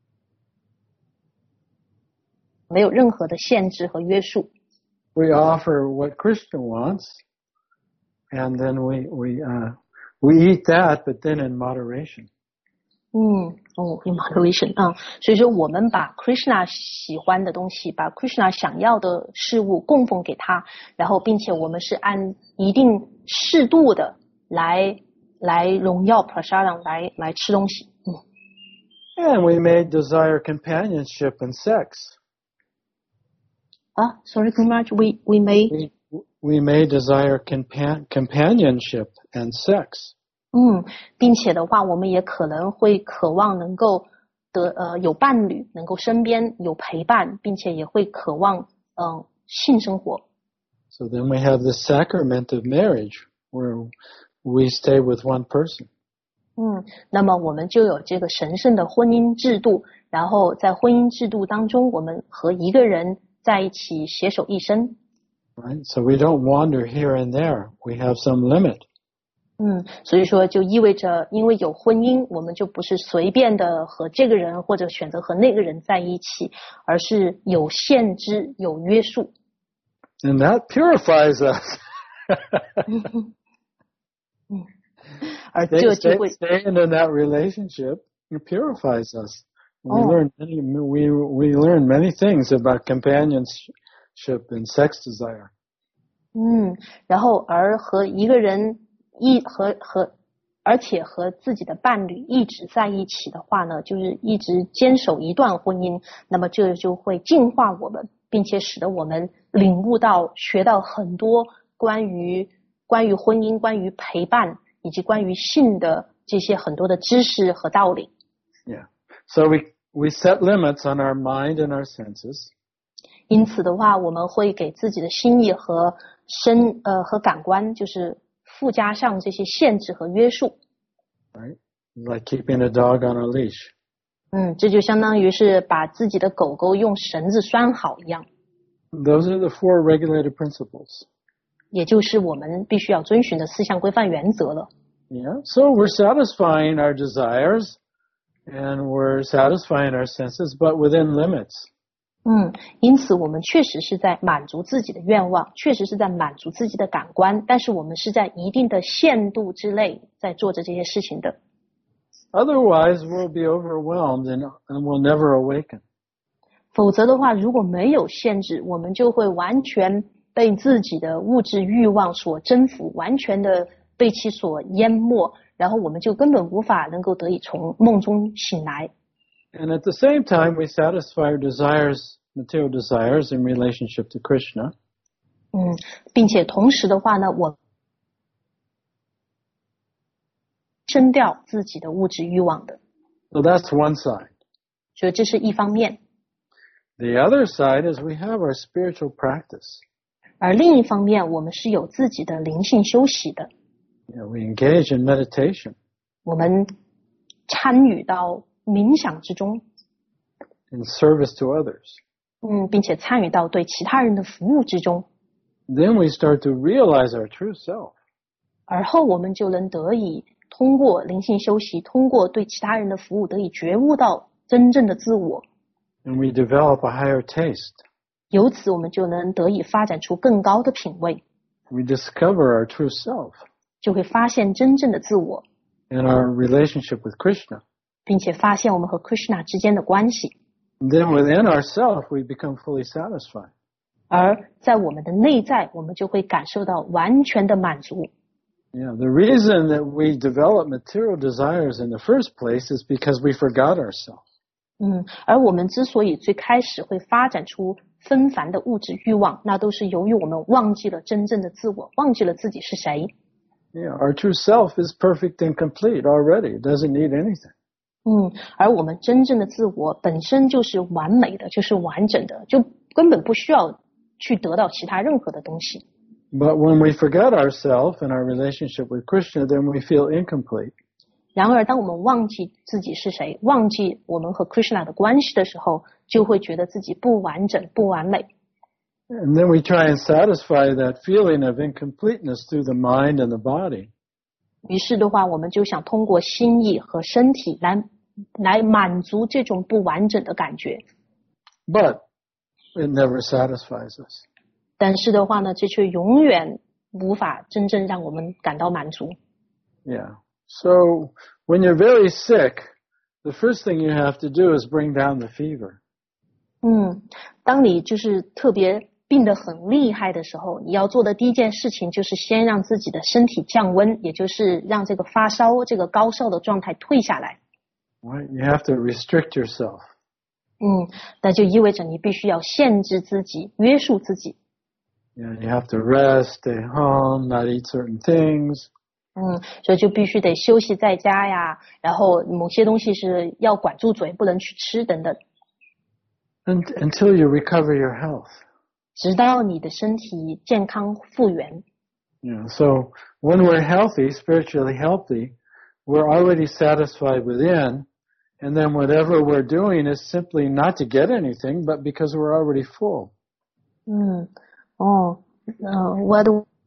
S1: 没有任何的限制和约束。
S2: we offer what Krishna wants, and then we we uh, we eat that, but then in moderation.
S1: 嗯，哦 ，in moderation 啊，所以说我们把 Krishna 喜欢的东西，把 Krishna 想要的事物供奉给他，然后并且我们是按一定适度的来来荣耀 prasadam 来来吃东西。嗯。
S2: And we may desire companionship and sex.
S1: 啊 ，sorry, too much. We we may
S2: we, we may desire compan companionship and sex.
S1: 嗯，并且的话，我们也可能会渴望能够得呃有伴侣，能够身边有陪伴，并且也会渴望嗯、呃、性生活。
S2: So then we have the sacrament of marriage, where we stay with one person.
S1: 嗯，那么我们就有这个神圣的婚姻制度，然后在婚姻制度当中，我们和一个人在一起携手一生。
S2: Right? So we don't wander here and there. We have some limit.
S1: 嗯，所以说就意味着，因为有婚姻，我们就不是随便的和这个人或者选择和那个人在一起，而是有限制、有约束。
S2: And that purifies us.
S1: 嗯，而这就会
S2: staying in that relationship, it purifies us. We
S1: Oh.
S2: learn many we we learn many things about companionship and sex desire.
S1: 嗯，然后而和一个人一和和，而且和自己的伴侣一直在一起的话呢，就是一直坚守一段婚姻，那么这就会净化我们，并且使得我们领悟到、学到很多关于关于婚姻、关于陪伴以及关于性的这些很多的知识和道理。
S2: Yeah. So we we set limits on our mind and our senses.
S1: 因此的话，我们会给自己的心意和身呃和感官，就是附加上这些限制和约束。
S2: Right? Like keeping a dog on a leash.
S1: 嗯，这就相当于是把自己的狗狗用绳子拴好一样。
S2: Those are the four regulated principles.
S1: 也就是我们必须要遵循的四项规范原则了。
S2: Yeah. So we're satisfying our desires and we're satisfying our senses, but within limits.
S1: 嗯，因此我们确实是在满足自己的愿望，确实是在满足自己的感官，但是我们是在一定的限度之内在做着这些事情的。
S2: Otherwise, we'll be overwhelmed and, and we'll never awaken.
S1: 否则的话，如果没有限制，我们就会完全被自己的物质欲望所征服，完全的被其所淹没，然后我们就根本无法能够得以从梦中醒来。
S2: And at the same time, we satisfy our desires, material desires in relationship to Krishna.
S1: 嗯，并且同时的话呢，我升掉自己的物质欲望的。
S2: So that's one side.
S1: 所以这是一方面。
S2: The other side is we have our spiritual practice.
S1: 而另一方面，我们是有自己的灵性休息的。
S2: You know, we engage in meditation.
S1: 我们参与到冥想之中。
S2: In service to others.
S1: 嗯，并且参与到对其他人的服务之中。
S2: Then we start to realize our true self.
S1: 而后我们就能得以通过灵性修习，通过对其他人的服务得以觉悟到真正的自我。
S2: And we develop a higher taste.
S1: 由此我们就能得以发展出更高的品味。
S2: We discover our true self.
S1: 就会发现真正的自我。
S2: And our relationship with Krishna.
S1: 并且发现我们和 Krishna 之间的关系。
S2: And then within ourselves, we become fully satisfied.
S1: 而在我们的内在，我们就会感受到完全的满足。
S2: Yeah, the reason that we develop material desires in the first place is because we forgot ourselves.
S1: 嗯，而我们之所以最开始会发展出纷繁的物质欲望，那都是由于我们忘记了真正的自我，忘记了自己是谁。
S2: Yeah, our true self is perfect and complete already. It doesn't need anything.
S1: 嗯，而我们真正的自我本身就是完美的，就是完整的，就根本不需要去得到其他任何的东西。
S2: But when we forget ourselves and our relationship with Krishna, then we feel incomplete.
S1: 然而，当我们忘记自己是谁，忘记我们和 Krishna 的关系的时候，就会觉得自己不完整、不完美。
S2: And then we try and satisfy that feeling of incompleteness through the mind and the body.
S1: 于是的话，我们就想通过心意和身体来来满足这种不完整的感觉。
S2: But it never satisfies us.
S1: 但是的话呢，这却永远无法真正让我们感到满足。
S2: Yeah. So when you're very sick, the first thing you have to do is bring down the fever.
S1: 嗯，当你就是特别病得很厉害的时候，你要做的第一件事情就是先让自己的身体降温，也就是让这个发烧、这个高烧的状态退下来。
S2: Right? You have to restrict yourself.
S1: 嗯，那就意味着你必须要限制自己，约束自己。
S2: Yeah, you have to rest, stay home, not eat certain things.
S1: 嗯，所以就必须得休息在家呀，然后某些东西是要管住嘴，不能去吃等等。
S2: And, until you recover your health.
S1: 直到你的身体健康复原。
S2: Yeah, so when we're healthy, spiritually healthy, we're already satisfied within, and then whatever we're doing is simply not to get anything, but because we're already full.
S1: 嗯，哦，呃 what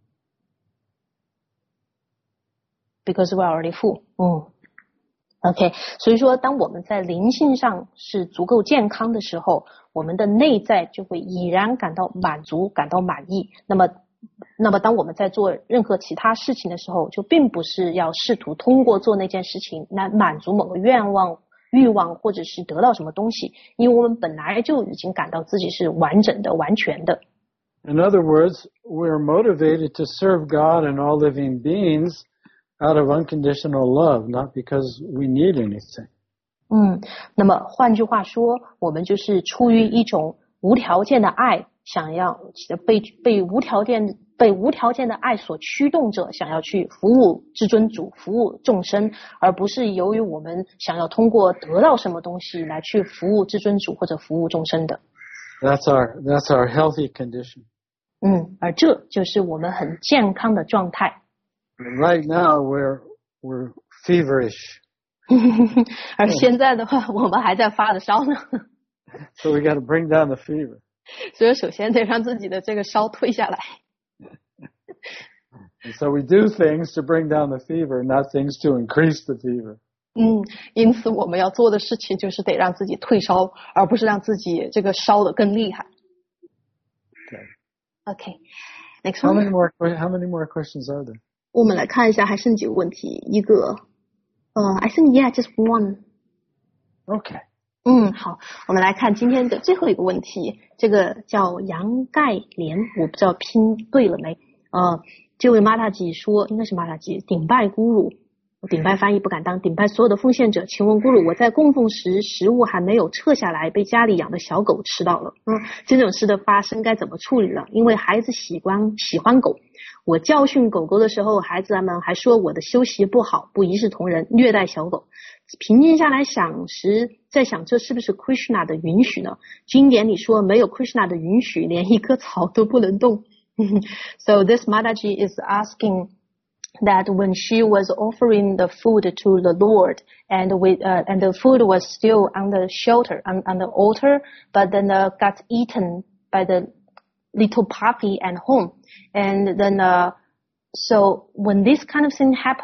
S1: because we're already full. 嗯 OK， 所以说当我们在灵性上是足够健康的时候，我们的内在就会已然感到满足，感到满意。那么那么当我们在做任何其他事情的时候，就并不是要试图通过做那件事情来满足某个愿望、欲望，或者是得到什么东西，因为我们本来就已经感到自己是完整的、完全的。
S2: In other words, we're motivated to serve God and all living beings out of unconditional love, not because we need anything.
S1: 嗯，那么换句话说，我们就是出于一种无条件的爱，想要被被无条件被无条件的爱所驱动着，想要去服务至尊主，服务众生，而不是由于我们想要通过得到什么东西来去服务至尊主或者服务众生的。
S2: That's our that's our healthy condition.
S1: 嗯，而这就是我们很健康的状态。
S2: Right now, we're we're feverish.
S1: 而现在的话，我们还在发着烧呢。
S2: So we got to bring down the fever.
S1: 所以首先得让自己的这个烧退下来。
S2: And so we do things to bring down the fever, not things to increase the fever.
S1: 嗯，因此我们要做的事情就是得让自己退烧，而不是让自己这个烧得更厉害。
S2: Okay.
S1: Okay. Next
S2: How
S1: one.
S2: many more how many more questions are there?
S1: 我们来看一下，还剩几个问题？一个，呃 ，I think yeah, just one.
S2: Okay.
S1: 嗯，好，我们来看今天的最后一个问题。这个叫杨盖莲，我不知道拼对了没？呃，这位玛塔吉说，应该是玛塔吉，顶拜咕噜。顶拜翻译不敢当，顶拜所有的奉献者。请问咕噜，我在供奉时食物还没有撤下来，被家里养的小狗吃到了。嗯，这种事的发生该怎么处理了？因为孩子喜欢喜欢狗，我教训狗狗的时候，孩子们还说我的修习不好，不一视同仁，虐待小狗。平静下来想时，在想这是不是 Krishna 的允许呢？经典里说没有 Krishna 的允许，连一棵草都不能动。So this Mataji is asking that when she was offering the food to the Lord, and with uh, and the food was still on the shelter on, on the altar, but then uh, got eaten by the little puppy at home, and then uh, so when this kind of thing happened,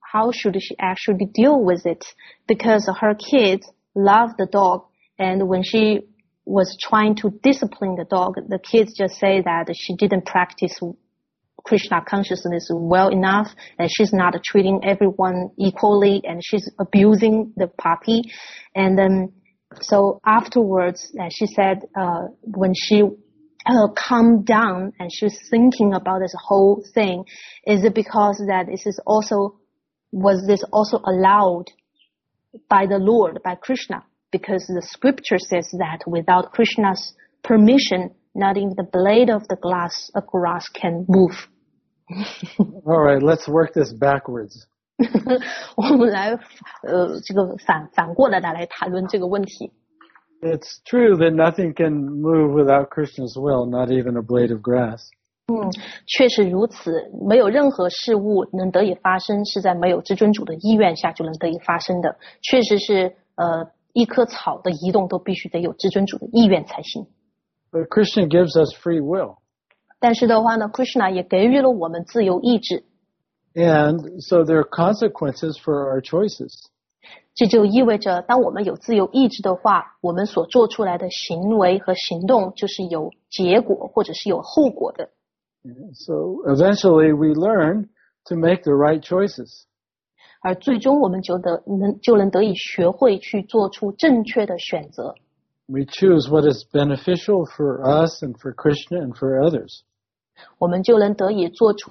S1: how should she actually deal with it, because her kids love the dog, and when she was trying to discipline the dog, the kids just say that she didn't practice Krishna consciousness well enough, and she's not treating everyone equally, and she's abusing the puppy. And then, so afterwards, uh, she said, uh, when she uh, calmed down and she was thinking about this whole thing, is it because that this is also, was this also allowed by the Lord, by Krishna? Because the scripture says that without Krishna's permission, not even the blade of the glass, a grass can move.
S2: All right, let's work this backwards.
S1: 我们来呃这个反反过来来谈论这个问题。
S2: It's true that nothing can move without Krishna's will, not even a blade of grass.
S1: 嗯，确实如此，没有任何事物能得以发生，是在没有至尊主的意愿下就能得以发生的。确实是呃一棵草的移动都必须得有至尊主的意愿才行。
S2: But Krishna gives us free will.
S1: 但是的话呢 ，Krishna 也给予了我们自由意志。
S2: And so there are consequences for our choices.
S1: 这就意味着，当我们有自由意志的话，我们所做出来的行为和行动就是有结果或者是有后果的。
S2: So eventually we learn to make the right choices.
S1: 而最终我们就得能就能得以学会去做出正确的选择。
S2: We choose what is beneficial for us and for Krishna and for others.
S1: 我们就能得以做出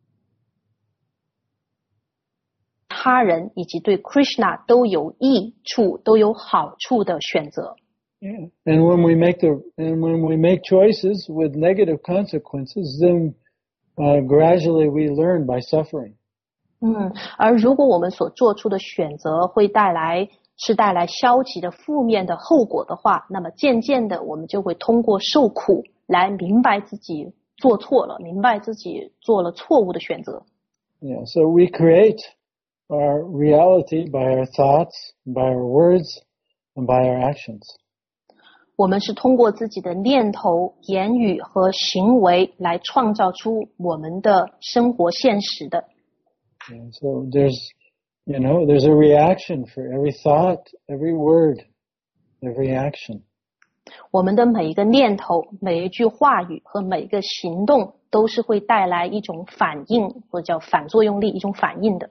S1: 他人以及对 Krishna 都有益处、都有好处的选择。
S2: Yeah. And when we make the and when we make choices with negative consequences, then uh, gradually we learn by suffering.
S1: 嗯，而如果我们所做出的选择会带来是带来消极的负面的后果的话，那么渐渐的我们就会通过受苦来明白自己做错了，明白自己做了错误的选择。
S2: Yeah, so we create our reality by our thoughts, by our words, and by our actions.
S1: 我们是通过自己的念头、言语和行为来创造出我们的生活现实的。
S2: Yeah, so there's, you know, there's a reaction for every thought, every word, every action.
S1: 我们的每一个念头、每一句话语和每一个行动都是会带来一种反应，或者叫反作用力，一种反应的。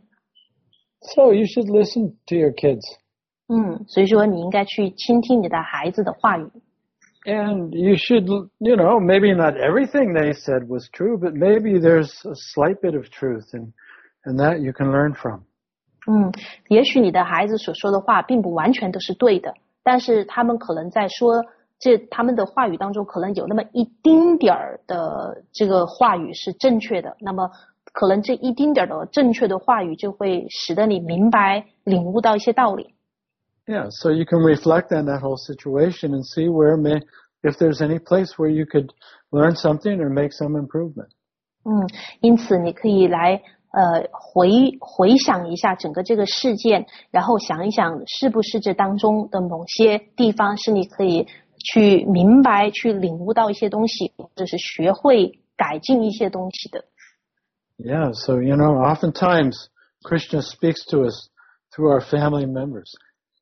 S2: So you should listen to your kids.
S1: 嗯，所以说你应该去倾听你的孩子的话语。
S2: And you should, you know, maybe not everything they said was true, but maybe there's a slight bit of truth, and and that you can learn from.
S1: 嗯，也许你的孩子所说的话并不完全都是对的，但是他们可能在说这他们的话语当中可能有那么一丁点儿的这个话语是正确的，那么可能这一丁点儿的正确的话语就会使得你明白领悟到一些道理。
S2: Yeah, so you can reflect on that whole situation and see where may, if there's any place where you could learn something or make some improvement.
S1: 嗯，因此你可以来呃回回想一下整个这个事件，然后想一想是不是这当中的某些地方是你可以去明白、去领悟到一些东西，或者是学会改进一些东西的。
S2: Yeah, so you know, oftentimes Krishna speaks to us through our family members.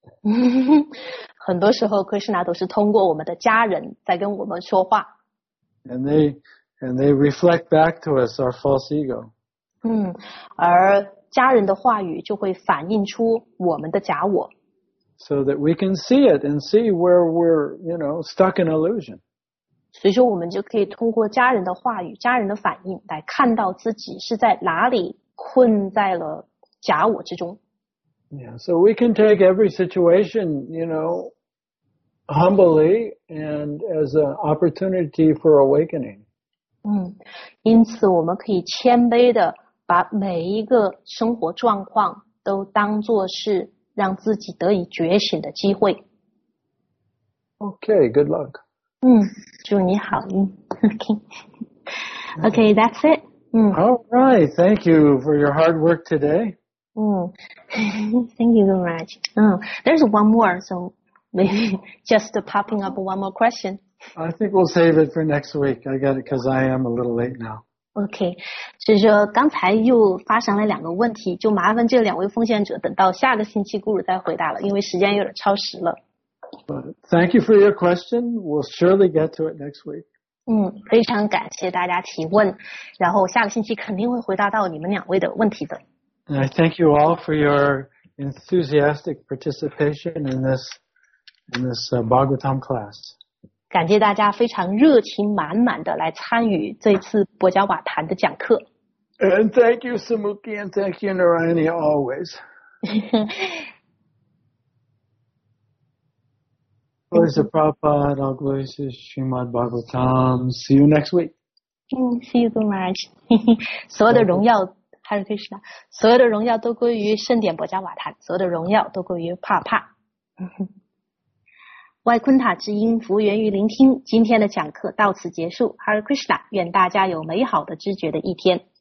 S1: 很多时候Krishna都是通过我们的家人在跟我们说话。
S2: And they and they reflect back to us our false ego.
S1: 嗯，而家人的话语就会反映出我们的假我。
S2: So that we can see it and see where we're, you know, stuck in illusion.
S1: 所以说我们就可以通过家人的话语、家人的反应来看到自己是在哪里困在了假我之中。
S2: Yeah, so we can take every situation, you know, humbly and as an opportunity for awakening.
S1: 嗯，因此我们可以谦卑的把每一个生活状况都当作是让自己得以觉醒的机会。
S2: Okay, good luck.
S1: 嗯，祝你好运。Okay. Okay, that's it. 嗯。
S2: All right, thank you for your hard work today.
S1: Mm. Thank you very much. Oh, there's one more, so maybe just popping up one more question.
S2: I think we'll save it for next week. I got it because I am a little late now.
S1: OK， 所以说刚才又发生了两个问题，就麻烦这两位奉献者等到下个星期咕噜再回答了，因为时间有点超时了。
S2: But thank you for your question. We'll surely get to it next week.
S1: 嗯，非常感谢大家提问，然后下个星期肯定会回答到你们两位的问题的。
S2: And I thank you all for your enthusiastic participation in this in this uh, Bhagavatam class.
S1: 感谢大家非常热情满满的来参与这次博伽瓦坛的讲课。
S2: And thank you, Samuki, and thank you, Narayani, always. Glories to Prabhupada, all glories to Srimad Bhagavatam. See you next week.
S1: 嗯 ，See you, Guru Maharaj. 所有的荣耀，Hare Krishna， 所有的荣耀都归于圣典博伽瓦坛，所有的荣耀都归于帕帕。外昆塔之音，福源于聆听。今天的讲课到此结束。Hare Krishna， 愿大家有美好的知觉的一天。